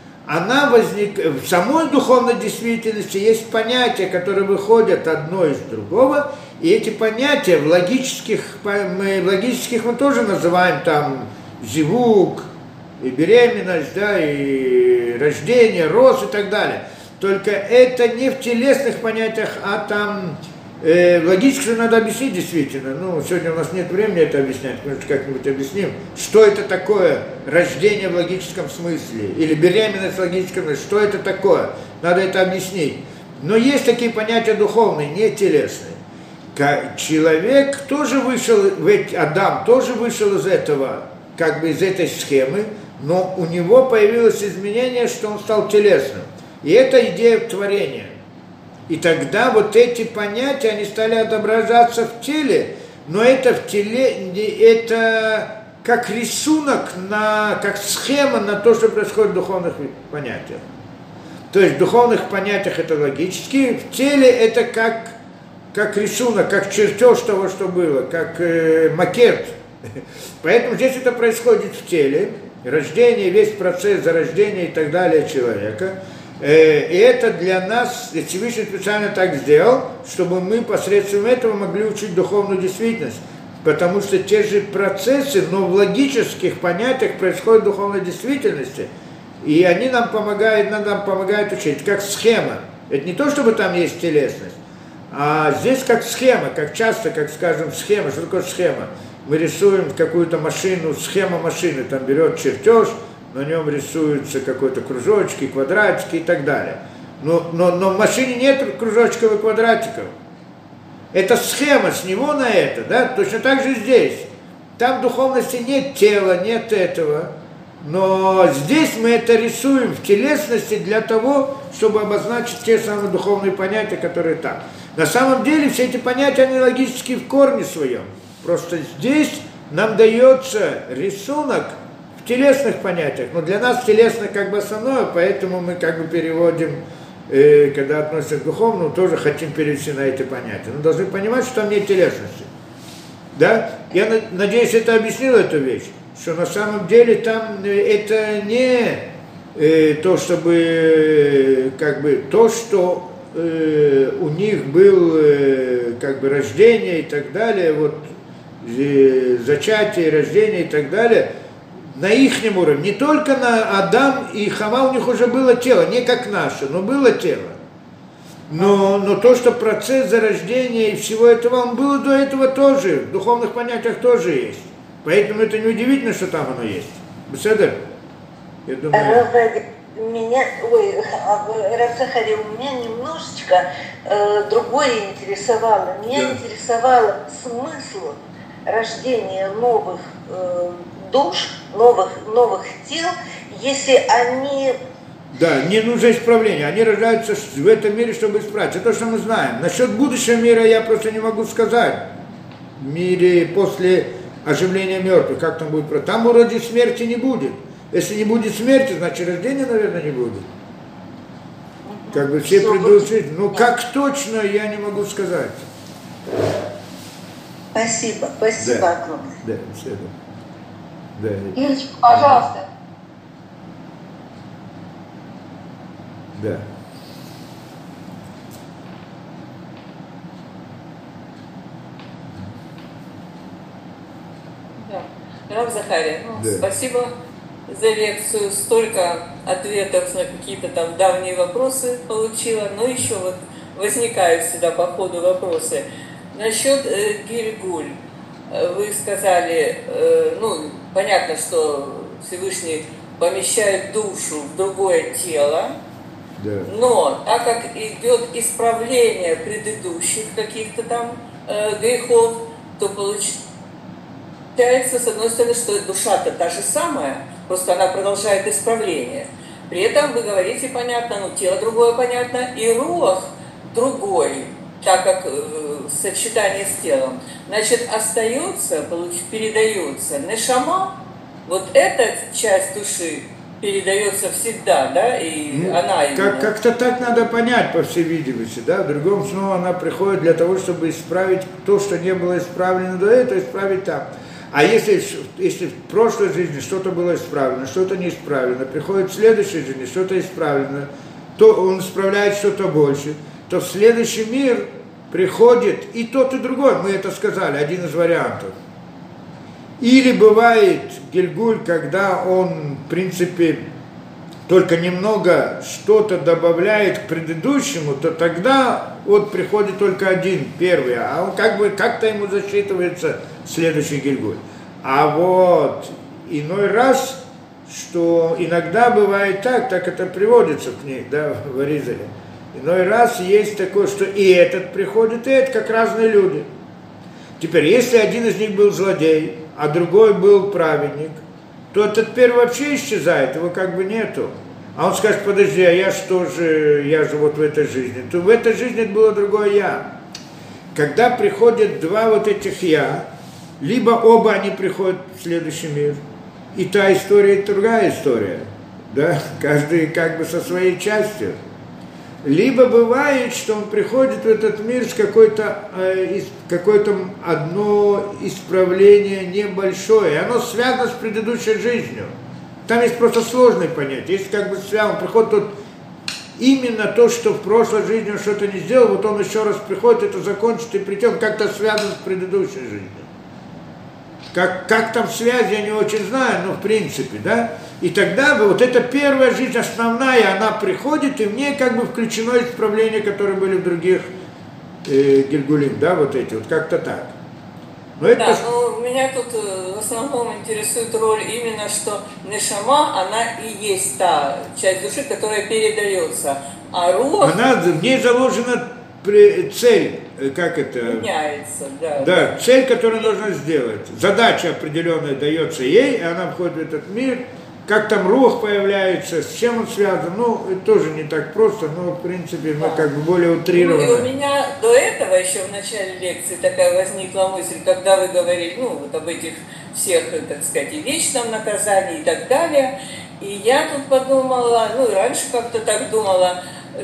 В самой духовной действительности есть понятия, которые выходят одно из другого, и эти понятия в логических мы тоже называем там зивук, и беременность, да, и рождение, рост и так далее. Только это не в телесных понятиях, а там логически надо объяснить действительно. Ну, сегодня у нас нет времени это объяснять, мы как-нибудь объясним, что это такое рождение в логическом смысле, или беременность в логическом смысле, что это такое, надо это объяснить. Но есть такие понятия духовные, не телесные. Человек тоже вышел, Адам тоже вышел из этого, как бы из этой схемы, но у него появилось изменение, что он стал телесным. И это идея творения. И тогда вот эти понятия, они стали отображаться в теле, но это в теле, это как рисунок, как схема на то, что происходит в духовных понятиях. То есть в духовных понятиях это логически, в теле это как как рисунок, как чертеж того, что было, как макет. Поэтому здесь это происходит в теле, рождение, весь процесс зарождения и так далее человека. И это для нас, Всевышний специально так сделал, чтобы мы посредством этого могли учить духовную действительность. Потому что те же процессы, но в логических понятиях происходят в духовной действительности. И они нам помогают учить, как схема. Это не то, чтобы там есть телесность, а здесь как схема, как часто, как скажем, схема. Что такое схема? Мы рисуем какую-то машину, схема машины, там берет чертеж, на нем рисуются какой-то кружочки, квадратики и так далее. Но в машине нет кружочков и квадратиков. Это схема с него на это, да? Точно так же здесь. Там в духовности нет тела, нет этого. Но здесь мы это рисуем в телесности для того, чтобы обозначить те самые духовные понятия, которые там. На самом деле все эти понятия, они логически в корне своем. Просто здесь нам дается рисунок в телесных понятиях. Но для нас телесное как бы основное, поэтому мы как бы переводим, когда относятся к духовному, тоже хотим перевести на эти понятия. Но должны понимать, что там нет телесности. Да? Я надеюсь, это объяснил эту вещь, что на самом деле там это не то, чтобы как бы то, что у них был как бы рождение и так далее, вот зачатие, рождение и так далее, на ихнем уровне, не только на Адам и Хава, у них уже было тело, не как наше, но было тело. Но то, что процесс зарождения и всего этого, он был до этого тоже, в духовных понятиях тоже есть. Поэтому это не удивительно, что там оно есть. Беседа? Я думаю... Рафсахари, у меня немножечко другое интересовало. Меня интересовало смысл рождения новых душ, новых тел, если они... Да, не нужно исправление. Они рождаются в этом мире, чтобы исправить. Это то, что мы знаем. Насчет будущего мира я просто не могу сказать. В мире после оживления мертвых, как там будет? Там вроде смерти не будет. Если не будет смерти, значит рождения, наверное, не будет. Как бы все придут жить. Но как точно, я не могу сказать. Спасибо огромное. Да, все. Да. Ирочка, пожалуйста. Да. Рав Захария, Да. Спасибо за лекцию. Столько ответов на какие-то там давние вопросы получила. Но еще вот возникают всегда по ходу вопросы. Насчет Гильгуль. Вы сказали, понятно, что Всевышний помещает душу в другое тело, Да. но так как идет исправление предыдущих каких-то там грехов, то получается, с одной стороны, что душа-то та же самая, просто она продолжает исправление. При этом вы говорите, понятно, тело другое, понятно, и руах другой, так как сочетание с телом. Значит, остается, передается нешама, вот эта часть души передается всегда, да, и она именно... Как-то так надо понять, по всей видимости, да, в другом снова она приходит для того, чтобы исправить то, что не было исправлено до этого, исправить там. А если в прошлой жизни что-то было исправлено, что-то не исправлено, приходит в следующей жизни, что-то исправлено, то он исправляет что-то больше, то в следующий мир приходит и тот, и другой, мы это сказали, один из вариантов. Или бывает Гильгуль, когда он, в принципе, только немного что-то добавляет к предыдущему, то тогда вот приходит только один, первый, а он как-то ему засчитывается следующий Гильгуль. А вот иной раз, что иногда бывает так это приводится к ней, да, в Аризале. Иной раз есть такое, что и этот приходит, и это как разные люди. Теперь, если один из них был злодей, а другой был праведник, то этот первый вообще исчезает, его как бы нету. А он скажет, подожди, а я же вот в этой жизни. То в этой жизни это было другое я. Когда приходят два вот этих я, либо оба они приходят в следующий мир, и та история, и другая история. Да? Каждый как бы со своей частью. Либо бывает, что он приходит в этот мир с какое-то одно исправление небольшое, и оно связано с предыдущей жизнью. Там есть просто сложное понятие. Есть как бы связано, приходит тут именно то, что в прошлой жизни он что-то не сделал, вот он еще раз приходит, это закончит, и причем как-то связано с предыдущей жизнью. Как там связь, я не очень знаю, но в принципе, да. И тогда бы вот эта первая жизнь основная, она приходит, и в ней как бы включено исправления, которые были в других Гильгулим, да, вот эти, вот как-то так. Но это да, но меня тут в основном интересует роль именно, что нешама, она и есть та часть души, которая передается, а рух... в ней заложена цель, как это... Меняется, да. Да, цель, которую нужно сделать. Задача определенная дается ей, и она входит в этот мир. Как там рух появляется, с чем он связан, ну, это тоже не так просто, но, в принципе, мы как бы более утрированы. Ну, и у меня до этого еще в начале лекции такая возникла мысль, когда вы говорили, ну, вот об этих всех, так сказать, и вечном наказании и так далее. И я тут подумала, ну, и раньше как-то так думала,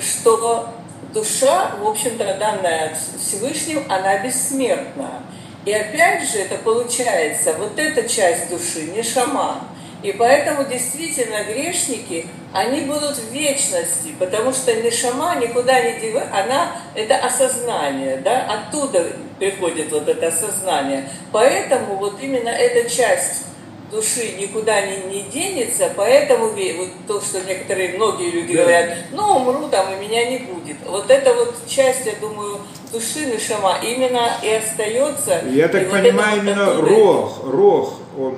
что душа, в общем-то, данная Всевышним, она бессмертна. И опять же, это получается, вот эта часть души, нешама. И поэтому действительно грешники, они будут в вечности, потому что нешама никуда не девается, она это осознание, да, оттуда приходит вот это осознание. Поэтому вот именно эта часть души никуда не денется, поэтому вот то, что многие люди говорят, ну умру там и меня не будет. Вот эта вот часть, я думаю, души нешама именно и остается. Я так и понимаю, вот именно рох,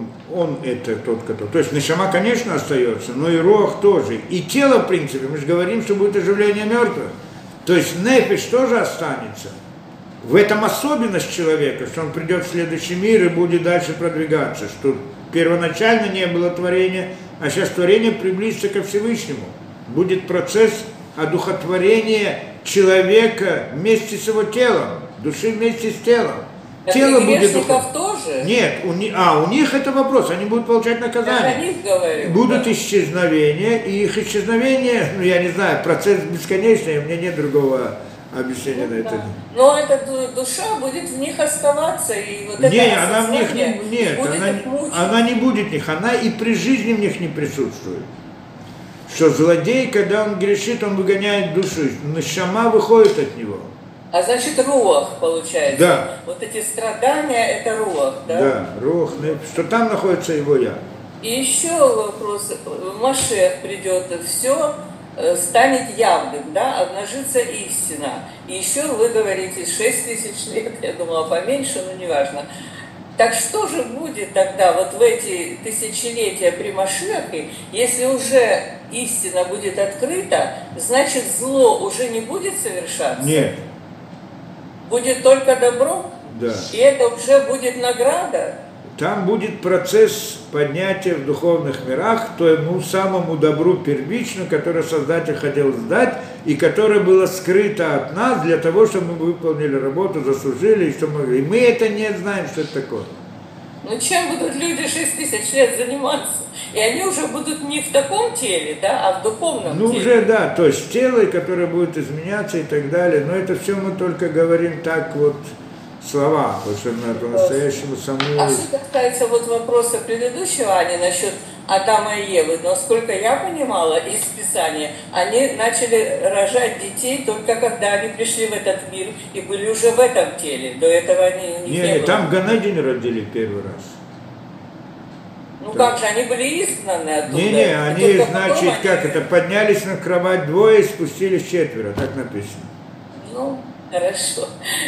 он это тот, который... То есть нешама, конечно, остается, но и рох тоже. И тело, в принципе, мы же говорим, что будет оживление мертвых. То есть нефиш тоже останется. В этом особенность человека, что он придет в следующий мир и будет дальше продвигаться, что первоначально не было творения, а сейчас творение приблизится ко Всевышнему. Будет процесс одухотворения человека вместе с его телом, души вместе с телом. Так Тело и будет грешников тоже? Нет, у них это вопрос, они будут получать наказание. Я о них говорю. Будут исчезновения, и их исчезновение, ну я не знаю, процесс бесконечный, у меня нет другого объяснения на это. Но эта душа будет в них оставаться, и вот это она в них она не будет в них, она и при жизни в них не присутствует. Что злодей, когда он грешит, он выгоняет душу, нешама выходит от него. А значит, руах получается. Да. Вот эти страдания, это руах, да? Да, руах, что там находится его я. И еще вопрос. Машех придет, все станет явным, да, обнажится истина. И еще вы говорите 6000 лет, я думала поменьше, но неважно. Так что же будет тогда вот в эти тысячелетия при Машехе, если уже истина будет открыта, значит зло уже не будет совершаться? Нет. Будет только добро? Да. И это уже будет награда? Там будет процесс поднятия в духовных мирах тому самому добру первичному, которое Создатель хотел сдать, и которое было скрыто от нас для того, чтобы мы выполнили работу, заслужили, и мы это не знаем, что это такое. Ну чем будут люди 6000 лет заниматься? И они уже будут не в таком теле, да, а в духовном теле. Ну уже да, то есть тело, которое будет изменяться и так далее, но это все мы только говорим так вот, слова, потому что мы по-настоящему саму... А что касается вот вопроса предыдущего, Ани, насчет Адама и Евы, но сколько я понимала из Писания, они начали рожать детей только когда они пришли в этот мир и были уже в этом теле. До этого они не было. Там в Ганедине родили первый раз. Ну как же, они были изгнаны оттуда. Они, значит, как это, поднялись на кровать двое, спустились четверо, так написано. Ну, хорошо.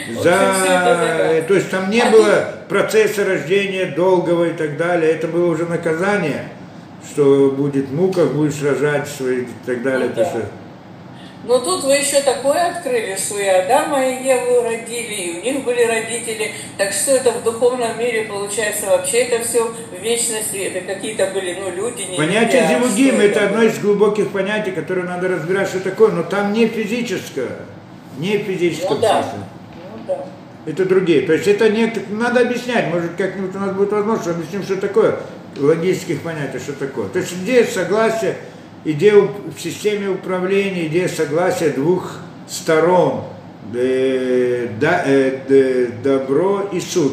То есть там не было процесса рождения долгого и так далее, это было уже наказание, что будет мука, будешь рожать свои и так далее. Ну, да. Но тут вы еще такое открыли, что и Адама, и Еву родили, и у них были родители. Так что это в духовном мире получается вообще это все в вечности, это какие-то были, люди, не понятие зивугим – это одно из глубоких понятий, которое надо разбирать, что такое, но там не физическое, не физическое. Да. Это другие. То есть это надо объяснять, может как-нибудь у нас будет возможность, объясним, что такое, логических понятий, что такое. То есть идея согласия, в системе управления, идея согласия двух сторон, добро и суд.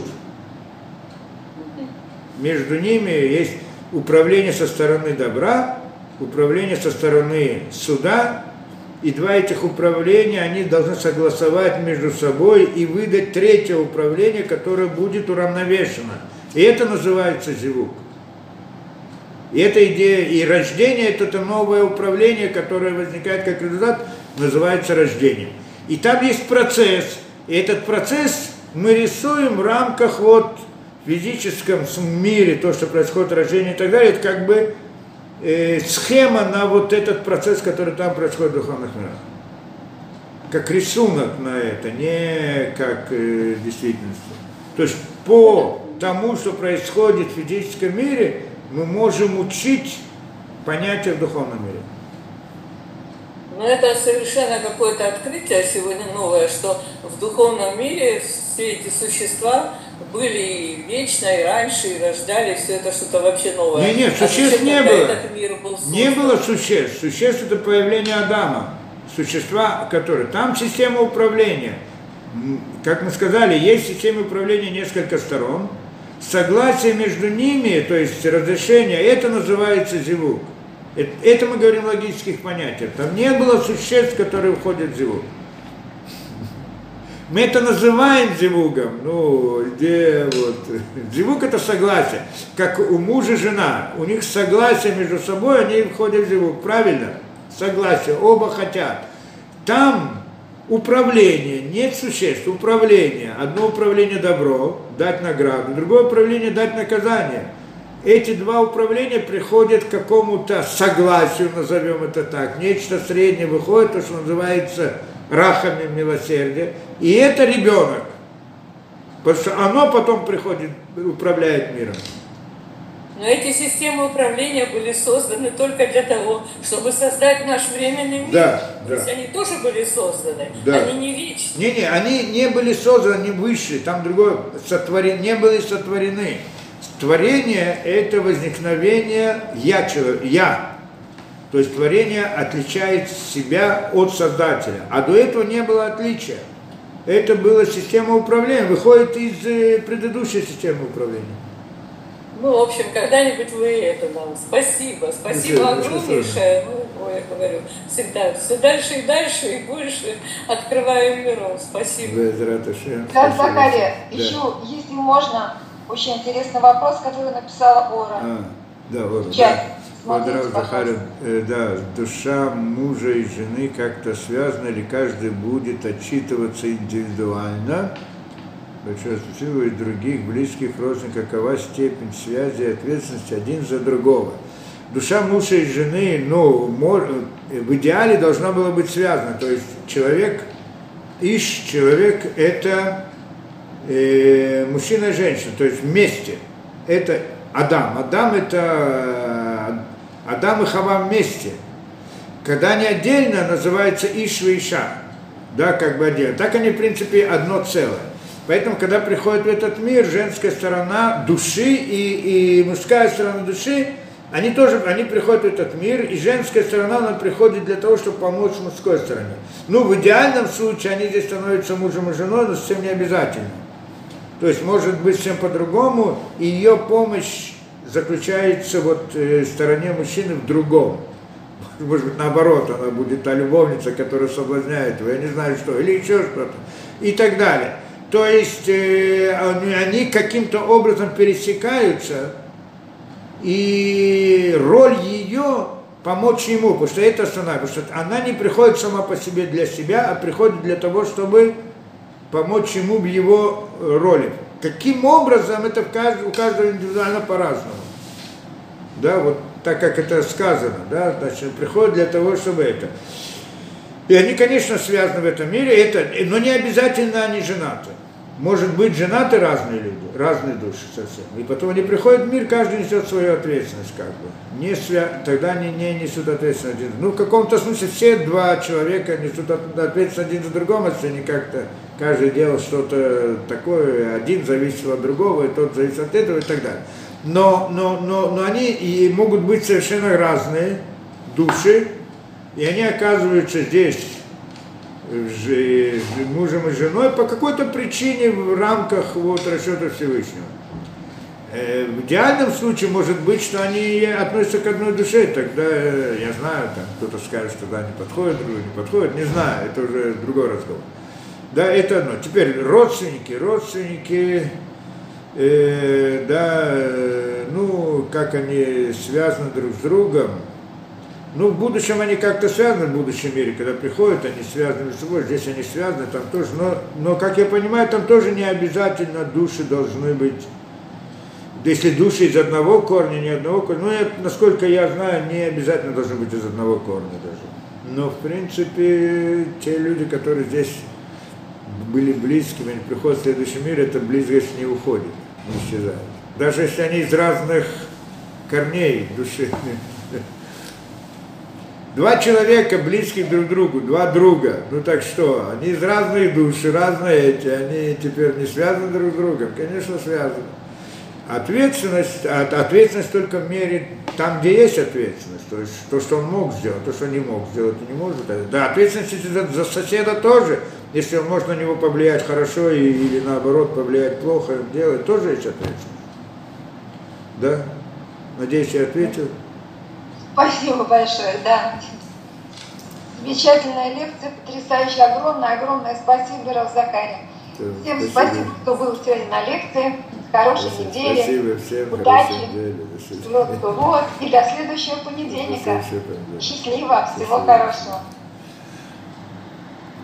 Между ними есть управление со стороны добра, управление со стороны суда, и два этих управления, они должны согласовать между собой и выдать третье управление, которое будет уравновешено. И это называется зивук. И эта идея, и рождение, это новое управление, которое возникает как результат, называется рождением. И там есть процесс, и этот процесс мы рисуем в рамках вот физическом мире, то, что происходит, рождение и так далее, это как бы схема на вот этот процесс, который там происходит в духовных мирах. Как рисунок на это, не как действительность. То есть по тому, что происходит в физическом мире, мы можем учить понятия в духовном мире. Но это совершенно какое-то открытие сегодня новое, что в духовном мире все эти существа были и вечно, и раньше, и рождали, все это что-то вообще новое. Нет, существ не было. Этот мир был создан? Не было существ. Существ — это появление Адама. Существа, которые... Там система управления. Как мы сказали, есть система управления несколько сторон. Согласие между ними, то есть разрешение, это называется зивук. Это мы говорим в логических понятиях. Там не было существ, которые входят в зивук. Мы это называем зивугом. Зивук — это согласие. Как у мужа и жена. У них согласие между собой, они входят в зивук. Правильно? Согласие. Оба хотят. Там управление, нет существ, управление. Одно управление добро, дать награду, другое управление дать наказание. Эти два управления приходят к какому-то согласию, назовем это так. Нечто среднее выходит, то, что называется рахами, милосердие. И это ребенок. Потому что оно потом приходит, управляет миром. Но эти системы управления были созданы только для того, чтобы создать наш временный мир. Да, То есть они тоже были созданы, да. Они не вечны. Не, они не были созданы, они высшие, там другое, не были сотворены. Творение – это возникновение «я». То есть творение отличает себя от Создателя. А до этого не было отличия. Это была система управления, выходит из предыдущей системы управления. Ну, в общем, когда-нибудь вы это нам. Спасибо огромнейшее. Я говорю, всегда все дальше и дальше, и больше открываем миром. Спасибо. Да, Захария, еще, если можно, очень интересный вопрос, который написала Ора. Да, вот. Смотрите, да, душа мужа и жены как-то связана, или каждый будет отчитываться индивидуально. Большое спасибо, и других близких родственников, какова степень связи и ответственности один за другого. Душа мужа и жены, в идеале должна была быть связана. То есть человек это мужчина и женщина, то есть вместе. Это Адам. Адам и Хава вместе. Когда они отдельно, называется Иш и Иша. Да, как бы отдельно. Так они, в принципе, одно целое. Поэтому, когда приходит в этот мир, женская сторона души и мужская сторона души, они приходят в этот мир, и женская сторона, она приходит для того, чтобы помочь мужской стороне. В идеальном случае они здесь становятся мужем и женой, но совсем не обязательно. То есть, может быть, всем по-другому, и ее помощь заключается в стороне мужчины в другом. Может быть, наоборот, она будет та любовница, которая соблазняет его, я не знаю что, или еще что-то, и так далее. То есть они каким-то образом пересекаются, и роль ее помочь ему, потому что это основная, потому что она не приходит сама по себе для себя, а приходит для того, чтобы помочь ему в его роли. Каким образом, это у каждого индивидуально по-разному. Да, вот так как это сказано, да, значит, приходит для того, чтобы это. И они, конечно, связаны в этом мире, но не обязательно они женаты. Может быть, женаты разные люди, разные души совсем. И потом они приходят в мир, каждый несет свою ответственность, как бы. Тогда они не несут ответственность один. В каком-то смысле все два человека несут ответственность один за другого, если они как-то, каждый делал что-то такое, один зависит от другого, и тот зависит от этого, и так далее. Но они и могут быть совершенно разные, души, и они оказываются здесь мужем и женой по какой-то причине в рамках вот расчета Всевышнего. В идеальном случае может быть, что они относятся к одной душе, тогда, я знаю, там кто-то скажет, что да, не подходит, другой не подходит, не знаю, это уже другой разговор. Да, это одно. Теперь родственники, ну, как они связаны друг с другом. Ну, в будущем они как-то связаны, в будущем мире, когда приходят, они связаны между собой, здесь они связаны, там тоже, но, как я понимаю, там тоже не обязательно души должны быть, если души из одного корня, не одного корня, ну, насколько я знаю, не обязательно должны быть из одного корня даже. Но, в принципе, те люди, которые здесь были близкими, они приходят в следующий мир, эта близость не уходит, не исчезает. Даже если они из разных корней души. Два человека близких друг к другу, два друга, ну так что, они из разных душ, разные эти, они теперь не связаны друг с другом, конечно связаны. Ответственность только в мере там, где есть ответственность, то есть то, что он мог сделать, то, что не мог сделать, не может. Да, ответственность за соседа тоже, если он может на него повлиять хорошо или наоборот повлиять плохо, делать, тоже есть ответственность. Да? Надеюсь, я ответил. Спасибо большое, да. Замечательная лекция, потрясающая, огромное спасибо, Рав Закария. Всем спасибо, кто был сегодня на лекции. Хорошей недели. Спасибо всем. Удачи. Вот. И до следующего понедельника. Счастливо. Всего хорошего.